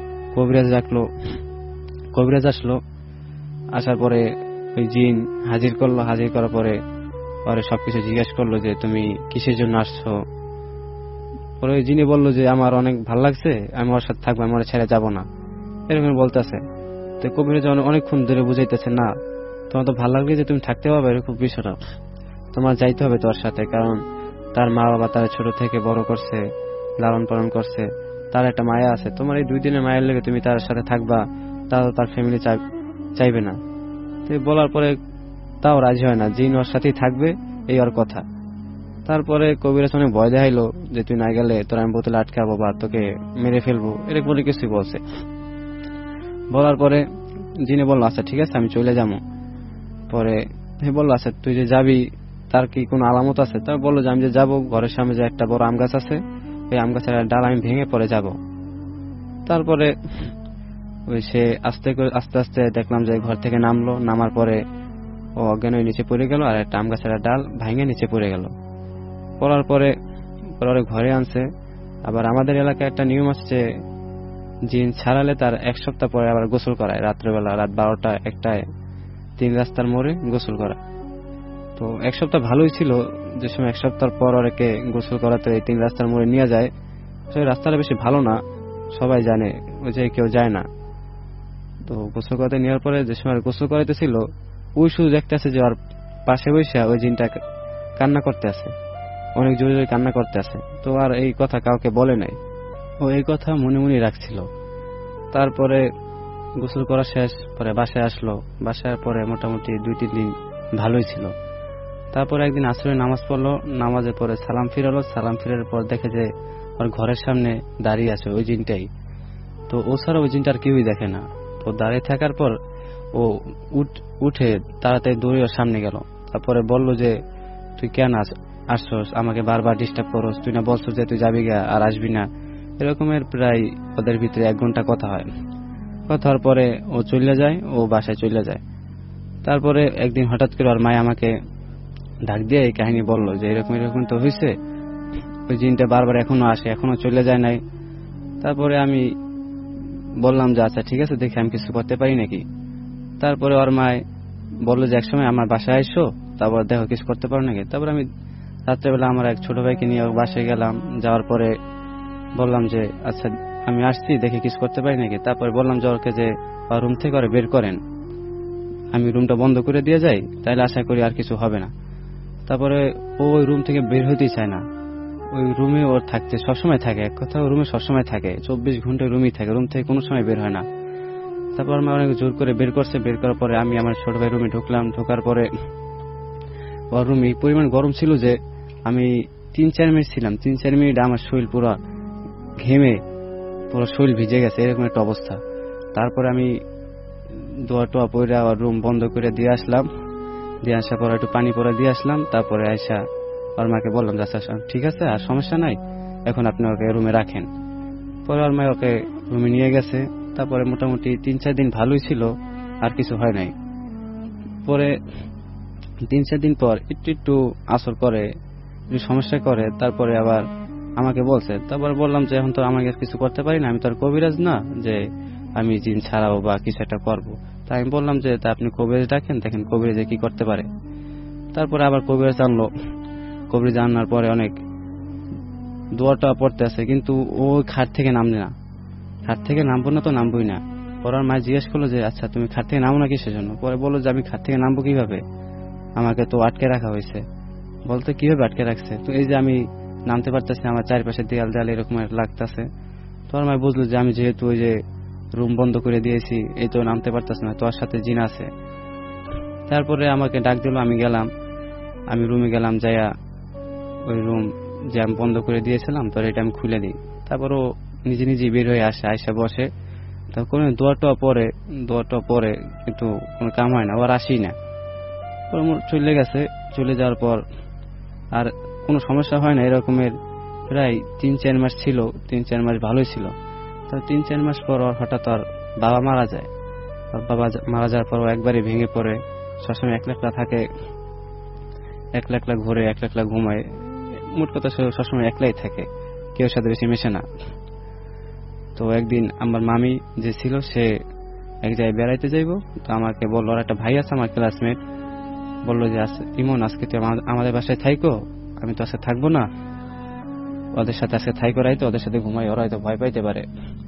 কবিরাজ আসলো। আসার পরে ওই জিন হাজির করলো। হাজির করার পরে সবকিছু জিজ্ঞেস করলো যে তুমি কিসের জন্য আসছো। পরে ওই জিনি বললো যে আমার অনেক ভালো লাগছে, আমি ওর সাথে থাকবো, আমি ওর ছেড়ে যাবো না, এরকম বলতেছে। তো কবিরাজ অনেকক্ষণ ধরে বুঝাইতেছে, না তোমার তো ভালো লাগলে যে তুমি থাকতে পারবে এরকম বিষয়টা, তোমার যাইতে হবে তোর সাথে, কারণ তার মা বাবা তার ছোট থেকে বড় করছে, লালন পালন করছে, তার একটা মায়া আছে। তোমার এই 2 দিনের মায়ের লেগে তুমি তার সাথে থাকবা, তার ফ্যামিলি চাইবে না। তো বলার পরে তাও রাজি হয় না, জিন ওর সাথেই থাকবে, এই ওর কথা। তারপরে কবিরাজ অনেক ভয় দেখাইলো যে তুই না গেলে তোর আমি বোতলে আটকাবো বা তোকে মেরে ফেলবো, এরকম বলে কিছুই বলছে। বলার পরে জিনে বললো আচ্ছা ঠিক আছে আমি চলে যাবো। পরে বললো আচ্ছা তুই যে যাবি তার কি কোনো আলামত আছে? তা বললো যে আমি যে যাবো, ঘরের সামনে যে একটা বড় আম গাছ আছে, ওই আম গাছের ডাল আমি ভেঙে পরে যাব। তারপরে ওই সে আস্তে আস্তে দেখলাম যে ঘর থেকে নামলো। নামার পরে ও অজ্ঞান হয়ে নিচে পড়ে গেল, আর একটা আম গাছের ডাল ভাঙে নিচে পড়ে গেল। পড়ার পরে ঘরে আনছে। আবার আমাদের এলাকায় একটা নিয়ম আসছে, জিন ছাড়ালে তার 1 সপ্তাহ পরে আবার গোসল করায়, রাত্রেবেলা রাত 12টা 1টায় 3 রাস্তার মোড়ে গোসল করা। তো 1 সপ্তাহ ভালোই ছিল, যে সময় 1 সপ্তাহ পর ওকে গোসল করাতে 3 রাস্তার মোড়ে নিয়ে যায়। সেই রাস্তাটা বেশি ভালো না, সবাই জানে, ওই যে কেউ যায় না। তো গোসল করাতে নেওয়ার পরে যে সময় গোসল করাইতেছিল, ওই শুধু দেখতেছে যে ওর পাশে বসে ওই জিনটা কান্না করতে আছে, অনেক জোরে জোরে কান্না করতে আছে। তো আর এই কথা কাউকে বলে নাই, ও এই কথা মনে মনে রাখছিল। তারপরে গোসল করা শেষ, পরে বাসায় আসলো। বাসায় পরে মোটামুটি 2-3 দিন ভালোই ছিল। তারপরে একদিন আসরের নামাজ পড়লো, নামাজের পরে সালাম ফিরালো। সালাম ফিরার পর দেখে যে ওর ঘরের সামনে দাঁড়িয়ে আছে ওই জিনটাই। তো ও ছাড়া ওই জিনটার কেউই দেখে না। তো দাঁড়িয়ে থাকার পর ও উঠে তাড়াতাড়ি দৌড়ে ওর সামনে গেল। তারপরে বলল যে তুই কেন আসছস, আমাকে বারবার ডিস্টার্ব করস, তুই না বলছো যে তুই যাবি গা আর আসবি না। এরকমের প্রায় ওদের ভিতরে 1 ঘন্টা কথা হয়। কথা হওয়ার পরে ও চলে যায়, ও বাসায় চলে যায়। তারপরে একদিন হঠাৎ করে ওর মায় আমাকে ডাক দিয়ে এই কাহিনী বলল যে এরকম তো হয়েছে, ওই জিনটা বারবার এখনো আসে, এখনো চলে যায় নাই। তারপরে আমি বললাম যে আচ্ছা ঠিক আছে, দেখি আমি কিছু করতে পারি নাকি। তারপরে ওর মায় বললো যে একসময় আমার বাসায় আইসো, তারপর দেখো কিছু করতে পারো নাকি। তারপর আমি রাত্রেবেলা আমার এক ছোট ভাইকে নিয়ে বাসায় গেলাম। যাওয়ার পরে বললাম যে আচ্ছা আমি আসছি, দেখি কিছু করতে পারি নাকি। তারপরে বললাম যে ওকে যে রুম থেকে বের করেন, আমি রুমটা বন্ধ করে দিয়ে যাই, তাইলে আশা করি আর কিছু হবে না। তারপরে ও ওই রুম থেকে বের হইতেই চায় না, ওই রুমে ওর থাকতে সবসময় থাকে। এক কথা, ওই রুমে সবসময় থাকে, 24 ঘন্টা রুমই থাকে, রুম থেকে কোনো সময় বের হয় না। তারপর আমি অনেক জোর করে বের করছে। বের করার পরে আমি আমার ছোট ভাই রুমে ঢুকলাম। ঢোকার পরে ওর রুমে এই পরিমাণ গরম ছিল যে আমি 3-4 মিনিট ছিলাম। 3-4 মিনিট আমার শরীর পুরো ঘেমে পুরো শরীর ভিজে গেছে, এরকম একটা অবস্থা। তারপরে আমি দোয়া টোয়া পরে ওর রুম বন্ধ করে দিয়ে আসলাম। দিয়ে আসার পর একটু পানি পরে দিয়ে আসলাম। তারপরে আয়সা ওর মাকে বললাম যে আচ্ছা ঠিক আছে, আর সমস্যা নাই, এখন আপনি ওকে রুমে রাখেন। পরে ওর মা ওকে রুমে নিয়ে গেছে। তারপরে মোটামুটি 3-4 দিন ভালোই ছিল, আর কিছু হয় নাই। পরে 3-4 দিন পর একটু আসর করে, একটু সমস্যা করে। তারপরে আবার আমাকে বলছে। তারপরে বললাম যে এখন তো আমাকে কিছু করতে পারি না, আমি তো আর কবিরাজ না যে আমি জিন ছাড়াবো বা কিছু একটা করবো। তাই আমি বললাম যে তা আপনি কবিরাজ ডাকেন, দেখেন কবিরাজে কি করতে পারে। তারপরে আবার কবিরাজ আনলো। কবিরাজ আনার পরে অনেক দোয়াটা পড়তে আছে, কিন্তু ও খাট থেকে নামবে না। খাট থেকে নামবো না তো নামবোই না। পরে আমার মা জিজ্ঞেস করলো যে আচ্ছা তুমি খাট থেকে নামো না কিসের জন্য। পরে বললো যে আমি খাট থেকে নামবো কিভাবে, আমাকে তো আটকে রাখা হয়েছে। বলতে কিভাবে আটকে রাখছে? তো এই যে আমি নামতে পারতেছি না, আমার চারপাশে দেয়াল দেয়াল এরকম লাগতেছে। তো আমার মা বুঝলো যে আমি যেহেতু ওই যে রুম বন্ধ করে দিয়েছি, এই তো নামতে পারতেছে না, তোর সাথে জিন আছে। তারপরে আমাকে ডাক দিল, আমি গেলাম, আমি রুমে গেলাম, যাইয়া ওই রুম যে আমি বন্ধ করে দিয়েছিলাম তো এটা আমি খুলে দিই। তারপরও নিজে নিজে বের হয়ে আসে, আইসা বসে। তখন দোয়াটা পরে কিন্তু কোনো কাম হয় না, আবার আসি না, চলে গেছে। চলে যাওয়ার পর আর কোনো সমস্যা হয় না এরকমের। প্রায় 3-4 মাস ছিল, 3-4 মাস ভালোই ছিল। তো 3-4 মাস পর হঠাৎ আর বাবা মারা যায়। আর বাবা মারা যাওয়ার পর একবারে ভেঙে পড়ে, সবসময় একলা থাকে, একলা ঘুরে, একলা ঘুমায়, মোট কথা সবসময় একলাই থাকে, কেউ সাথে বেশি মেশে না। তো একদিন আমার মামি যে ছিল সে এক জায়গায় বেড়াইতে যাইব, তো আমাকে বললো, আর একটা ভাই আছে আমার ক্লাসমেট, বললো যে ইমন আজকে তুই আমাদের বাসায় থাইকো, আমি তো আজকে থাকবো না, ওদের সাথে আজকে থাইকো, রাইতে ওদের সাথে ঘুমাই, ওরা হয়তো ভয় পাইতে পারে।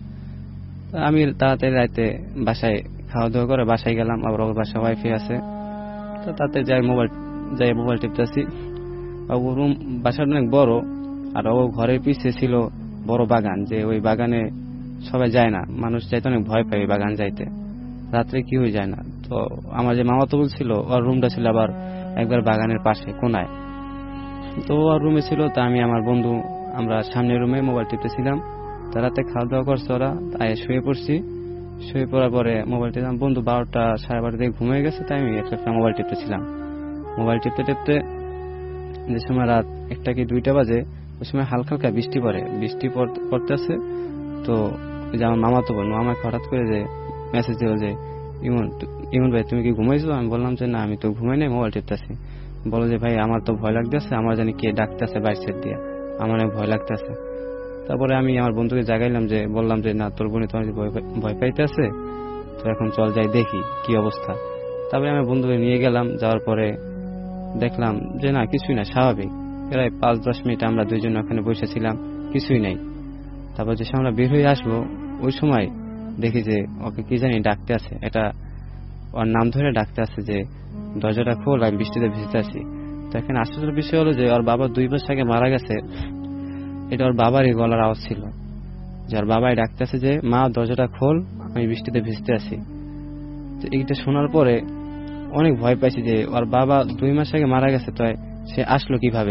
আমি তাড়াতাড়ি রাইতে বাসায় খাওয়া দাওয়া করে বাসায় গেলাম। আবার ওর বাসায় ওয়াইফাই আছে, তো তাতে যাই মোবাইল টিপতেছি। রুম বাসাটা অনেক বড়, আর ও ঘরের পিছিয়ে ছিল বড় বাগান, যে ওই বাগানে সবাই যায় না, মানুষ যাইতে অনেক ভয় পায় বাগান যাইতে, রাত্রে কি হয়ে যায় না। তো আমার যে মামাতো ছিল, ওর রুমটা ছিল আবার একবার বাগানের পাশে কোনায়। তো ওর রুমে ছিল, তা আমি আমার বন্ধু আমরা সামনের রুমে মোবাইল টিপতেছিলাম। তো রাতে খাওয়া দাওয়া করছে ওরা, তাই শুয়ে পড়ছি। শুয়ে পড়ার পরে মোবাইল টিপলাম, বন্ধু 12টা সাড়ে 12 দিকে ঘুমিয়ে গেছে, তাই আমি একটা মোবাইল টিপতেছিলাম। মোবাইল টিপতে যে সময় রাত 1টা কি 2টা বাজে, ওই সময় হালকা হালকা বৃষ্টি পড়তেছে। তো আমার মামাতো বোন আমাকে হঠাৎ করে যে মেসেজ দিল যে ইমন ভাই তুমি কি ঘুমাইছো? আমি বললাম যে না, আমি তো ঘুমাই নাই, মোবাইল টিপতেছি। বলো যে ভাই আমার তো ভয় লাগতেছে, আমার জানি কে ডাকতেছে বাইর সাইড দিয়ে, আমার ভয় লাগতেছে। তারপরে আমি আমার বন্ধুকে জাগাইলাম, যে বললাম যে না, তোর বোনে তোমার ভয় পাইতেছে, তো এখন চল যাই দেখি কি অবস্থা। তারপরে আমি বন্ধুকে নিয়ে গেলাম, যাওয়ার পরে দেখলাম যে না, কিছুই না, স্বাভাবিক। প্রায় 5-10 মিনিট আমরা দুইজন ওখানে বসেছিলাম, কিছুই নাই। তারপর যে আমরা বের হয়ে আসবো, ওই সময় দেখি যে ওকে কি জানি ডাকতে আছে, এটা ওর নাম ধরে ডাকতে আছে যে দরজাটা খোল, আমি বৃষ্টিতে ভিজতে আছি। তো এখানে আশ্চর্যের বিষয় হলো যে ওর বাবা 2 বছর আগে মারা গেছে, এটা ওর বাবারই গলার আওয়াজ ছিল, যে ওর বাবাই ডাকতে আছে যে মা দরজাটা খোল, আমি বৃষ্টিতে ভিজতে আছি। তো এইটা শোনার পরে অনেক ভয় পাইছি যে ওর বাবা 2 মাস আগে মারা গেছে, তো সে আসলো কিভাবে।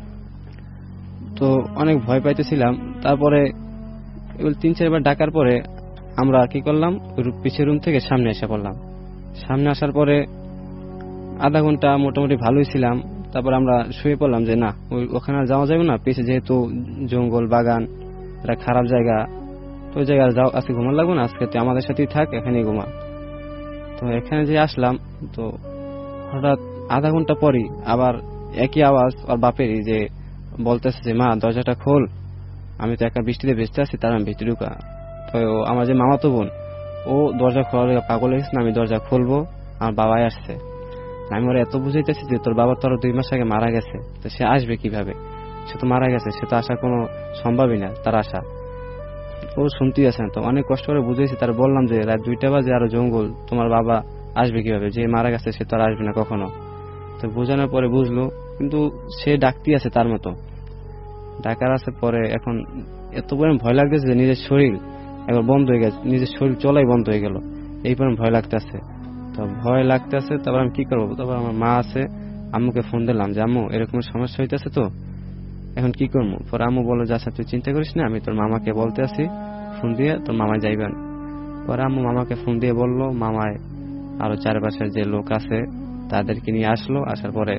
তো অনেক ভয় পাইতেছিলাম। তারপরে 3-4 বার ডাকার পরে আমরা কি করলাম, পিছের রুম থেকে সামনে এসে পড়লাম। সামনে আসার পরে আধা ঘন্টা মোটামুটি ভালোই ছিলাম। তারপর আমরা শুয়ে পড়লাম যে না, ওখানে যাওয়া যাবে না, পিছে যেহেতু জঙ্গল বাগান, এটা খারাপ জায়গা, তো ওই জায়গায় যাও, আজকে ঘুমান লাগবো না, আজকে তুই আমাদের সাথেই থাক, এখানেই ঘুমা। তো এখানে যে আসলাম, তো হঠাৎ আধা ঘন্টা পরই আবার একই আওয়াজ ওর বাপেরই, যে বলতেছে যে মা দরজাটা খোল, আমি তো একা বৃষ্টিতে ভেজতে আছি, তার আমি ভিতরে ঢুকা। তো আমার যে মামাতো বোন, ও দরজা খোলার পাগল হয়েছে, আমি দরজা খুলবো, আমার বাবাই আসছে। আমি ওরা এত বুঝাইতেছি যে তোর বাবা তো আরো 2 মাস আগে মারা গেছে, তো সে আসবে কিভাবে, সে তো মারা গেছে, সে তো আসার কোনো সম্ভবই না, তার আসা। ও শুনতেই আছে না। তো অনেক কষ্ট করে বুঝেছি, তার বললাম যে রাত 2টা বাজে, আরো জঙ্গল, তোমার বাবা আসবে কিভাবে, যে মারা গেছে সে তো আর আসবে না কখনো। তো বোঝানোর পরে বুঝলো, কিন্তু সে ডাকতেই আছে তার মতো, ডাকার আছে। পরে এখন এত পরিমাণ ভয় লাগতেছে যে নিজের শরীর একবার বন্ধ হয়ে গেছে, নিজের শরীর চলাই বন্ধ হয়ে গেল, এই পরিমাণ ভয় লাগতেছে। তো ভয় লাগতেছে, তারপর আমি কি করবো, তারপর আমার মা আছে, আম্মুকে ফোন দিলাম যে আম্মু এরকম সমস্যা হইতেছে, তো এখন কি করবো। পরে আম্মু বললো যে আচ্ছা তুই চিন্তা করিস না, আমি তোর মামাকে বলতে আসি, ফোন দিয়ে তোর মামা যাইবেন। পরে আম্মু মামাকে ফোন দিয়ে বললো, মামায় আরো চারপাশের যে লোক আছে তাদেরকে নিয়ে আসলো। আসার পরে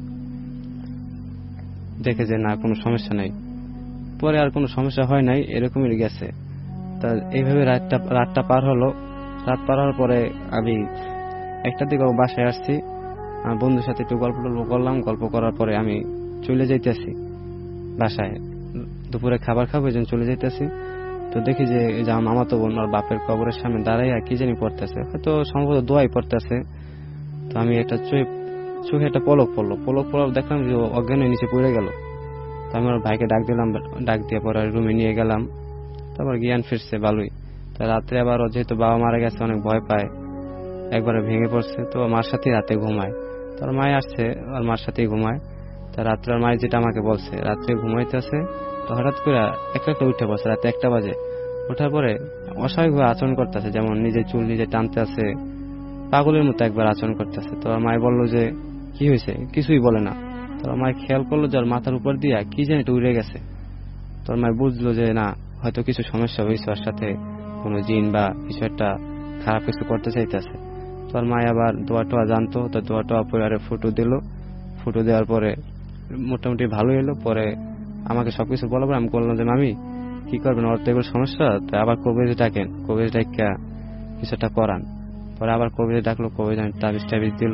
দেখে যে না, কোনো সমস্যা নাই। পরে আর কোনো সমস্যা হয় নাই, এরকমই গেছে। তা এইভাবে রাতটা পার হলো। রাত পার হওয়ার পরে আমি 1টার দিকে বাসায় আসছি, আমার বন্ধুর সাথে একটু গল্প করলাম। গল্প করার পরে আমি চলে যাইতেছি বাসায়, দুপুরে খাবার খাবো, এই জন্য চলে যাইতেছি। তো দেখি যে আমার মামাতো বোন ওর বাপের কবরের সামনে দাঁড়াইয়া কি জানি পড়তেছে, হয়তো সম্ভবত দোয়াই পড়তেছে। তো আমি একটা চোখে একটা পলক পড়লো, দেখলাম যে অজ্ঞান হয়ে নিচে পড়ে গেল। তো আমি ওর ভাইকে ডাক দিলাম, ডাক দিয়ে পরে রুমে নিয়ে গেলাম। তারপর জ্ঞান ফিরছে ভালোই। তো রাত্রে আবার যেহেতু বাবা মারা গেছে, অনেক ভয় পায়, একবারে ভেঙে পড়ছে। তো মার সাথেই রাতে ঘুমায়, তোর মায় আসছে, আর মার সাথেই ঘুমায়। তো তা রাত্রে আমার যেটা আমাকে বলছে, রাত্রে ঘুমাইতেছে, তো হঠাৎ করে একটা উঠে বসে রাতে 1টা বাজে। ওঠার পরে অস্বাভাবিকভাবে আচরণ করতেছে, যেমন নিজের চুল নিজে টানতে আছে, পাগলের মতো একবার আচরণ করতেছে। তো আমার মায় বললো যে কি হয়েছে, কিছুই বলে না। তো আমার খেয়াল করলো যে ওর মাথার উপর দিয়া কি জানি এটা উড়ে গেছে। তোর মায় বুঝলো যে না, হয়তো কিছু সমস্যা হয়েছে, ওর সাথে কোনো জিন বা কিছু একটা খারাপ কিছু করতে চাইতেছে। তোর মায় আবার দোয়া টোয়া জানতো, তো দোয়া টোয়া পরে ফুটো দিল। ফুটো দেওয়ার পরে মোটামুটি ভালো এলো। পরে আমাকে সবকিছু বলার পর আমি বললাম যে মামি কি করবেন, ওর তো এগুলো সমস্যা, তো আবার কবিরাজ ডাকেন, কবিরাজ ডাকা কিছু একটা করান। পরে আবার কবিরাজ ডাকলো, কবিরাজ তাবিজ টাবিজ দিল।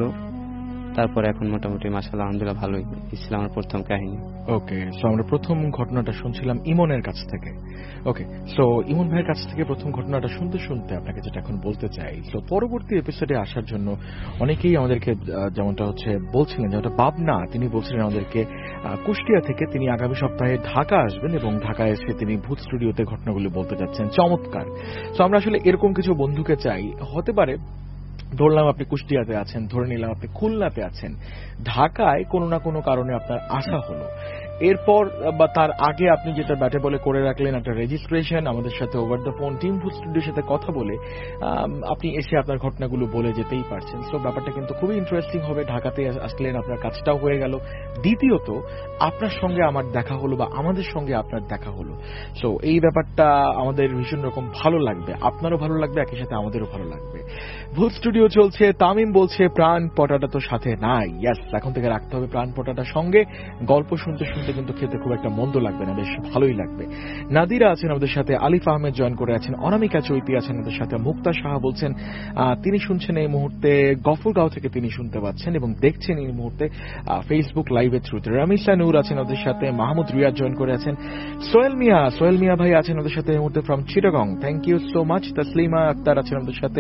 তারপরে এখন মোটামুটি মাশাআল্লাহ আলহামদুলিল্লাহ ভালোই। এই ছিল আমার প্রথম কাহিনী। ওকে, সো আমরা প্রথম ঘটনাটা শুনছিলাম ইমনের কাছ থেকে। ওকে, সো ইমন ভাইয়ের কাছ থেকে প্রথম ঘটনাটা শুনতে শুনতে আপনাকে যেটা এখন বলতে চাই, তো পরবর্তী এপিসোডে আসার জন্য অনেকেই আমাদেরকে যেমনটা হচ্ছে বলছিলেন, যেমনটা পাবনা তিনি বলছিলেন আমাদেরকে কুষ্টিয়া থেকে তিনি আগামী সপ্তাহে ঢাকা আসবেন এবং ঢাকা এসে তিনি ভূত স্টুডিওতে ঘটনাগুলো বলতে যাচ্ছেন। চমৎকার। সো আমরা আসলে এরকম কিছু বন্ধুকে চাই। হতে পারে ধরলাম আপনি কুষ্টিয়াতে আছেন, ধরে নিলাম আপনি খুলনাতে আছেন, ঢাকায় কোনো না কোনো কারণে আপনার আসা হলো, এরপর বা তার আগে আপনি যেটা ব্যাটে বলে করে রাখলেন একটা রেজিস্ট্রেশন, আমাদের সাথে ওভার দ্য ফোন টিম ভূত স্টুডিওর সাথে কথা বলে আপনি এসে আপনার ঘটনাগুলো বলে যেতেই পারছেন। সো ব্যাপারটা কিন্তু খুবই ইন্টারেস্টিং হবে। ঢাকাতে আসলেন, আপনার কাজটাও হয়ে গেল। দ্বিতীয়ত আপনার সঙ্গে আমার দেখা হলো বা আমাদের সঙ্গে আপনার দেখা হলো। সো এই ব্যাপারটা আমাদের ভীষণ রকম ভালো লাগবে, আপনারও ভালো লাগবে, একই সাথে আমাদেরও ভালো লাগবে। ভূত স্টুডিও চলছে, তামিম বলছে প্রাণ পটাটা তো সাথে নাই। ইয়াস, এখন থেকে রাখতে হবে প্রাণ পটাটার সঙ্গে। গল্প শুনতে শুনতে কিন্তু খেতে খুব একটা মন্দ লাগবে না, বেশ ভালোই লাগবে। নাদিরা আছেন আমাদের সাথে, আলিফ আহমেদ জয়েন করে আছেন, অনামিকা চৈতি আছেন আমাদের সাথে, মুক্তা সাহা বলছেন তিনি শুনছেন এই মুহূর্তে গফরগাঁও থেকে, তিনি শুনতে পাচ্ছেন এবং দেখছেন এই মুহূর্তে ফেসবুক লাইভের থ্রুতে। রামিসা নূর আছেন আমাদের সাথে, মাহমুদ রিয়াদ জয়েন করে আছেন, সোহেল মিয়া ভাই আছেন আমাদের সাথে এই মুহূর্তে from Chittagong, thank you so much. Taslima Akter আছেন আমাদের সাথে,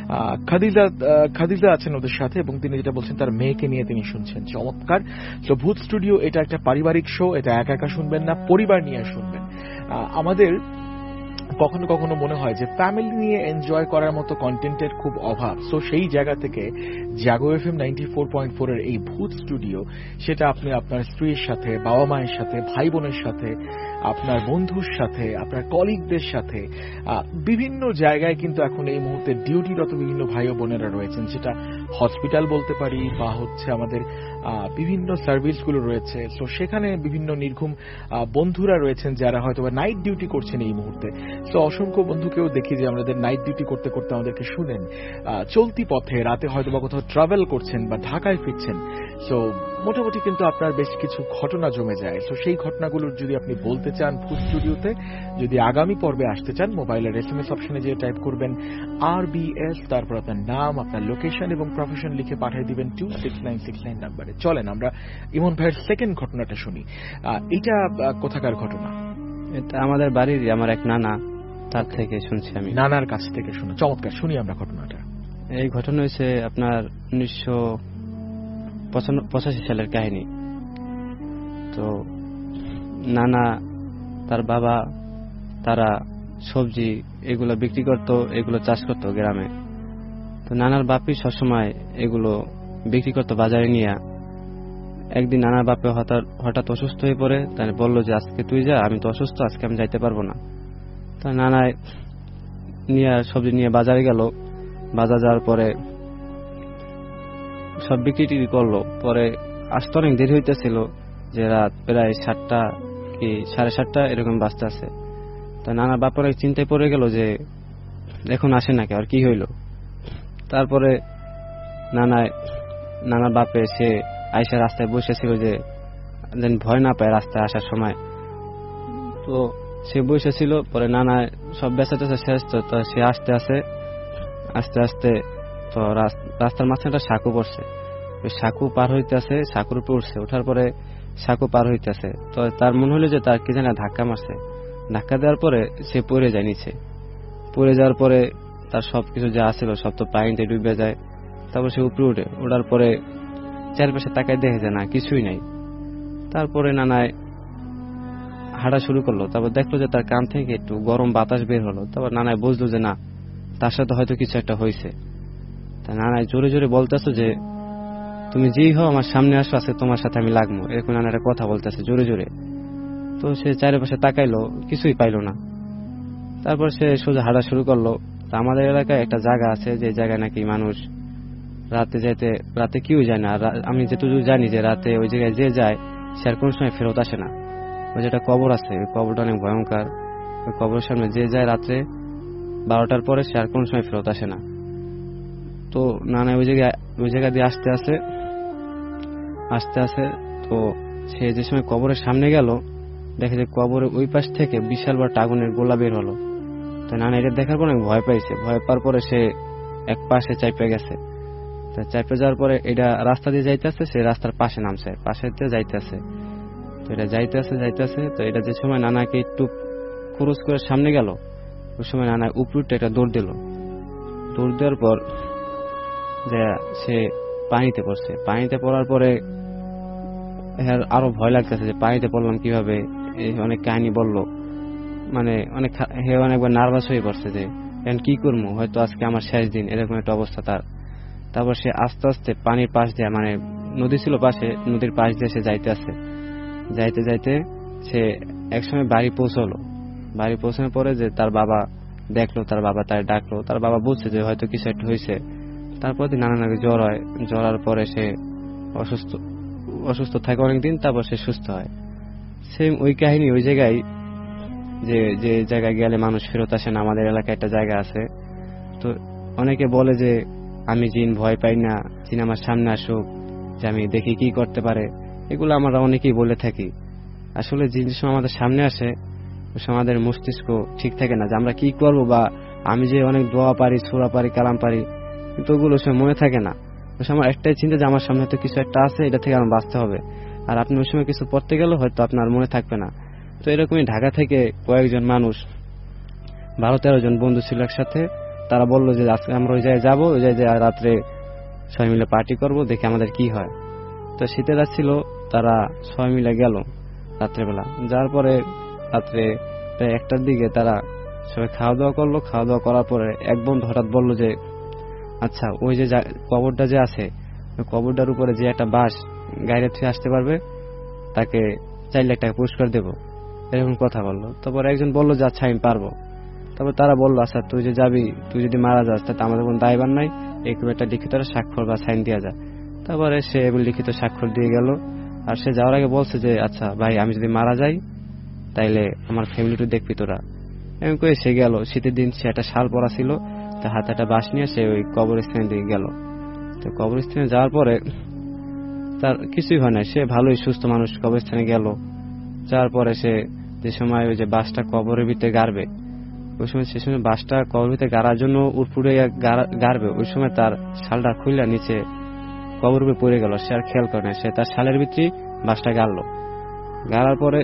খাদিজা আছেন ওদের সাথে এবং তিনি যেটা বলছেন তার মেয়েকে নিয়ে তিনি শুনছেন। চমৎকার। তো ভূত স্টুডিও এটা একটা পারিবারিক শো, এটা একা একা শুনবেন না, পরিবার নিয়ে শুনবেন। আমাদের কখনো কখনো মনে হয় যে ফ্যামিলি নিয়ে এনজয় করার মতো কন্টেন্টের খুব অভাব। সো সেই জায়গা থেকে জাগো এফএম 94.4 এর এই ভূত স্টুডিও, সেটা আপনি আপনার স্ত্রীর সাথে, বাবা মায়ের সাথে, ভাই বোনের সাথে, আপনার বন্ধুর সাথে, আপনার কলিগদের সাথে, বিভিন্ন জায়গায় কিন্তু এখন এই মুহূর্তে ডিউটিরত বিভিন্ন ভাই ও বোনেরা রয়েছেন, সেটা হসপিটাল বলতে পারি বা হচ্ছে আমাদের বিভিন্ন সার্ভিসগুলো রয়েছে। সো সেখানে বিভিন্ন নির্ঘুম বন্ধুরা রয়েছেন যারা হয়তো বা নাইট ডিউটি করছেন এই মুহূর্তে। সো অসংখ্য বন্ধুকেও দেখি যে আমাদের নাইট ডিউটি করতে করতে আমাদেরকে শুনেন, চলতি পথে রাতে হয়তো বা কোথাও ট্রাভেল করছেন বা ঢাকায় ফিরছেন। সো মোটামুটি কিন্তু আপনার বেশ কিছু ঘটনা জমে যায়। সো সেই ঘটনাগুলোর যদি আপনি বলতে চান ভূত স্টুডিওতে, যদি আগামী পর্বে আসতে চান, মোবাইলের SMS অপশনে যে টাইপ করবেন RBS, তারপর আপনার নাম, আপনার লোকেশন এবং প্রফেশন লিখে পাঠিয়ে দিবেন 26969 নাম্বারে। চলেন আমরা ইমন ভাইয়ের সেকেন্ড ঘটনাটা শুনি। এটা কোথাকার ঘটনা? এটা আমাদের বাড়ির আমার এক নানা, তার থেকে শুনছি আমি। নানার কাছ থেকে শুনে। চমৎকার, শুনি আমরা ঘটনাটা। এই ঘটনা হয়েছে আপনার 1985 সালের কাহিনী। তো নানা, তার বাবা, তারা সবজি এগুলো বিক্রি করতো, এগুলো চাষ করতো গ্রামে। তো নানার বাপি সবসময় এগুলো বিক্রি করতো বাজারে নিয়ে। একদিন নানার বাপে হঠাৎ অসুস্থ হয়ে পড়ে, তাই বললো যে আজকে তুই যা, আমি তো অসুস্থ, আজকে আমি যাইতে পারবো না। তা নানায় নিয়ে সবজি নিয়ে বাজারে গেল। বাজার যাওয়ার পরে সব বিক্রি টিক্রি করলো। পরে আসতে অনেক দেরি হইতেছিল, যে রাত প্রায় 7টা কি 7:30 এরকম বাজতে আছে। তা নানা বাপের চিন্তায় পড়ে গেল যে এখন আসে নাকি, আর কি হইল। তারপরে নানার বাপে সে আইসা রাস্তায় বসেছিল যে যেন ভয় না পায় রাস্তায় আসার সময়। তো সে বসেছিল। পরে নানা সব বেচা টেচা শেষ, তো সে আস্তে আস্তে তো রাস্তার মাঝখানে একটা সাঁকু পড়ছে। সাঁকু পার হইতেছে, সাঁকুর উপর উঠছে, ওঠার পরে সাঁকু পার হইতেছে। তো তার মনে হলো যে তার কি জানা ধাক্কা মারছে। ধাক্কা দেওয়ার পরে সে পড়ে যায় নিচে। পড়ে যাওয়ার পরে তার সবকিছু যা আছিল সব তো পানিতে ডুবে যায়। তারপর সে উপরে ওঠার পরে চারপাশে তাকায় দেখে যায় না, কিছুই নাই। তারপরে নানায় হাঁটা শুরু করলো। তারপর দেখলো যে তার কান থেকে একটু গরম বাতাস বের হলো। তারপর নানায় বুঝলো যে না, তার সাথে হয়তো কিছু একটা হয়েছে। তা নানায় জোরে জোরে বলতেছে যে তুমি যেই হও আমার সামনে আসো, আজকে তোমার সাথে আমি লাগবো, এরকম নানারা কথা বলতেছে জোরে জোরে। তো সে চারিপাশে তাকাইলো, কিছুই পাইলো না। তারপর সে সোজা হাঁটা শুরু করলো। তো আমাদের এলাকায় একটা জায়গা আছে, যে জায়গায় নাকি মানুষ রাতে কেউ যায় না। আমি যেটুকু জানি যে রাতে ওই জায়গায় যে যায় সে আর কোন সময় ফেরত আসে না। ওই যেটা কবর আছে, ওই কবরটা অনেক ভয়ঙ্কর। ওই কবরের সামনে যে যায় রাত্রে 12টার পরে সে আর কোন সময় ফেরত আসে না। তো নানা ওই জায়গা দিয়ে আসতে আসে। তো সে যে সময় কবরের সামনে গেল, দেখে যে কবরের ওই পাশ থেকে বিশাল বড় আগুনের গোলা বের হলো। তো নানা এটা দেখার পর অনেক ভয় পাইছে। ভয় পাওয়ার পরে সে এক পাশে চাইপে গেছে। তো চাইপে যাওয়ার পরে এটা রাস্তা দিয়ে যাইতেছে, সে রাস্তার পাশে নামছে, পাশে দিয়ে যাইতেছে। তো এটা যাইতেছে। তো এটা যে সময় নানাকে একটু ক্রস করে সামনে গেল, ওই সময় নানা উপরটা একটা দৌড় দিল। দৌড় দেওয়ার পর যে সে পানিতে পড়ছে। পানিতে পড়ার পরে আরো ভয় লাগতেছে যে পানিতে পড়লাম কিভাবে, অনেক কাহিনী বললো। মানে অনেকবার নার্ভাস হয়ে পড়ছে যে এখন কি করবো, হয়তো আজকে আমার শেষ দিন, এরকম একটা অবস্থা তার। তারপর সে আস্তে আস্তে পানির পাশ দিয়ে, মানে নদী ছিল পাশে, নদীর পাশ দিয়ে সে যাইতে সে একসময় বাড়ি পৌঁছালো। বাড়ি পৌঁছানোর পরে যে তার বাবা দেখলো, তার বাবা তার ডাকলো। তার বাবা বুঝছে যে হয়তো কিছু একটা হয়েছে। তারপর নানাকে জ্বর হয়। জ্বর হওয়ার পরে সে অসুস্থ থাকে অনেকদিন, তারপর সে সুস্থ হয়। সেম ওই কাহিনী ওই জায়গায়, যে জায়গায় গেলে মানুষ ফেরত আসে না। আমাদের এলাকায় একটা জায়গা আছে। তো অনেকে বলে যে আমি জিন ভয় পাই না, জিন আমার সামনে আসুক, যে আমি দেখি কি করতে পারে। এগুলো আমরা অনেকেই বলে থাকি। আসলে জিন সময় আমাদের সামনে আসে, ওই সময় আমাদের মস্তিষ্ক ঠিক থাকে না যে আমরা কি করবো, বা আমি যে অনেক দোয়া পারি, সূরা পারি, কালাম পারি, কিন্তু ওগুলো সময় মনে থাকে না। ওই সময় একটাই চিন্তা যে আমার সামনে তো কিছু একটা আছে, এটা থেকে আমার বাঁচতে হবে। আর আপনি ওই সময় কিছু পড়তে গেলে হয়তো আপনার মনে থাকবে না। তো এরকমই ঢাকা থেকে কয়েকজন মানুষ, 12-13 জন বন্ধু ছিল একসাথে। তারা বললো যে আজকে আমরা ওই জায়গায় যাবো, ওই জায়গায় রাত্রে সবাই মিলে পার্টি করবো, দেখে আমাদের কি হয়। তো শীতের রাত ছিল, তারা সবাই মিলে গেল রাত্রেবেলা। যাওয়ার পরে রাত্রে প্রায় 1টার দিকে তারা সবাই খাওয়া দাওয়া করলো। খাওয়া দাওয়া করার পরে এক বন্ধু হঠাৎ বললো যে আচ্ছা, ওই যে কবরটা যে আছে, ওই কবরটার উপরে যে একটা বাঁশ গাড়ি থেকে আসতে পারবে তাকে 4 লাখ টাকা পুরস্কার দেবো, এরকম কথা বললো। তারপর একজন বললো যে আচ্ছা আমি পারবো। তারপর তারা বললো আচ্ছা তুই যে যাবি, তুই যদি মারা যাস তাতে আমাদের কোনো দায়ভার নাই, একটু একটা লিখিত স্বাক্ষর বা সাইন দেওয়া যায়। তারপরে সে লিখিত স্বাক্ষর দিয়ে গেল। আর সে যাওয়ার আগে বলছে যে আচ্ছা ভাই, আমি যদি মারা যাই তাইলে আমার ফ্যামিলিটা দেখবি তোরা। এমন করে সে গেল। শীতের দিন সে একটা শাল পরা ছিল, তার হাতে একটা বাঁশ নিয়ে সে ওই কবরস্থানের দিকে গেল। তো কবরস্থানে যাওয়ার পরে তার কিছুই হয় না, সে ভালোই সুস্থ মানুষ। কবরস্থানে গেল, যাওয়ার পরে সে যে সময় ওই যে বাঁশটা কবরের ভিতরে গাড়বে, ওই সময় সে সময় বাঁশটা কবরের ভিতরে গাড়ার জন্য উড়পুড়ে গাড়বে, ওই সময় তার শালটা খুইলা নিচে কবর উপরে পড়ে গেল। সে আর খেয়াল করে না, সে তার শালের ভিতরে বাঁশটা গাড়লো। গাড়ার পরে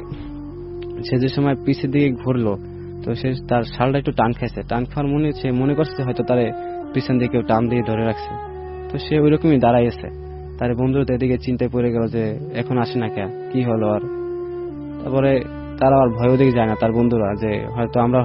সে যে সময় পিছের দিকে ঘুরলো, তো সে তার শালটা একটু টান খাইছে। টান খাওয়ার সে মনে করছে হয়তো তার পিছন দিকে টান দিয়ে ধরে রাখছে। তো সে ওইরকমই দাঁড়াইছে। তার বন্ধুরা এদিকে চিন্তায় পড়ে গেল যে এখন আসে না কে, কি হলো আর। তারপরে তারা আর ভয় দিকে যায় না, তার বন্ধুরা, যে হয়তো আমরা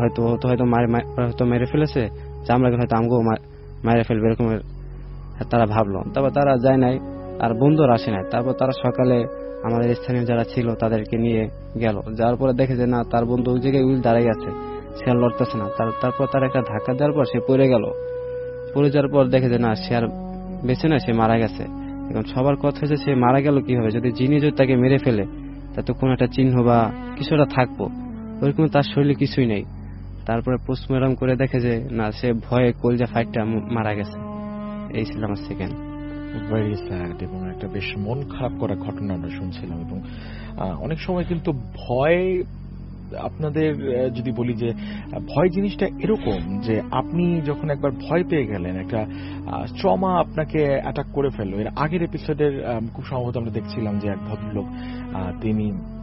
হয়তো মেরে ফেলেছে, যে আমরা হয়তো আমগো মেরে ফেলবে, এরকম তারা ভাবলো। তারপর তারা যায় নাই, আর বন্ধুরা আসে নাই। তারপর তারা সকালে আমাদের স্থানীয় যারা ছিল তাদেরকে নিয়ে গেল। যাওয়ার পরে দেখে যে না, তার বন্ধু ওই জায়গায় দাঁড়াই আছে, সে আর লড়তেছে না। তারপর তার একটা ধাক্কা দেওয়ার পর সে পড়ে গেল। পড়ে যাওয়ার পর দেখে যে না, সে আর বেঁচে না, সে মারা গেছে। এখন সবার কথা হচ্ছে সে মারা গেল কিভাবে, যদি জিনি যদি তাকে মেরে ফেলে তাতে কোনো একটা চিহ্ন বা কিছু একটা থাকবো, ওইরকম তার শরীরে কিছুই নেই। তারপরে পোস্টমর্টম করে দেখে যে না, সে ভয়ে কলজা ফাইটটা মারা গেছে। এই ছিল আমার সেকেন্ড। ভেরি স্যাড এবং একটা বেশ মন খারাপ করা ঘটনা আমরা শুনছিলাম। এবং অনেক সময় কিন্তু ভয়, আপনাদের যদি বলি যে ভয় জিনিসটা এরকম যে আপনি যখন একবার ভয় পেয়ে গেলেন, একটা ট্রমা আপনাকে অ্যাটাক করে ফেললো। এর আগের এপিসোডের খুব সম্ভবত আমরা দেখছিলাম যে এক ভদ্রলোক, তিনি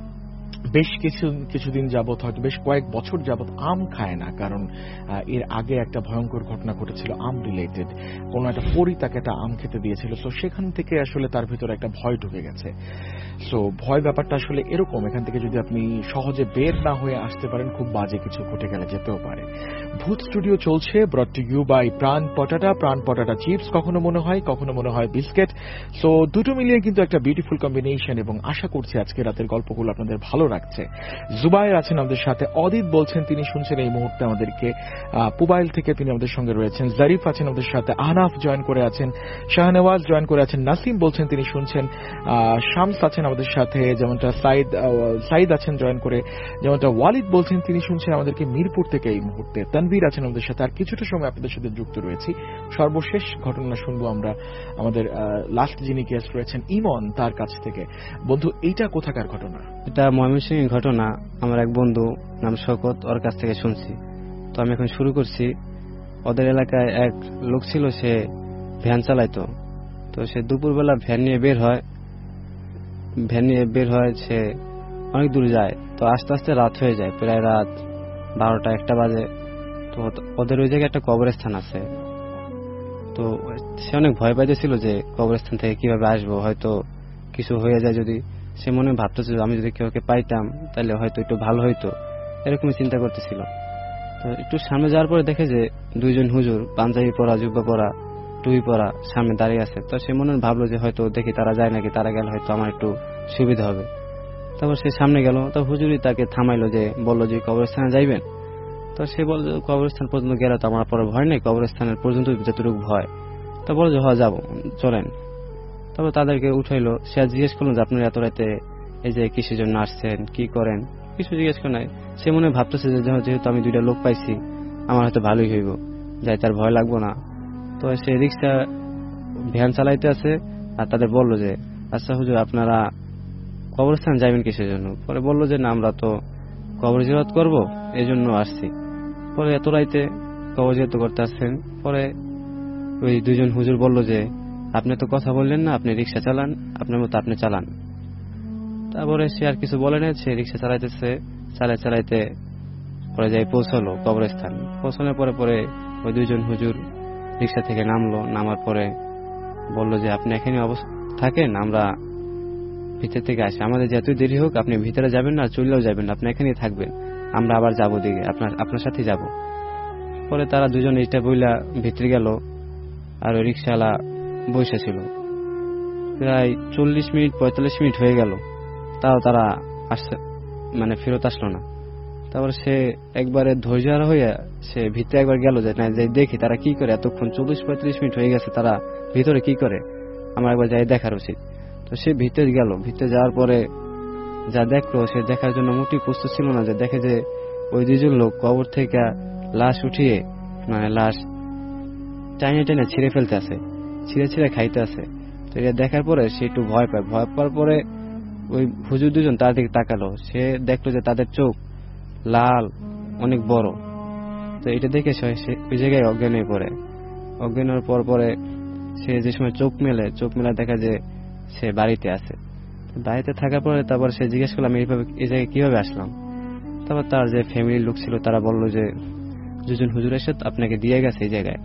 বেশ কিছুদিন যাবত, হয়তো বেশ কয়েক বছর যাবত আম খায় না, কারণ এর আগে একটা ভয়ঙ্কর ঘটনা ঘটেছিল আম রিলেটেড। কোন একটা পরী তাকে একটা আম খেতে দিয়েছিল, সো সেখান থেকে আসলে তার ভিতরে একটা ভয় ঢুকে গেছে। সো ভয় ব্যাপারটা আসলে এরকম, এখান থেকে যদি আপনি সহজে বের না হয়ে আসতে পারেন, খুব বাজে কিছু ঘটে গেলে যেতেও পারে। ভূত স্টুডিও চলছে, ব্রট to you by Pran পটাটা chips, কখনো মনে হয় বিস্কেট। সো দুটো মিলিয়ে কিন্তু একটা বিউটিফুল কম্বিনেশন, এবং আশা করছি আজকে রাতের গল্পগুলো আপনাদের ভালো লাগছে। জুবাইর আছেন আমাদের সাথে, অদিত বলছেন তিনি শুনছেন এই মুহূর্তে আমাদেরকে পুবাইল থেকে, তিনি আমাদের সঙ্গে রয়েছেন। জারিফ আছেন আমাদের সাথে, আহনাফ জয়েন করে আছেন, শাহনেওয়াজ জয়েন করে আছেন, নাসিম বলছেন তিনি শুনছেন, শামস আছেন আমাদের সাথে, যেমনটা সাইদ আছেন জয়েন করে, যেমনটা ওয়ালিদ বলছেন তিনি শুনছেন আমাদেরকে মিরপুর থেকে এই মুহূর্তে, তানভীর আছেন আমাদের সাথে। আর কিছুটা সময় আপনাদের সাথে যুক্ত রয়েছি। সর্বশেষ ঘটনা শুনবো আমরা আমাদের লাস্ট যিনি গেস্ট রয়েছেন ইমন, তার কাছ থেকে। বন্ধু, এইটা কোথাকার ঘটনা? এটা ময়মনসিংহের ঘটনা। আমার এক বন্ধু নাম শওকত, ওর কাছ থেকে শুনছি। তো আমি এখন শুরু করছি। ওদের এলাকায় এক লোক ছিল, সে ভ্যান চালাইতো। তো সে দুপুরবেলা ভ্যান নিয়ে বের হয়, সে অনেক দূর যায়। তো আস্তে আস্তে রাত হয়ে যায়, প্রায় রাত 12টা-1টা বাজে। তো ওদের ওই জায়গায় একটা কবরস্থান আছে। তো সে অনেক ভয় পাইতেছিল যে কবরস্থান থেকে কিভাবে আসবো, হয়তো কিছু হয়ে যায় যদি। সে মনে ভাবতেছিল আমি যদি কেউকে পাইতাম তাহলে হয়তো একটু ভালো হইতো, এরকমই চিন্তা করতেছিল। তো একটু সামনে যাওয়ার পরে দেখে যে 2জন হুজুর পাঞ্জাবি পরা, জুব্বা পরা, টুপি পরা সামনে দাঁড়িয়ে আছে। তো সে মনে ভাবলো যে হয়তো দেখি তারা যায় নাকি, তারা গেলে হয়তো আমার একটু সুবিধা হবে। তারপর সে সামনে গেল। তো হুজুরই তাকে থামাইলো, যে বললো যে কবরস্থানে যাইবেন। তো সে বলল কবরস্থান পর্যন্ত গেলে তো আমার পরে ভয় নেই, কবরস্থানের পর্যন্ত যতটুকু ভয়। তো বললো যে হ্যাঁ যাবো, চলেন। তারপর তাদেরকে উঠাইলো। সে জিজ্ঞেস করলো যে আপনারা এত রাতে এই যে কিসের জন্য আসছেন, কি করেন, কিছু জিজ্ঞেস করে নাই। সে মনে ভাবতেছে যে যেহেতু আমি 2টা লোক পাইছি, আমার হয়তো ভালোই হইব, যাই তার ভয় লাগবো না। তো সে রিক্সা ভ্যান চালাইতে আছে, আর তাদের বললো যে আচ্ছা হুজুর, আপনারা কবরস্থান যাবেন কিসের জন্য? পরে বললো যে না, আমরা তো কবর জিয়ারত করবো, এই জন্য আসছি। পরে এত রাইতে কবর জিয়ারত করতে আসছেন। পরে ওই 2জন হুজুর বললো যে আপনি তো কথা বললেন না, আপনি রিক্সা চালান, আপনার মতো আপনি চালান। তারপরে সে আর কিছু বলে না, সে রিক্সা চালাইতেছে। চালাইতে পরে যাই পৌঁছালো কবরস্থান। পৌঁছানোর পরে ওই 2জন হুজুর রিক্সা থেকে নামার পরে বললো যে আপনি এখানে থাকেন, আমরা ভিতর থেকে আসি। আমাদের যত দেরি হোক আপনি ভিতরে যাবেন না, চললেও যাবেন না, আপনি এখানেই থাকবেন, আমরা আবার যাবো দিকে, আপনার সাথে যাব। পরে তারা 2জন এটা বইলা ভিতরে গেল, আর ওই রিক্সাওয়ালা বসে ছিল। প্রায় 40-45 মিনিট হয়ে গেল, তাও তারা ফেরত আসলো না। তারপর সে একবারে ধৈর্য হারা হইয়া সে ভিতরে একবার গেল, যে না যাই দেখি তারা কি করে, এতক্ষণ 40-45 মিনিট হয়ে গেছে, তারা ভিতরে কি করে, আমার একবার যাই দেখার উচিত। তো সে ভিতরে গেল। ভিতরে যাওয়ার পরে যা দেখলো, সে দেখার জন্য মোটেই প্রস্তুত ছিল না, যে দেখে যে ওই 2জন লোক কবর থেকে লাশ উঠিয়ে, লাশ টাইনে ছিঁড়ে ফেলতে আছে, ছিঁড়ে খাইতে আছে। তো এটা দেখার পরে সে একটু ভয় পাওয়ার পরে ওই হুজুর 2জন তার দিকে তাকালো। সে দেখলো যে তাদের চোখ লাল, অনেক বড়। তো এটা দেখে সে ওই জায়গায় অজ্ঞান হয়ে পড়ে। অজ্ঞান হওয়ার পরে সে যে সময় চোখ মেলে দেখা যে সে বাড়িতে আছে। বাড়িতে থাকার পরে তারপর সে জিজ্ঞেস করলাম এই জায়গায় কিভাবে আসলাম। তারপর তার যে ফ্যামিলির লোক ছিল তারা বললো যে 2জন হুজুর এসে আপনাকে দিয়ে গেছে এই জায়গায়।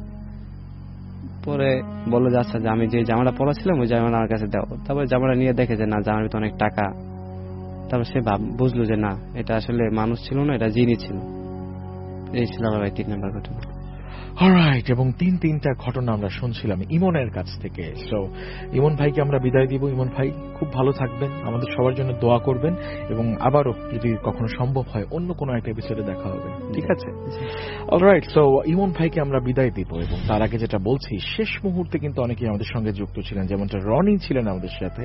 পরে বললো যে আচ্ছা, আমি যে জামাটা পরা ছিলাম ওই জামাটা আমার কাছে দাও। তারপরে জামাটা নিয়ে দেখে যে না, জামার ভিতরে অনেক টাকা। তারপর সে বুঝলো যে না, এটা আসলে মানুষ ছিল না, এটা জিনি ছিল। এই ছিল আমার 3 নম্বর ঘটনা। অলরাইট, এবং 3টা ঘটনা আমরা শুনছিলাম ইমনের কাছ থেকে। সো ইমন ভাইকে আমরা বিদায় দিব। ইমন ভাই খুব ভালো থাকবেন, আমাদের সবার জন্য দোয়া করবেন, এবং আবারও যদি কখনো সম্ভব হয় অন্য কোনো একটা এপিসোডে দেখা হবে, ঠিক আছে? অলরাইট, সো ইমন ভাইকে আমরা বিদায় দিব। এবং তার আগে যেটা বলছি, শেষ মুহূর্তে কিন্তু অনেকেই আমাদের সঙ্গে যুক্ত ছিলেন, যেমনটা রনি ছিলেন আমাদের সাথে,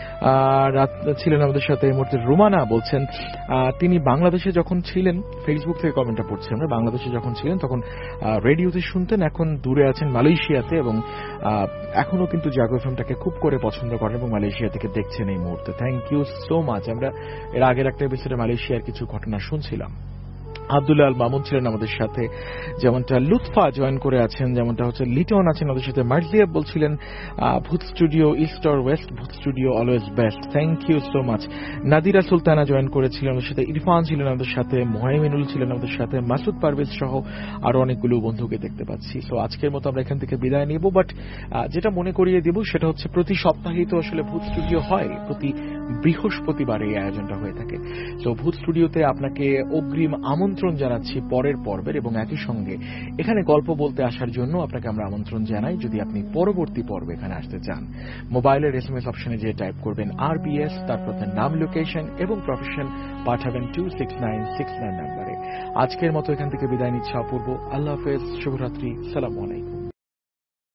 এই মুহূর্তে রুমানা বলছেন তিনি বাংলাদেশে যখন ছিলেন, ফেসবুক থেকে কমেন্টটা পড়ছি আমরা, বাংলাদেশে যখন ছিলেন তখন রেডিওতে শুনতেন, এখন দূরে আছেন মালয়েশিয়াতে, এবং এখনো কিন্তু জাগো এফএমটাকে খুব করে পছন্দ করেন এবং মালয়েশিয়া থেকে দেখছেন এই মুহূর্তে। Thank you so much. আমরা এর আগের একটা এপিসোডে মালয়েশিয়ার কিছু ঘটনা শুনছিলাম। আব্দুল্লাহ আল মামুন ছিলেন আমাদের সাথে, যেমনটা লুৎফা জয়েন করে আছেন, যেমনটা হচ্ছে লিটন আছেন আমাদের সাথে, মার্জিয়া বলছিলেন Bhoot Studio east or west, Bhoot Studio always best, thank you so much. Nadira Sultana join করেছিলেন আমাদের সাথে, ইরফান ছিলেন আমাদের সাথে, মোহাইমিনুল ছিলেন আমাদের সাথে, মাসুদ পারভেজ সহ আরো অনেকগুলো বন্ধুকে দেখতে পাচ্ছি। সো আজকের মতো আমরা এখান থেকে বিদায় নিব, বাট যেটা মনে করিয়ে দেব সেটা হচ্ছে প্রতি সপ্তাহেই তো আসলে ভূত স্টুডিও হয়, প্রতি বৃহস্পতিবার এই আয়োজনটা হয়ে থাকে। তো ভূত স্টুডিওতে আপনাকে অগ্রিম আমন্ত্রণ জানাচ্ছি পরের পর্বের, এবং একই সঙ্গে এখানে গল্প বলতে আসার জন্য আপনাকে আমরা আমন্ত্রণ জানাই যদি আপনি পরবর্তী পর্বে এখানে আসতে চান। মোবাইলের SMS অপশনে যে টাইপ করবেন RBS, তারপর আপনার নাম, লোকেশন এবং প্রফেশন পাঠাবেন 26969 নাম্বারে। আজকের মতো এখান থেকে বিদায় নিচ্ছে অপূর্ব। আল্লাহ হাফেজ, শুভরাত্রি, সালামু আলাইকুম।